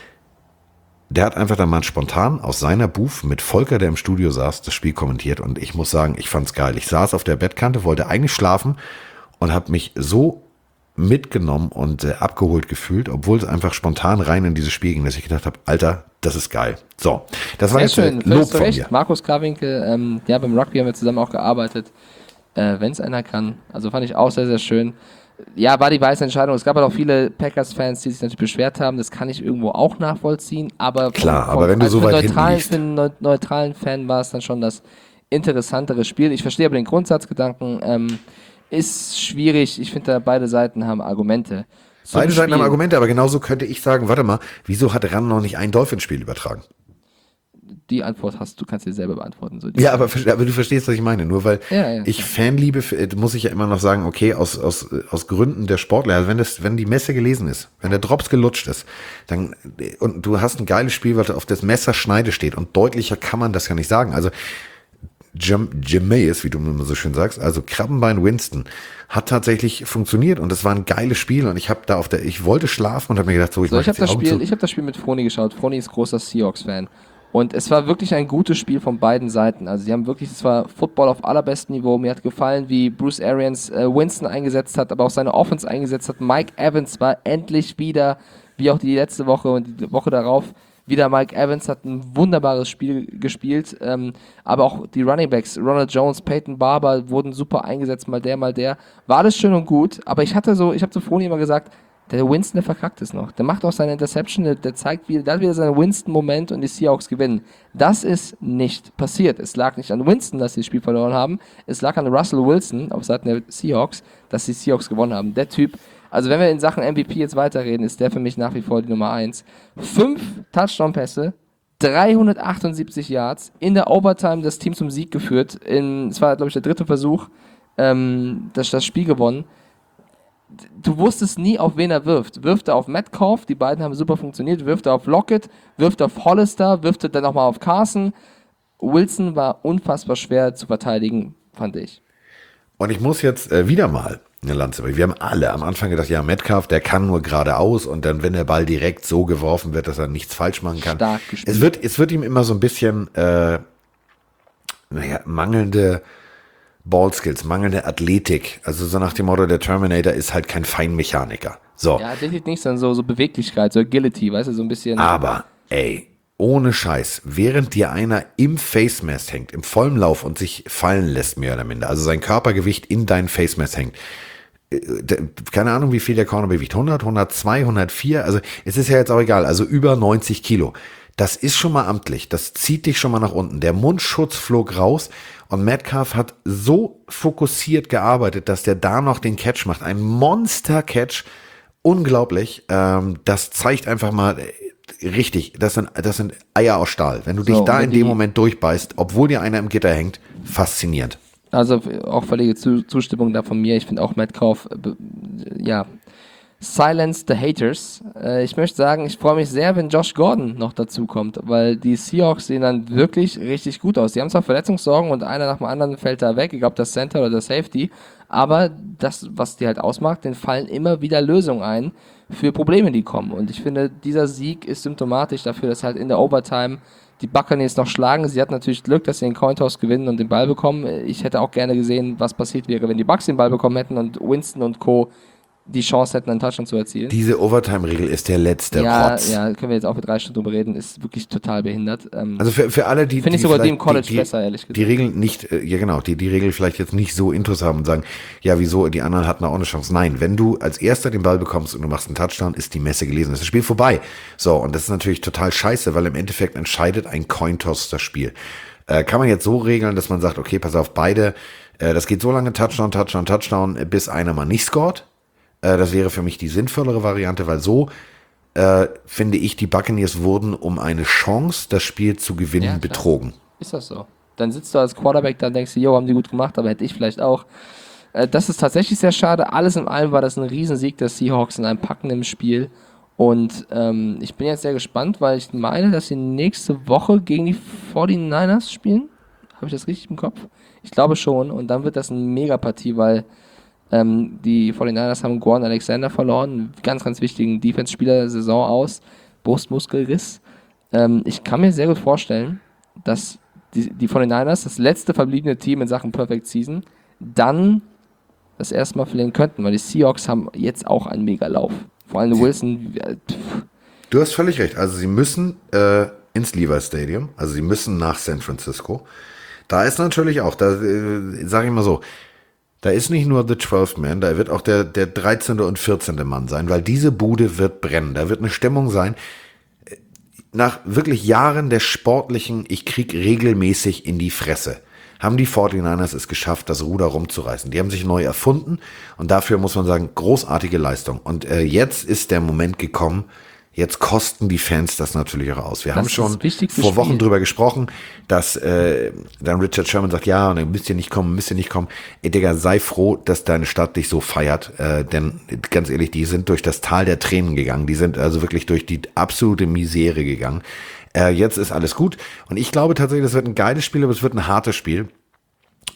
Der hat einfach dann mal spontan aus seiner Booth mit Volker, der im Studio saß, das Spiel kommentiert und ich muss sagen, ich fand's geil. Ich saß auf der Bettkante, wollte eigentlich schlafen und habe mich so mitgenommen und äh, abgeholt gefühlt, obwohl es einfach spontan rein in dieses Spiel ging, dass ich gedacht habe, Alter, das ist geil. So, das war Sehr jetzt schön, äh, Lob völlig zu von Recht. mir. Markus Krawinkel, ähm, ja, beim Rugby haben wir zusammen auch gearbeitet, äh, wenn es einer kann. Also fand ich auch sehr, sehr schön. Ja, war die weiße Entscheidung. Es gab halt auch viele Packers-Fans, die sich natürlich beschwert haben. Das kann ich irgendwo auch nachvollziehen. Aber Klar, vom, aber vom, wenn du also so für weit hinten neutralen, liegst. für einen neu- neutralen Fan war es dann schon das interessantere Spiel. Ich verstehe aber den Grundsatzgedanken. Ähm, ist schwierig. Ich finde, da beide Seiten haben Argumente. Zum Beide Seiten haben Spiel. Argumente, aber genauso könnte ich sagen, warte mal, wieso hat Ran noch nicht ein Dolphinspiel übertragen? Die Antwort hast du, kannst dir selber beantworten. So die Ja, aber, aber du verstehst, was ich meine. Nur weil Ja, ja, ich Fanliebe, äh, muss ich ja immer noch sagen, okay, aus, aus, aus Gründen der Sportler, also wenn das, wenn die Messe gelesen ist, wenn der Drops gelutscht ist, dann, und du hast ein geiles Spiel, was auf das Messerschneide steht und deutlicher kann man das ja nicht sagen. Also, Jam- Jameis, wie du immer so schön sagst, also Krabbenbein Winston, hat tatsächlich funktioniert und es war ein geiles Spiel und ich habe da auf der, ich wollte schlafen und habe mir gedacht, so, ich So, mach ich habe jetzt die das Augen Spiel, zu. ich habe das Spiel mit Froni geschaut. Froni ist großer Seahawks-Fan. Und es war wirklich ein gutes Spiel von beiden Seiten. Also sie haben wirklich, es war Football auf allerbestem Niveau. Mir hat gefallen, wie Bruce Arians äh, Winston eingesetzt hat, aber auch seine Offense eingesetzt hat. Mike Evans war endlich wieder, wie auch die letzte Woche und die Woche darauf, wieder Mike Evans hat ein wunderbares Spiel gespielt. Ähm, aber auch die Running Backs, Ronald Jones, Peyton Barber, wurden super eingesetzt, mal der, mal der. War alles schön und gut, aber ich hatte so, ich habe zu Froni immer gesagt, der Winston, der verkackt es noch. Der macht auch seine Interception, der, der zeigt wieder, der hat wieder seinen Winston-Moment und die Seahawks gewinnen. Das ist nicht passiert. Es lag nicht an Winston, dass sie das Spiel verloren haben. Es lag an Russell Wilson auf Seiten der Seahawks, dass die Seahawks gewonnen haben. Der Typ, also wenn wir in Sachen M V P jetzt weiterreden, ist der für mich nach wie vor die Nummer eins. Fünf Touchdown-Pässe, dreihundertachtundsiebzig Yards, in der Overtime das Team zum Sieg geführt. In, es war, glaube ich, der dritte Versuch, ähm, das, das Spiel gewonnen. Du wusstest nie, auf wen er wirft. Wirft er auf Metcalf, die beiden haben super funktioniert, wirft er auf Lockett, wirft er auf Hollister, wirft er dann nochmal auf Carson. Wilson war unfassbar schwer zu verteidigen, fand ich. Und ich muss jetzt äh, wieder mal eine Lanze brechen. Wir haben alle am Anfang gedacht, ja, Metcalf, der kann nur geradeaus und dann, wenn der Ball direkt so geworfen wird, dass er nichts falsch machen kann. Stark gespielt. Es wird, es wird ihm immer so ein bisschen, äh, naja, mangelnde Ballskills, mangelnde Athletik. Also so nach dem Motto, der Terminator ist halt kein Feinmechaniker. So. Ja, das ist nicht so, so Beweglichkeit, so Agility, weißt du, so ein bisschen. Aber, ey, ohne Scheiß, während dir einer im Face Mask hängt, im vollen Lauf und sich fallen lässt, mehr oder minder, also sein Körpergewicht in deinen Face Mask hängt, äh, keine Ahnung, wie viel der Corner bewegt, hundert, hundertzwei, hundertvier, also es ist ja jetzt auch egal, also über neunzig Kilo. Das ist schon mal amtlich, das zieht dich schon mal nach unten. Der Mundschutz flog raus und Metcalf hat so fokussiert gearbeitet, dass der da noch den Catch macht. Ein Monster-Catch, unglaublich. Ähm, das zeigt einfach mal, äh, richtig, das sind, das sind Eier aus Stahl. Wenn du dich So, da wenn in die- dem Moment durchbeißt, obwohl dir einer im Gitter hängt, faszinierend. Also auch völlige Zustimmung da von mir. Ich finde auch Metcalf, äh, be- ja, silence the haters. Äh, ich möchte sagen, ich freue mich sehr, wenn Josh Gordon noch dazu kommt, weil die Seahawks sehen dann wirklich richtig gut aus. Die haben zwar Verletzungssorgen und einer nach dem anderen fällt da weg, ich glaube das Center oder das Safety, aber das, was die halt ausmacht, denen fallen immer wieder Lösungen ein für Probleme, die kommen. Und ich finde, dieser Sieg ist symptomatisch dafür, dass halt in der Overtime die Buccaneers noch schlagen. Sie hatten natürlich Glück, dass sie den Cointoss gewinnen und den Ball bekommen. Ich hätte auch gerne gesehen, was passiert wäre, wenn die Bucks den Ball bekommen hätten und Winston und Co. die Chance hätten, einen Touchdown zu erzielen. Diese Overtime-Regel ist der letzte ja, Rotz. ja, können wir jetzt auch für drei Stunden drüber reden, ist wirklich total behindert. Ähm, Also für, für alle, die, Finde ich die sogar die im vielleicht College die, die, besser, ehrlich gesagt. die Regeln nicht, äh, ja genau, die die Regel vielleicht jetzt nicht so intus haben und sagen, ja wieso, die anderen hatten auch eine Chance. Nein, wenn du als Erster den Ball bekommst und du machst einen Touchdown, ist die Messe gelesen, ist das Spiel vorbei. So, und das ist natürlich total scheiße, weil im Endeffekt entscheidet ein Cointoss das Spiel. Äh, kann man jetzt so regeln, dass man sagt, okay, pass auf, beide, äh, das geht so lange Touchdown, Touchdown, Touchdown, bis einer mal nicht scored. Äh, das wäre für mich die sinnvollere Variante, weil so äh, finde ich, die Buccaneers wurden, um eine Chance, das Spiel zu gewinnen, Ja, klar. betrogen. Ist das so? Dann sitzt du als Quarterback da und denkst dir, jo, haben die gut gemacht, aber hätte ich vielleicht auch. Äh, das ist tatsächlich sehr schade. Alles in allem war das ein Riesensieg der Seahawks in einem packenden Spiel. Und ähm, ich bin jetzt sehr gespannt, weil ich meine, dass sie nächste Woche gegen die forty-niners spielen. Habe ich das richtig im Kopf? Ich glaube schon. Und dann wird das eine Megapartie, weil ähm, die forty-niners haben Gordon Alexander verloren. Einen ganz, ganz wichtigen Defense-Spieler der Saison aus. Brustmuskelriss. Ähm, ich kann mir sehr gut vorstellen, dass die, die forty-niners, das letzte verbliebene Team in Sachen Perfect Season, dann das erste Mal verlieren könnten, weil die Seahawks haben jetzt auch einen Megalauf. Vor allem Wilson. äh, pff, Du hast völlig recht. Also sie müssen äh, ins Levi Stadium, also sie müssen nach San Francisco. Da ist natürlich auch, da äh, sage ich mal so, da ist nicht nur the twelfth Man, da wird auch der, der dreizehnte und vierzehnte Mann sein, weil diese Bude wird brennen. Da wird eine Stimmung sein. Nach wirklich Jahren der sportlichen, ich krieg regelmäßig in die Fresse, haben die forty-niners es geschafft, das Ruder rumzureißen. Die haben sich neu erfunden und dafür muss man sagen, großartige Leistung. Und äh, jetzt ist der Moment gekommen, jetzt kosten die Fans das natürlich auch aus. Wir Das haben ist schon wichtig für vor Wochen Spiel. drüber gesprochen, dass äh, dann Richard Sherman sagt, ja, und dann müsst ihr nicht kommen, müsst ihr nicht kommen. Ey, Digga, sei froh, dass deine Stadt dich so feiert, äh, denn ganz ehrlich, die sind durch das Tal der Tränen gegangen. Die sind also wirklich durch die absolute Misere gegangen. Äh, jetzt ist alles gut und ich glaube tatsächlich, das wird ein geiles Spiel, aber es wird ein hartes Spiel.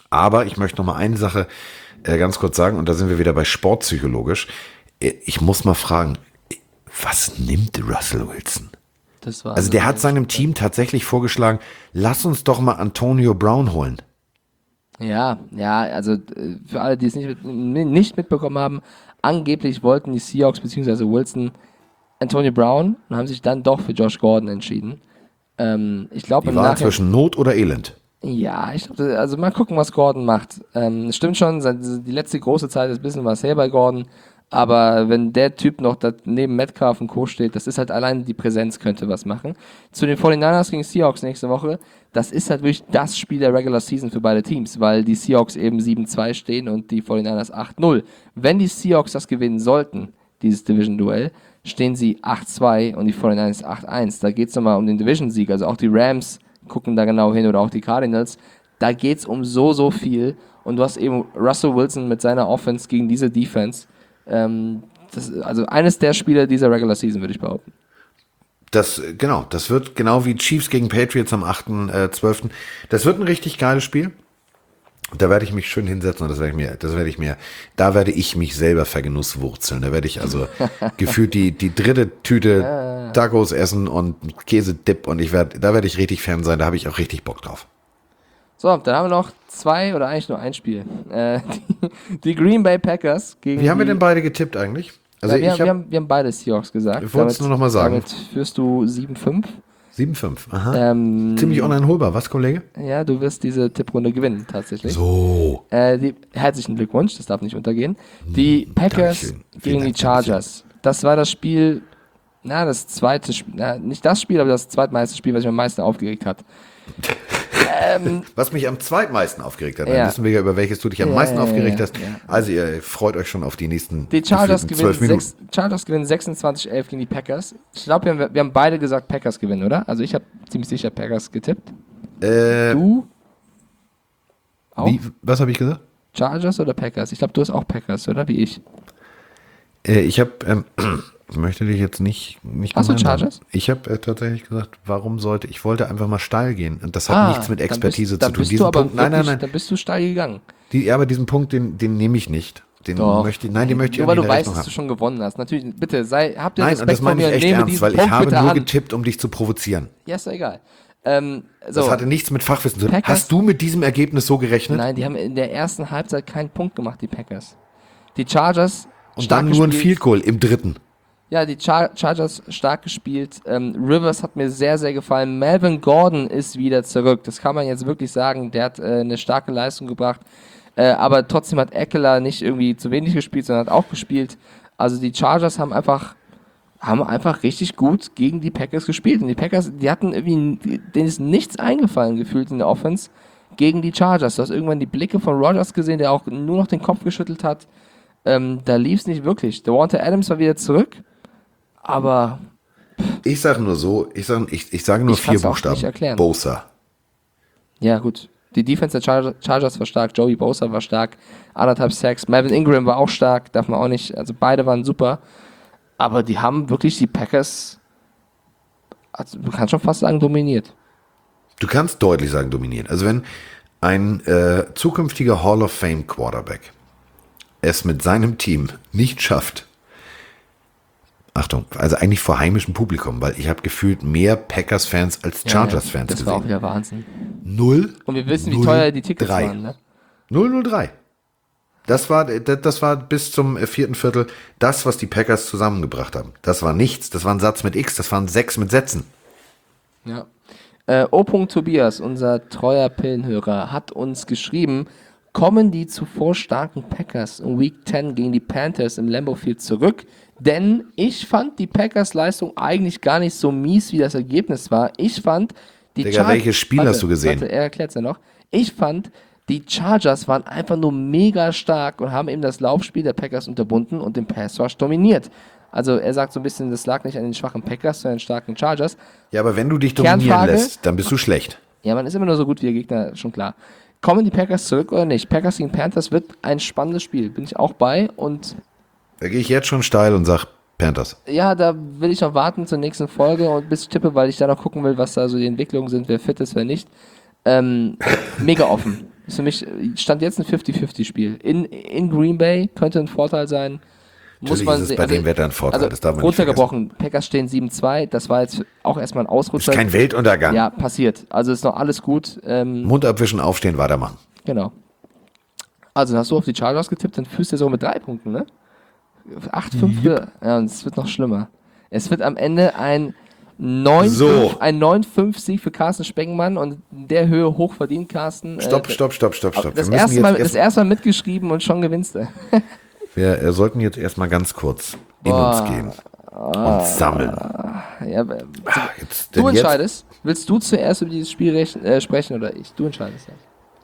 Aber ich möchte noch mal eine Sache äh, ganz kurz sagen, und da sind wir wieder bei sportpsychologisch. Ich muss mal fragen, was nimmt Russell Wilson? Das war Also der hat seinem Team tatsächlich vorgeschlagen, lass uns doch mal Antonio Brown holen. Ja, ja, also äh, für alle, die es nicht, mit, nicht mitbekommen haben, angeblich wollten die Seahawks bzw. Wilson Antonio Brown und haben sich dann doch für Josh Gordon entschieden. Ähm, ich glaube, Die im war Nachhinein, zwischen Not oder Elend. ja, ich glaube, also mal gucken, was Gordon macht. Ähm, es stimmt schon, seit- die letzte große Zeit ist ein bisschen was her bei Gordon, aber wenn der Typ noch da neben Metcalf und Co. steht, das ist halt allein die Präsenz könnte was machen. Zu den forty-niners gegen Seahawks nächste Woche, das ist halt wirklich das Spiel der Regular Season für beide Teams, weil die Seahawks eben sieben zwei stehen und die forty-niners acht null. Wenn die Seahawks das gewinnen sollten, dieses Division-Duell, stehen sie acht zwei und die forty-niners acht eins. Da geht es nochmal um den Division-Sieg, also auch die Rams gucken da genau hin oder auch die Cardinals. Da geht es um so, so viel und du hast eben Russell Wilson mit seiner Offense gegen diese Defense. Ähm, das, also eines der Spiele dieser Regular Season, würde ich behaupten. Das, genau, das wird genau wie Chiefs gegen Patriots am achten zwölften Das wird ein richtig geiles Spiel. Da werde ich mich schön hinsetzen und das werde ich mir, das werde ich mir, da werde ich mich selber vergenusswurzeln. Da werde ich also gefühlt die, die dritte Tüte Tacos essen und Käsedip und ich werde, da werde ich richtig Fan sein, da habe ich auch richtig Bock drauf. So, dann haben wir noch zwei oder eigentlich nur ein Spiel. Äh, die, die Green Bay Packers gegen Wie haben wir die, denn beide getippt eigentlich? Also ja, wir, ich haben, wir, habe haben, wir haben beide Seahawks gesagt. Ich wollte es nur noch mal sagen. Damit führst du sieben fünf. sieben fünf, aha. Ähm, Ziemlich uneinholbar, was, Kollege? Ja, du wirst diese Tipprunde gewinnen, tatsächlich. So. Äh, die, herzlichen Glückwunsch, das darf nicht untergehen. Die Packers Dankeschön. Vielen gegen die Dank, Chargers. Das war das Spiel, na, das zweite Spiel, na, nicht das Spiel, aber das zweitmeiste Spiel, was mich am meisten aufgeregt hat. ähm, Was mich am zweitmeisten aufgeregt hat, dann Ja. wissen wir ja, über welches du dich am Ja, meisten ja, aufgeregt ja, hast. ja. Also ihr freut euch schon auf die nächsten die Chargers gefühlten gewinnen, zwölf Minuten. sechs, Chargers gewinnen sechsundzwanzig elf gegen die Packers. Ich glaube, wir, haben- wir haben beide gesagt, Packers gewinnen, oder? Also ich habe ziemlich sicher Packers getippt. Äh, Du? Auch? wie, was habe ich gesagt? Chargers oder Packers? Ich glaube, du hast auch Packers, oder? Wie ich. Äh, ich habe, ähm, ich möchte dich jetzt nicht, nicht Ach so, gemein haben. Chargers? Ich habe äh, tatsächlich gesagt, warum sollte, ich wollte einfach mal steil gehen. Und das hat Ah, nichts mit dann Expertise bist, dann zu tun. bist Diesen du aber Punkt, nein, nein, wirklich- nein. Dann bist du steil gegangen. Die, ja, aber diesen Punkt, den, den nehme ich nicht. Den Doch. möchte ich, nein, den möchte ich Nur auch weil nicht du in der weißt, Rechnung dass du haben. schon gewonnen hast. Natürlich, bitte, sei, habt ihr Nein, Respekt und das vor meine mir ich und echt nehme ernst, diesen weil ich Punkt habe bitte nur an. getippt, um dich zu provozieren. Ja, ist doch egal. Ähm, so. Das hatte nichts mit Fachwissen zu tun. Packers- Hast du mit diesem Ergebnis so gerechnet? Nein, die haben in der ersten Halbzeit keinen Punkt gemacht, die Packers. Die Chargers Und stark dann nur ein gespielt. Field Goal im dritten. Ja, die Char Chargers stark gespielt. Ähm, Rivers hat mir sehr, sehr gefallen. Melvin Gordon ist wieder zurück. Das kann man jetzt wirklich sagen. Der hat äh, eine starke Leistung gebracht. Äh, aber trotzdem hat Eckler nicht irgendwie zu wenig gespielt, sondern hat auch gespielt. Also die Chargers haben einfach, haben einfach richtig gut gegen die Packers gespielt. Und die Packers, die hatten irgendwie, denen ist nichts eingefallen gefühlt in der Offense gegen die Chargers. Du hast irgendwann die Blicke von Rodgers gesehen, der auch nur noch den Kopf geschüttelt hat. Ähm, da lief es nicht wirklich. Devonta Adams war wieder zurück. Aber Ich sage nur so, ich sage ich, ich sage nur Ich vier kann's auch Buchstaben. nicht erklären. Bosa. ja, gut. Die Defense der Char Chargers war stark, Joey Bosa war stark, anderthalb Sacks, Melvin Ingram war auch stark, darf man auch nicht, also beide waren super. Aber die haben wirklich die Packers, also du kannst schon fast sagen, dominiert. Du kannst deutlich sagen dominiert. Also wenn ein äh, zukünftiger Hall of Fame Quarterback es mit seinem Team nicht schafft, Achtung, also eigentlich vor heimischem Publikum, weil ich habe gefühlt mehr Packers-Fans als Chargers-Fans Das war auch gesehen. wieder Wahnsinn. Null. Und wir wissen, wie null, teuer die Tickets drei. waren, ne? null null drei. Das war, das, das war bis zum äh, vierten Viertel das, was die Packers zusammengebracht haben. Das war nichts, das war ein Satz mit X, das waren sechs mit Sätzen. Ja. Äh, O. Tobias, unser treuer Pillenhörer, hat uns geschrieben, kommen die zuvor starken Packers in Week zehn gegen die Panthers im Lambeau Field zurück? Denn ich fand die Packers Leistung eigentlich gar nicht so mies, wie das Ergebnis war. Ich fand, die Digga, welches Spiel warte, hast du gesehen? Warte, er erklärt es ja noch. Ich fand, die Chargers waren einfach nur mega stark und haben eben das Laufspiel der Packers unterbunden und den Pass Rush dominiert. Also er sagt so ein bisschen, das lag nicht an den schwachen Packers, sondern an den starken Chargers. Ja, aber wenn du dich dominieren Kernfrage? lässt, dann bist du schlecht. Ja, man ist immer nur so gut wie der Gegner, schon klar. Kommen die Packers zurück oder nicht? Packers gegen Panthers wird ein spannendes Spiel. Bin ich auch bei. Und Da gehe ich jetzt schon steil und sag Panthers. ja, da will ich noch warten zur nächsten Folge und bis ich tippe, weil ich da noch gucken will, was da so die Entwicklungen sind, wer fit ist, wer nicht. Ähm, mega offen. Ist für mich, stand jetzt ein fünfzig fünfzig Spiel. In, in Green Bay könnte ein Vorteil sein. Muss Natürlich man ist es sehen. bei Also- dem Wetter ein Vorteil, Also das darf man nicht runtergebrochen, Packers stehen sieben zwei, das war jetzt auch erstmal ein Ausrutscher. Ist kein Weltuntergang. Ja, passiert. Also ist noch alles gut. Ähm, Mund abwischen, aufstehen, weitermachen. genau. Also hast du auf die Chargers getippt, dann führst du so mit drei Punkten, ne? acht fünf für, ja, und es wird noch schlimmer. Es wird am Ende ein neun fünf So. ein neun fünf Sieg für Carsten Spengemann und in der Höhe hoch verdient, Carsten. Stopp, Äh, stopp, stopp, stopp, stopp. Das Wir müssen erste, Mal, jetzt das erst, erste Mal mitgeschrieben und schon gewinnst du. wir äh, sollten jetzt erstmal ganz kurz in uns gehen und sammeln. Ja, aber- Ah, jetzt, du denn jetzt, entscheidest. Willst du zuerst über dieses Spiel rech- äh, sprechen oder ich? Du entscheidest das.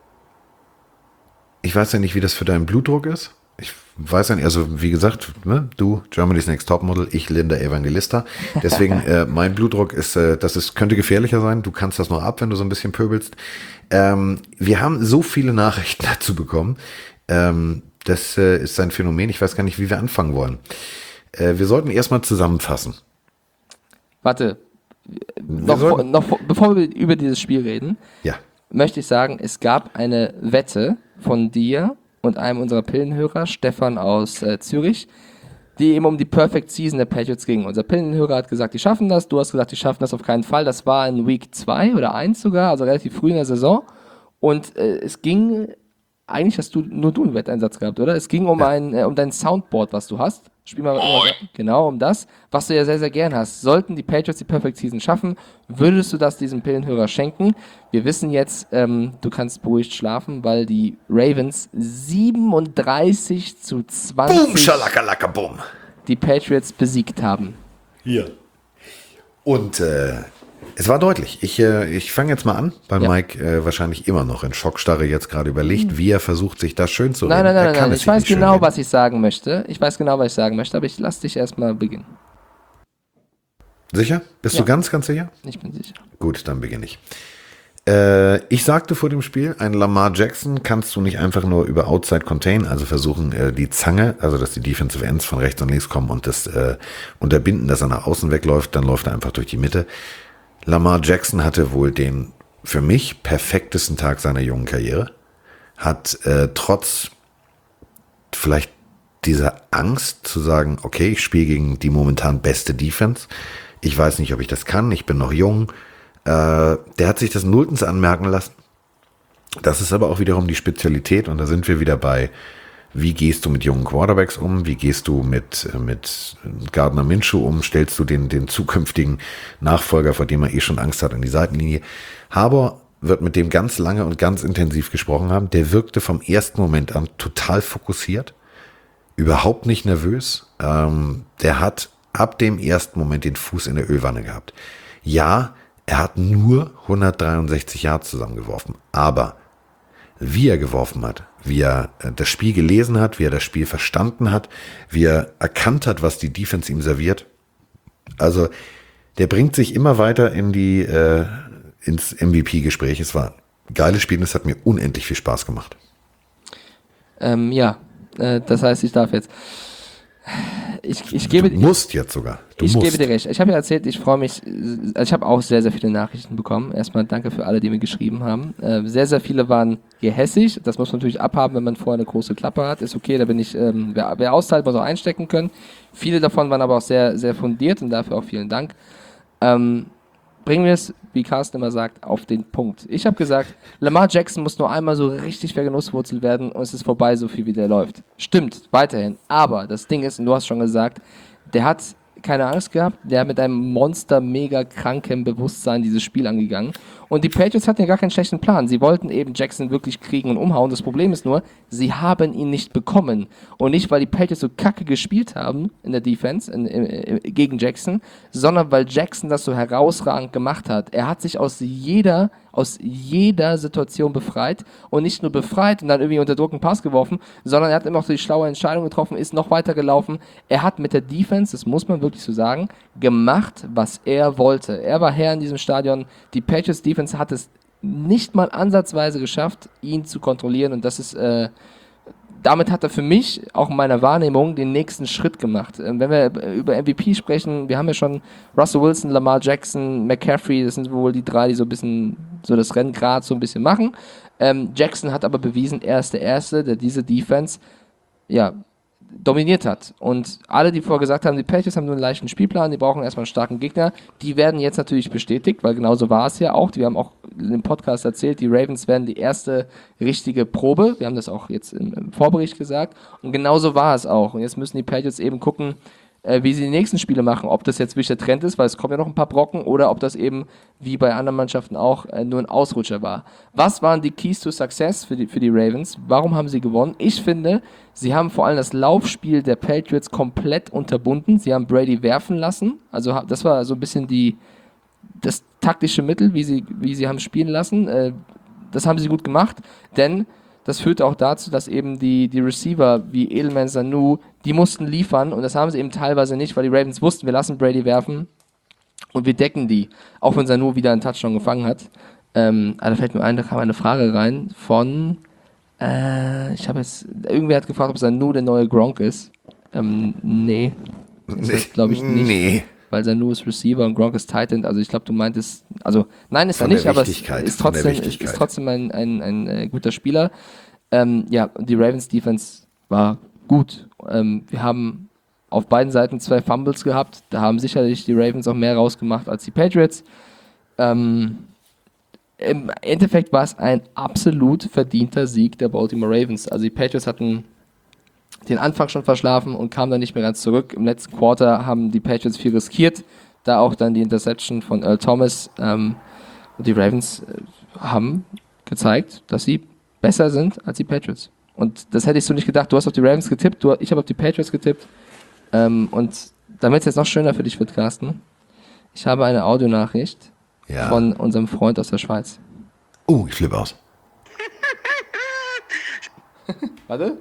ich weiß ja nicht, wie das für deinen Blutdruck ist. Ich weiß ja nicht, also wie gesagt, ne, du, Germany's Next Topmodel, ich Linda Evangelista. Deswegen, äh, mein Blutdruck ist, äh, das ist, könnte gefährlicher sein. Du kannst das noch ab, wenn du so ein bisschen pöbelst. Ähm, wir haben so viele Nachrichten dazu bekommen. Ähm, das äh, ist ein Phänomen. Ich weiß gar nicht, wie wir anfangen wollen. Äh, wir sollten erstmal zusammenfassen. Warte. Noch, sollten- vor- noch, vor- bevor wir über dieses Spiel reden, Ja. möchte ich sagen, es gab eine Wette von dir und einem unserer Pillenhörer, Stefan aus äh, Zürich, die eben um die Perfect Season der Patriots ging. Unser Pillenhörer hat gesagt, die schaffen das, du hast gesagt, die schaffen das auf keinen Fall. Das war in Week zwei oder eins sogar, also relativ früh in der Saison. Und äh, es ging, eigentlich hast du nur du einen Wetteinsatz gehabt, oder? Es ging um, ein, äh, um dein Soundboard, was du hast. Spiel mal immer, genau um das, was du ja sehr, sehr gern hast. Sollten die Patriots die Perfect Season schaffen, würdest du das diesem Pillenhörer schenken? Wir wissen jetzt, ähm, du kannst beruhigt schlafen, weil die Ravens siebenunddreißig zu Boom, zwanzig schalakalaka, boom. die Patriots besiegt haben. Hier. Und äh, es war deutlich. Ich, äh, ich fange jetzt mal an, weil Ja. Mike äh, wahrscheinlich immer noch in Schockstarre jetzt gerade überlegt, wie er versucht, sich das schön zu Nein, reden. nein, nein, Er nein, kann nein. es Ich sich weiß nicht schön genau, reden. was ich sagen möchte. Ich weiß genau, was ich sagen möchte, aber ich lasse dich erstmal beginnen. Sicher? Bist Ja. du ganz, ganz sicher? Ich bin sicher. Gut, dann beginne ich. Äh, ich sagte vor dem Spiel, ein Lamar Jackson kannst du nicht einfach nur über Outside Contain, also versuchen äh, die Zange, also dass die Defensive Ends von rechts und links kommen und das äh, unterbinden, dass er nach außen wegläuft, dann läuft er einfach durch die Mitte. Lamar Jackson hatte wohl den für mich perfektesten Tag seiner jungen Karriere, hat äh, trotz vielleicht dieser Angst zu sagen, okay, ich spiele gegen die momentan beste Defense, ich weiß nicht, ob ich das kann, ich bin noch jung, äh, der hat sich das nulltens anmerken lassen. Das ist aber auch wiederum die Spezialität und da sind wir wieder bei, wie gehst du mit jungen Quarterbacks um, wie gehst du mit, mit Gardner Minshew um, stellst du den, den zukünftigen Nachfolger, vor dem er eh schon Angst hat, an die Seitenlinie. Harbour wird mit dem ganz lange und ganz intensiv gesprochen haben, der wirkte vom ersten Moment an total fokussiert, überhaupt nicht nervös, ähm, der hat ab dem ersten Moment den Fuß in der Ölwanne gehabt. Ja, er hat nur hundertdreiundsechzig Yards zusammengeworfen, aber wie er geworfen hat, wie er das Spiel gelesen hat, wie er das Spiel verstanden hat, wie er erkannt hat, was die Defense ihm serviert. Also der bringt sich immer weiter in die äh, ins M V P-Gespräch. Es war ein geiles Spiel und es hat mir unendlich viel Spaß gemacht. Ähm, ja, äh, das heißt, ich darf jetzt. Ich, ich gebe, Du musst jetzt sogar. Du ich musst. gebe dir recht. Ich habe ja erzählt, ich freue mich, also ich habe auch sehr, sehr viele Nachrichten bekommen. Erstmal danke für alle, die mir geschrieben haben. Äh, sehr, sehr viele waren gehässig. Das muss man natürlich abhaben, wenn man vorher eine große Klappe hat. Ist okay, da bin ich, ähm, wer, wer austeilt, muss auch einstecken können. Viele davon waren aber auch sehr, sehr fundiert und dafür auch vielen Dank. Ähm, bringen wir es, wie Carsten immer sagt, auf den Punkt. Ich habe gesagt, Lamar Jackson muss nur einmal so richtig vergenusswurzelt werden und es ist vorbei, so viel wie der läuft. Stimmt, weiterhin. Aber das Ding ist, und du hast schon gesagt, der hat keine Angst gehabt, der hat mit einem Monster mega krankem Bewusstsein dieses Spiel angegangen. Und die Patriots hatten ja gar keinen schlechten Plan. Sie wollten eben Jackson wirklich kriegen und umhauen. Das Problem ist nur, sie haben ihn nicht bekommen. Und nicht, weil die Patriots so kacke gespielt haben in der Defense in, in, in, gegen Jackson, sondern weil Jackson das so herausragend gemacht hat. Er hat sich aus jeder, aus jeder Situation befreit und nicht nur befreit und dann irgendwie unter Druck einen Pass geworfen, sondern er hat immer auch die schlaue Entscheidung getroffen, ist noch weiter gelaufen. Er hat mit der Defense, das muss man wirklich so sagen, gemacht, was er wollte. Er war Herr in diesem Stadion. Die Patriots Defense hat es nicht mal ansatzweise geschafft, ihn zu kontrollieren und das ist, äh, damit hat er für mich auch in meiner Wahrnehmung den nächsten Schritt gemacht. Ähm, wenn wir über M V P sprechen, wir haben ja schon Russell Wilson, Lamar Jackson, McCaffrey, das sind wohl die drei, die so ein bisschen so das Rennen gerade so ein bisschen machen. Ähm, Jackson hat aber bewiesen, er ist der Erste, der diese Defense ja, dominiert hat. Und alle, die vorher gesagt haben, die Patriots haben nur einen leichten Spielplan, die brauchen erstmal einen starken Gegner, die werden jetzt natürlich bestätigt, weil genauso war es ja auch. Wir haben auch im Podcast erzählt, die Ravens werden die erste richtige Probe. Wir haben das auch jetzt im, im Vorbericht gesagt. Und genauso war es auch. Und jetzt müssen die Patriots eben gucken, äh, wie sie die nächsten Spiele machen. Ob das jetzt wirklich der Trend ist, weil es kommen ja noch ein paar Brocken, oder ob das eben, wie bei anderen Mannschaften auch, äh, nur ein Ausrutscher war. Was waren die Keys to Success für die, für die Ravens? Warum haben sie gewonnen? Ich finde, sie haben vor allem das Laufspiel der Patriots komplett unterbunden. Sie haben Brady werfen lassen. Also ha- das war so ein bisschen die, das taktische Mittel, wie sie, wie sie haben spielen lassen. Äh, das haben sie gut gemacht, denn das führte auch dazu, dass eben die, die Receiver wie Edelman, Sanu, die mussten liefern, und das haben sie eben teilweise nicht, weil die Ravens wussten, wir lassen Brady werfen und wir decken die, auch wenn Sanu wieder einen Touchdown gefangen hat. Ähm, aber da fällt mir ein, da kam eine Frage rein von, äh, ich habe jetzt, irgendwer hat gefragt, ob Sanu der neue Gronk ist. Ähm, nee, das glaube ich nicht. Nee. Weil Sanu ist Receiver und Gronk ist Tight End, also ich glaube, du meintest, also nein, ist Von er nicht, der aber es Wichtigkeit, ist von der trotzdem, ist, Wichtigkeit. ist trotzdem ein, ein, ein, äh, guter Spieler. Ähm, ja, die Ravens Defense war gut. Ähm, wir haben auf beiden Seiten zwei Fumbles gehabt, da haben sicherlich die Ravens auch mehr rausgemacht als die Patriots. Ähm, Im Endeffekt war es ein absolut verdienter Sieg der Baltimore Ravens. Also die Patriots hatten den Anfang schon verschlafen und kamen dann nicht mehr ganz zurück. Im letzten Quarter haben die Patriots viel riskiert, da auch dann die Interception von Earl Thomas. Ähm, und die Ravens äh, haben gezeigt, dass sie besser sind als die Patriots. Und das hätte ich so nicht gedacht. Du hast auf die Ravens getippt, du, ich habe auf die Patriots getippt. Ähm, und damit es jetzt noch schöner für dich wird, Carsten, ich habe eine Audionachricht Ja. von unserem Freund aus der Schweiz. Oh, ich flippe aus. Warte.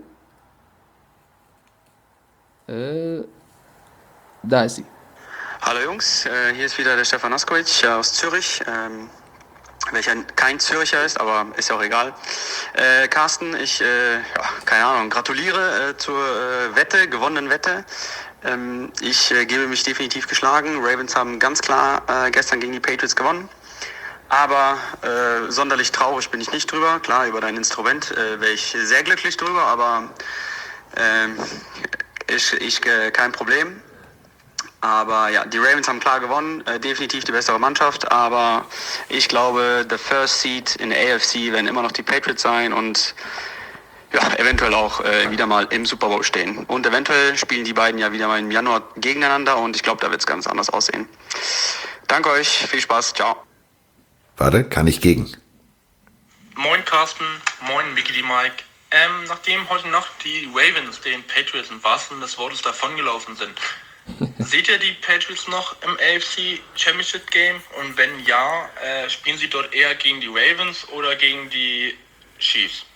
Äh, da ist sie. Hallo Jungs, äh, hier ist wieder der Stefan Askovic äh, aus Zürich, ähm, welcher kein Züricher ist, aber ist ja auch egal. Äh, Carsten, ich, äh, ja, keine Ahnung, gratuliere äh, zur äh, Wette, gewonnenen Wette. Ähm, ich äh, gebe mich definitiv geschlagen. Ravens haben ganz klar äh, gestern gegen die Patriots gewonnen. Aber äh, sonderlich traurig bin ich nicht drüber. Klar, über dein Instrument äh, wäre ich sehr glücklich drüber, aber äh, ich, ich äh, kein Problem. Aber ja, die Ravens haben klar gewonnen, äh, definitiv die bessere Mannschaft, aber ich glaube, the first seed in der A F C werden immer noch die Patriots sein und ja, eventuell auch äh, wieder mal im Super Bowl stehen. Und eventuell spielen die beiden ja wieder mal im Januar gegeneinander und ich glaube, da wird es ganz anders aussehen. Danke euch, viel Spaß, ciao. Warte, kann ich gegen. Moin Carsten, moin Micky die Mike. Ähm, nachdem heute Nacht die Ravens den Patriots im wahrsten Sinne des Wortes davongelaufen sind, seht ihr die Patriots noch im A F C Championship Game? Und wenn ja, äh, spielen sie dort eher gegen die Ravens oder gegen die Chiefs?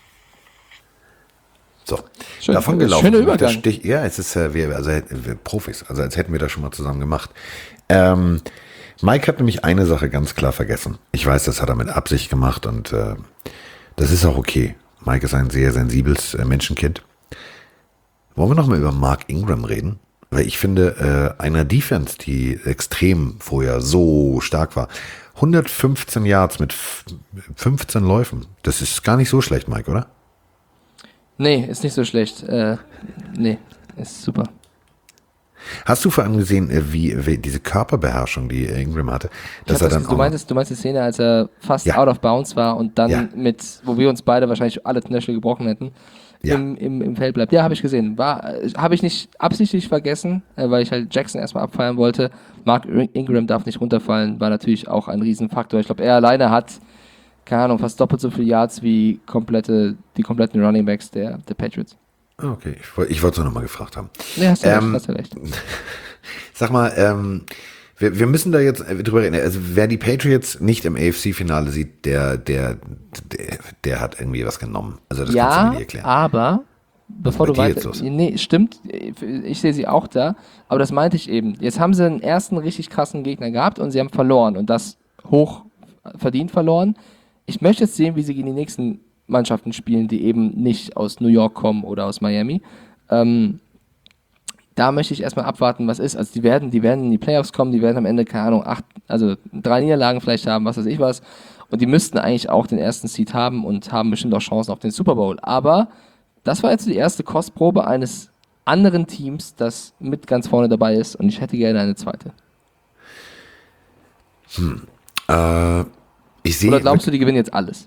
So, Schön, davon gelaufen. schöner Das Übergang. Stich, ja, es ist, äh, wir, also wir Profis, also als hätten wir das schon mal zusammen gemacht. Ähm, Mike hat nämlich eine Sache ganz klar vergessen. Ich weiß, das hat er mit Absicht gemacht und äh, das ist auch okay. Mike ist ein sehr sensibles äh, Menschenkind. Wollen wir noch mal über Mark Ingram reden? Weil ich finde, äh, einer Defense, die extrem vorher so stark war, hundertfünfzehn Yards mit f- fünfzehn Läufen, das ist gar nicht so schlecht, Mike, oder? Nee, ist nicht so schlecht. Äh, nee, ist super. Hast du vor allem gesehen, äh, wie, wie diese Körperbeherrschung, die Ingram hatte, dass Ich er hab dann das, du, auch meintest, du meinst die Szene, als er fast Ja. out of bounds war und dann Ja. mit, wo wir uns beide wahrscheinlich alle Knöchel gebrochen hätten, Ja. im, im, im Feld bleibt. Ja, habe ich gesehen. War, äh, habe ich nicht absichtlich vergessen, äh, weil ich halt Jackson erstmal abfeiern wollte. Mark Ingram darf nicht runterfallen, war natürlich auch ein Riesenfaktor. Ich glaube, er alleine hat, keine Ahnung, fast doppelt so viele Yards wie komplette, die kompletten Running Backs der, der Patriots. Okay, ich, woll- ich wollte es nur noch mal gefragt haben. Nee, hast du Ähm, recht, hast du recht. Sag mal, ähm, wir, wir müssen da jetzt äh, drüber reden. Also wer die Patriots nicht im A F C-Finale sieht, der, der, der, der hat irgendwie was genommen. Also das kannst du mir Ja, nicht erklären. aber bevor Bei du dir weiter... jetzt los. Nee, stimmt, ich sehe sie auch da, aber das meinte ich eben. Jetzt haben sie einen ersten richtig krassen Gegner gehabt und sie haben verloren und das hoch verdient verloren. Ich möchte jetzt sehen, wie sie gegen die nächsten Mannschaften spielen, die eben nicht aus New York kommen oder aus Miami. Ähm, da möchte ich erstmal abwarten, was ist. Also die werden, die werden in die Playoffs kommen, die werden am Ende, keine Ahnung, acht, also drei Niederlagen vielleicht haben, was weiß ich was. Und die müssten eigentlich auch den ersten Seed haben und haben bestimmt auch Chancen auf den Super Bowl. Aber das war jetzt die erste Kostprobe eines anderen Teams, das mit ganz vorne dabei ist. Und ich hätte gerne eine zweite. Hm. Äh, ich sehe. Oder glaubst du, die gewinnen jetzt alles?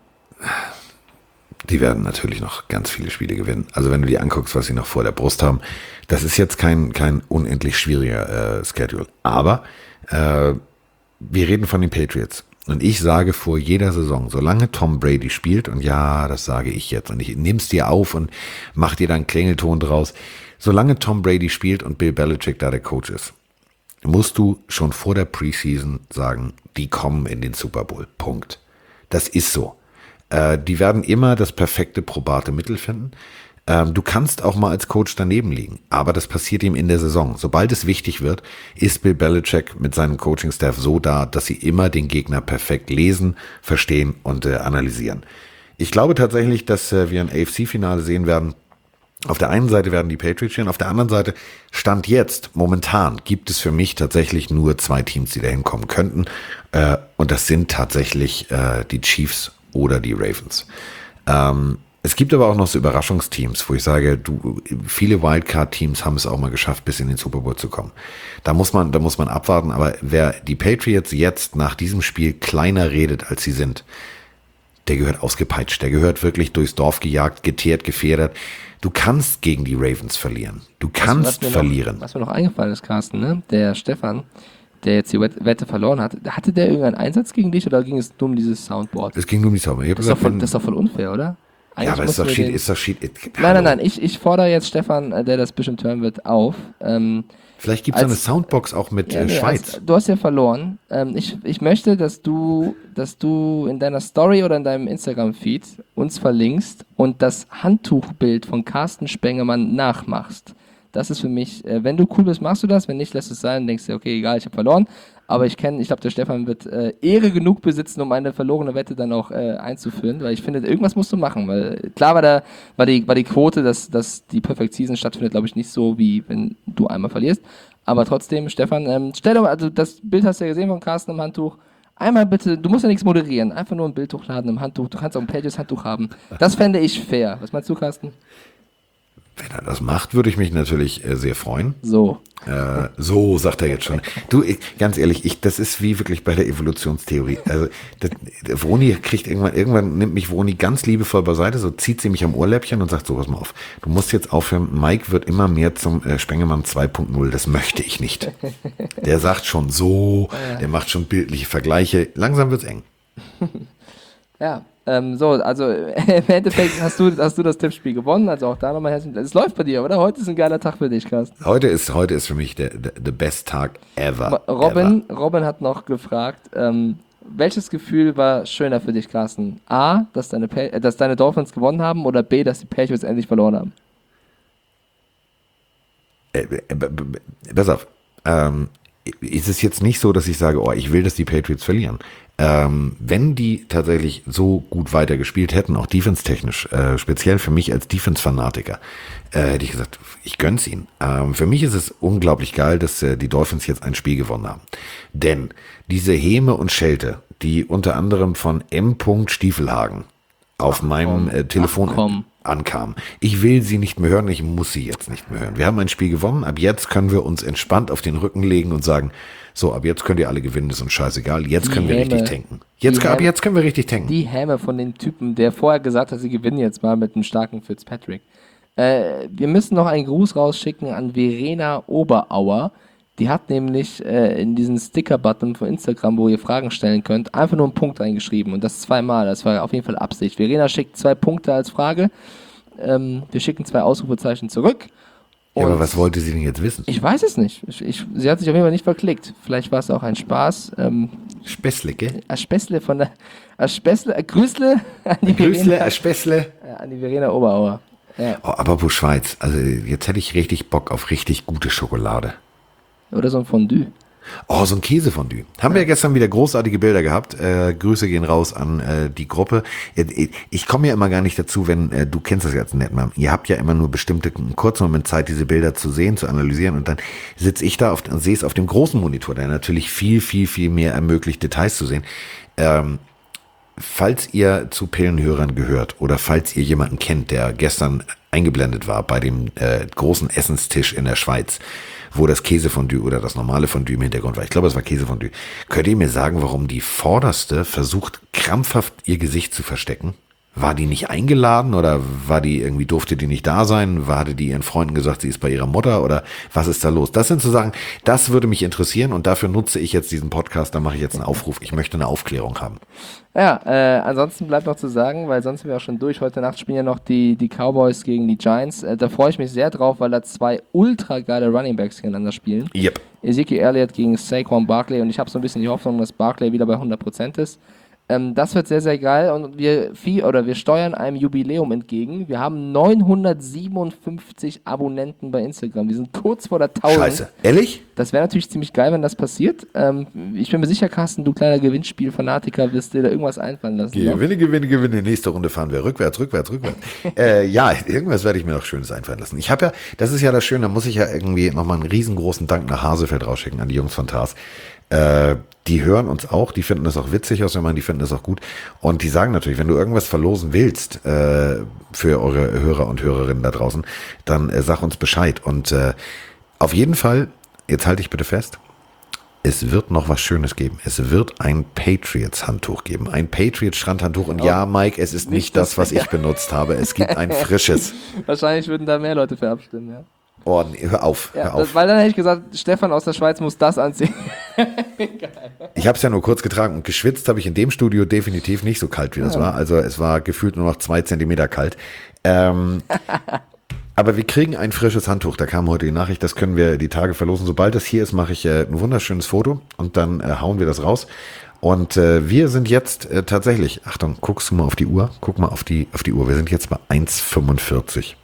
Die werden natürlich noch ganz viele Spiele gewinnen. Also wenn du dir anguckst, was sie noch vor der Brust haben, das ist jetzt kein, kein unendlich schwieriger äh, Schedule. Aber äh, wir reden von den Patriots. Und ich sage vor jeder Saison, solange Tom Brady spielt, und ja, das sage ich jetzt, und ich nehm's dir auf und mach dir dann Klingelton draus, solange Tom Brady spielt und Bill Belichick da der Coach ist, musst du schon vor der Preseason sagen, die kommen in den Super Bowl. Punkt. Das ist so. Äh, die werden immer das perfekte, probate Mittel finden. Ähm, du kannst auch mal als Coach daneben liegen, aber das passiert ihm in der Saison. Sobald es wichtig wird, ist Bill Belichick mit seinem Coaching-Staff so da, dass sie immer den Gegner perfekt lesen, verstehen und äh, analysieren. Ich glaube tatsächlich, dass äh, wir ein A F C-Finale sehen werden. Auf der einen Seite werden die Patriots stehen, auf der anderen Seite, Stand jetzt, momentan, gibt es für mich tatsächlich nur zwei Teams, die da hinkommen könnten. Äh, und das sind tatsächlich äh, die Chiefs oder die Ravens. Ähm, es gibt aber auch noch so Überraschungsteams, wo ich sage, du, viele Wildcard-Teams haben es auch mal geschafft, bis in den Super Bowl zu kommen. Da muss man, da muss man abwarten, aber wer die Patriots jetzt nach diesem Spiel kleiner redet, als sie sind, der gehört ausgepeitscht, der gehört wirklich durchs Dorf gejagt, geteert, gefedert. Du kannst gegen die Ravens verlieren. Du kannst was, was verlieren. Noch, was mir noch eingefallen ist, Carsten, ne? Der Stefan, der jetzt die Wette verloren hat, hatte der irgendeinen Einsatz gegen dich oder ging es nur um dieses Soundboard? Es ging nur um die Soundboard. Das, das, das ist doch voll unfair, oder? Eigentlich ja, aber ist doch Schied, ist doch Schied. Nein, nein, nein, ich, ich fordere jetzt Stefan, der das bestimmt hören wird, auf. Ähm, Vielleicht gibt es eine Soundbox auch mit ja, äh, nee, Schweiz. Als, du hast ja verloren. Ähm, ich, ich möchte, dass du, dass du in deiner Story oder in deinem Instagram-Feed uns verlinkst und das Handtuchbild von Carsten Spengemann nachmachst. Das ist für mich, äh, wenn du cool bist, machst du das. Wenn nicht, lässt es sein. Denkst du, okay, egal, ich habe verloren. Aber ich kenne, ich glaube, der Stefan wird äh, Ehre genug besitzen, um eine verlorene Wette dann auch äh, einzuführen. Weil ich finde, irgendwas musst du machen. Weil klar war, der, war, die, war die Quote, dass, dass die Perfect Season stattfindet, glaube ich, nicht so, wie wenn du einmal verlierst. Aber trotzdem, Stefan, ähm, stell doch mal, also das Bild hast du ja gesehen von Carsten im Handtuch. Einmal bitte, du musst ja nichts moderieren, einfach nur ein Bild hochladen im Handtuch. Du kannst auch ein Pages Handtuch haben. Das fände ich fair. Was meinst du, Carsten? Wenn er das macht, würde ich mich natürlich äh, sehr freuen. So. Äh, so, sagt er jetzt schon. Du, ich, ganz ehrlich, ich, das ist wie wirklich bei der Evolutionstheorie. Also, das, der Vroni kriegt irgendwann, irgendwann nimmt mich Vroni ganz liebevoll beiseite, so zieht sie mich am Ohrläppchen und sagt, so, pass mal auf, du musst jetzt aufhören, Mike wird immer mehr zum äh, Spengemann zwei Punkt null, das möchte ich nicht. Der sagt schon so, der macht schon bildliche Vergleiche, langsam wird's eng. Ja. Ähm, so, also im Endeffekt hast du, hast du das Tippspiel gewonnen, also auch da nochmal herzlichen Dank. Es läuft bei dir, oder? Heute ist ein geiler Tag für dich, Carsten. Heute ist, heute ist für mich der, der, der best Tag ever. Robin, ever. Robin hat noch gefragt, ähm, welches Gefühl war schöner für dich, Carsten? A, dass deine, pa- dass deine Dolphins gewonnen haben oder B, dass die Patriots endlich verloren haben? Äh, b- b- b- pass auf, ähm, ist es jetzt nicht so, dass ich sage, oh, ich will, dass die Patriots verlieren. Ähm, wenn die tatsächlich so gut weitergespielt hätten, auch defense-technisch, äh, speziell für mich als Defense-Fanatiker, äh, hätte ich gesagt, ich gönn's ihnen. Ähm, für mich ist es unglaublich geil, dass äh, die Dolphins jetzt ein Spiel gewonnen haben. Denn diese Häme und Schelte, die unter anderem von M. Stiefelhagen auf Ach, meinem äh, Telefon ankam. Ich will sie nicht mehr hören, ich muss sie jetzt nicht mehr hören. Wir haben ein Spiel gewonnen, ab jetzt können wir uns entspannt auf den Rücken legen und sagen, so, ab jetzt könnt ihr alle gewinnen, ist uns scheißegal, jetzt die können wir Häme, richtig tanken. Jetzt, ab Häme, jetzt können wir richtig tanken. Die Häme von dem Typen, der vorher gesagt hat, sie gewinnen jetzt mal mit einem starken Fitzpatrick. Äh, wir müssen noch einen Gruß rausschicken an Verena Oberauer. Die hat nämlich äh, in diesen Sticker-Button von Instagram, wo ihr Fragen stellen könnt, einfach nur einen Punkt reingeschrieben. Und das zweimal. Das war auf jeden Fall Absicht. Verena schickt zwei Punkte als Frage. Ähm, wir schicken zwei Ausrufezeichen zurück. Ja, aber was wollte sie denn jetzt wissen? Ich weiß es nicht. Ich, ich, sie hat sich auf jeden Fall nicht verklickt. Vielleicht war es auch ein Spaß. Ähm, Späßle, gell? Ein Späßle von der... Ein Späßle, ein Grüßle an die Grüßle, Verena, ein Späßle. an die Verena Oberauer. Ja. Oh, aber wo Schweiz? Also jetzt hätte ich richtig Bock auf richtig gute Schokolade. Oder so ein Fondue. Oh, so ein Käsefondue. Haben wir ja gestern wieder großartige Bilder gehabt. Äh, Grüße gehen raus an äh, die Gruppe. Ich, ich komme ja immer gar nicht dazu, wenn, äh, du kennst das jetzt nicht mal, ihr habt ja immer nur bestimmte, einen kurzen Moment Zeit, diese Bilder zu sehen, zu analysieren und dann sitze ich da auf, und sehe es auf dem großen Monitor, der natürlich viel, viel, viel mehr ermöglicht, Details zu sehen. Ähm, falls ihr zu Pillenhörern gehört oder falls ihr jemanden kennt, der gestern eingeblendet war bei dem äh, großen Essenstisch in der Schweiz, wo das Käsefondue oder das normale Fondue im Hintergrund war. Ich glaube, es war Käsefondue. Könnt ihr mir sagen, warum die Vorderste versucht, krampfhaft ihr Gesicht zu verstecken? War die nicht eingeladen oder war die irgendwie, durfte die nicht da sein? War, hatte die ihren Freunden gesagt, sie ist bei ihrer Mutter oder was ist da los? Das sind so Sachen, das würde mich interessieren und dafür nutze ich jetzt diesen Podcast, da mache ich jetzt einen Aufruf. Ich möchte eine Aufklärung haben. Ja, äh, ansonsten bleibt noch zu sagen, weil sonst sind wir auch schon durch. Heute Nacht spielen ja noch die, die Cowboys gegen die Giants. Äh, da freue ich mich sehr drauf, weil da zwei ultra geile Runningbacks gegeneinander spielen. Yep. Ezekiel Elliott gegen Saquon Barkley und ich habe so ein bisschen die Hoffnung, dass Barkley wieder bei hundert Prozent ist. Ähm, das wird sehr, sehr geil und wir viel, oder wir steuern einem Jubiläum entgegen. Wir haben neunhundertsiebenundfünfzig Abonnenten bei Instagram. Wir sind kurz vor der tausend. Scheiße. Ehrlich? Das wäre natürlich ziemlich geil, wenn das passiert. Ähm, ich bin mir sicher, Carsten, du kleiner Gewinnspiel-Fanatiker, wirst dir da irgendwas einfallen lassen. Gewinne, gewinne, gewinne. Nächste Runde fahren wir rückwärts, rückwärts, rückwärts. äh, ja, irgendwas werde ich mir noch Schönes einfallen lassen. Ich habe ja, das ist ja das Schöne, da muss ich ja irgendwie nochmal einen riesengroßen Dank nach Hasefeld rausschicken an die Jungs von T A S. Äh, die hören uns auch, die finden das auch witzig aus, wenn man, die finden das auch gut. Und die sagen natürlich, wenn du irgendwas verlosen willst äh, für eure Hörer und Hörerinnen da draußen, dann äh, sag uns Bescheid. Und äh, auf jeden Fall, jetzt halte ich bitte fest, es wird noch was Schönes geben. Es wird ein Patriots-Handtuch geben. Ein Patriots-Strandhandtuch. Und oh, ja, Mike, es ist nicht das, was ich benutzt habe. Es gibt ein frisches. Wahrscheinlich würden da mehr Leute für abstimmen, ja. Oh, nee, hör auf, ja, hör auf. Das, weil dann hätte ich gesagt, Stefan aus der Schweiz muss das anziehen. Ich habe es ja nur kurz getragen und geschwitzt habe ich in dem Studio definitiv nicht so kalt, wie das ja. war. Also es war gefühlt nur noch zwei Zentimeter kalt. Ähm, aber wir kriegen ein frisches Handtuch. Da kam heute die Nachricht, das können wir die Tage verlosen. Sobald das hier ist, mache ich äh, ein wunderschönes Foto und dann äh, hauen wir das raus. Und äh, wir sind jetzt äh, tatsächlich, Achtung, guckst du mal auf die Uhr? Guck mal auf die, auf die Uhr. Wir sind jetzt bei eins fünfundvierzig.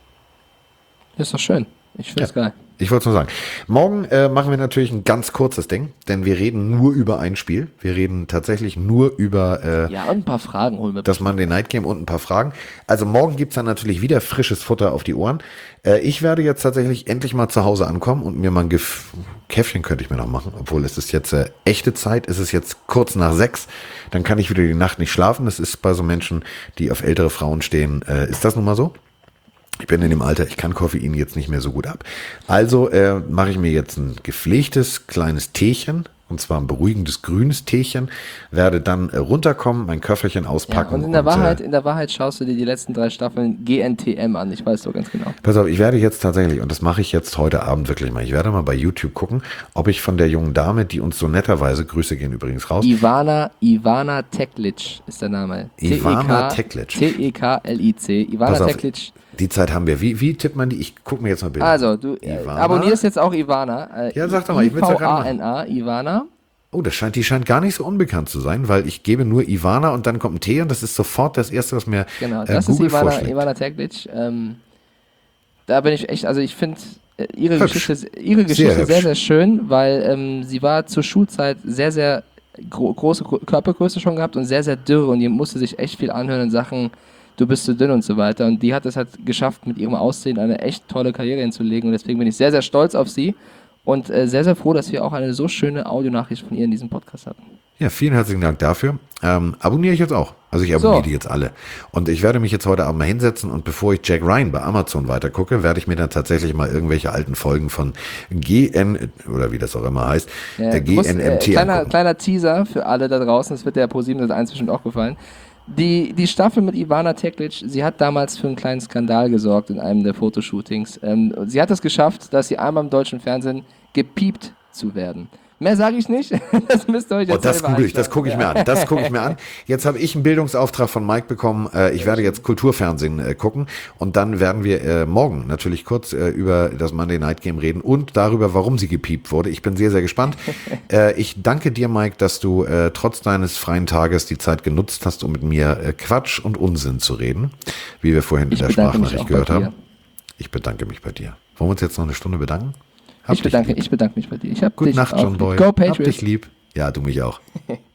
Ist doch schön. Ich finde es ja. geil. Ich wollte es nur sagen. Morgen äh, machen wir natürlich ein ganz kurzes Ding, denn wir reden nur über ein Spiel. Wir reden tatsächlich nur über äh, ja, und ein paar Fragen holen wir. Das Monday Night Game und ein paar Fragen. Also morgen gibt's dann natürlich wieder frisches Futter auf die Ohren. Äh, ich werde jetzt tatsächlich endlich mal zu Hause ankommen und mir mal ein Gef- Käffchen könnte ich mir noch machen, obwohl es ist jetzt äh, echte Zeit, es ist jetzt kurz nach sechs, dann kann ich wieder die Nacht nicht schlafen. Das ist bei so Menschen, die auf ältere Frauen stehen, äh, ist das nun mal so? Ich bin in dem Alter, ich kann Koffein jetzt nicht mehr so gut ab. Also äh, mache ich mir jetzt ein gepflegtes kleines Teechen, und zwar ein beruhigendes grünes Teechen, werde dann äh, runterkommen, mein Köfferchen auspacken. Ja, und in der und, Wahrheit, äh, in der Wahrheit schaust du dir die letzten drei Staffeln G N T M an. Ich weiß so ganz genau. Pass auf, ich werde jetzt tatsächlich, und das mache ich jetzt heute Abend wirklich mal, ich werde mal bei YouTube gucken, ob ich von der jungen Dame, die uns so netterweise, Grüße gehen übrigens raus. Ivana, Ivana Teklic ist der Name. Ivana Teklic. T E K L I C. Ivana Teklic. Die Zeit haben wir. Wie, wie tippt man die? Ich gucke mir jetzt mal Bilder an. Also, du äh, abonnierst jetzt auch Ivana. Äh, ja, sag doch mal, ich will es ja gerade machen. I V A N A, Ivana. Oh, das scheint, die scheint gar nicht so unbekannt zu sein, weil ich gebe nur Ivana und dann kommt ein T und das ist sofort das Erste, was mir genau, äh, das Google ist Ivana, vorschlägt. Ivana Teklic. Ähm, da bin ich echt, also ich finde äh, ihre hübsch. Geschichte, ihre Geschichte sehr, sehr, sehr schön, weil ähm, sie war zur Schulzeit sehr, sehr gro- große Körpergröße schon gehabt und sehr, sehr dürr und die musste sich echt viel anhören in Sachen, du bist zu dünn und so weiter. Und die hat es halt geschafft, mit ihrem Aussehen eine echt tolle Karriere hinzulegen. Und deswegen bin ich sehr, sehr stolz auf sie und äh, sehr, sehr froh, dass wir auch eine so schöne Audionachricht von ihr in diesem Podcast hatten. Ja, vielen herzlichen Dank dafür. Ähm, abonniere ich jetzt auch. Also ich abonniere so. die jetzt alle. Und ich werde mich jetzt heute Abend mal hinsetzen und bevor ich Jack Ryan bei Amazon weitergucke, werde ich mir dann tatsächlich mal irgendwelche alten Folgen von G N, oder wie das auch immer heißt, ja, äh, G N M T äh, kleiner, kleiner Teaser für alle da draußen, das wird der Pro sieben eins bestimmt auch gefallen. Die, die Staffel mit Ivana Teklic, sie hat damals für einen kleinen Skandal gesorgt in einem der Fotoshootings. Ähm, sie hat es geschafft, dass sie einmal im deutschen Fernsehen gepiept zu werden. Mehr sage ich nicht. Das müsst ihr euch jetzt oh, das google ich, das gucke ich ja. mir an. Das gucke ich mir an. Jetzt habe ich einen Bildungsauftrag von Mike bekommen. Äh, ich werde jetzt Kulturfernsehen äh, gucken und dann werden wir äh, morgen natürlich kurz äh, über das Monday Night Game reden und darüber, warum sie gepiept wurde. Ich bin sehr, sehr gespannt. äh, ich danke dir, Mike, dass du äh, trotz deines freien Tages die Zeit genutzt hast, um mit mir äh, Quatsch und Unsinn zu reden, wie wir vorhin ich in der Sprachnachricht gehört haben. Dir. Ich bedanke mich bei dir. Wollen wir uns jetzt noch eine Stunde bedanken? Ich bedanke, ich bedanke mich bei dir. Ich hab Gute dich Nacht, John Boy. Go Patriots. Hab dich lieb. Ja, du mich auch.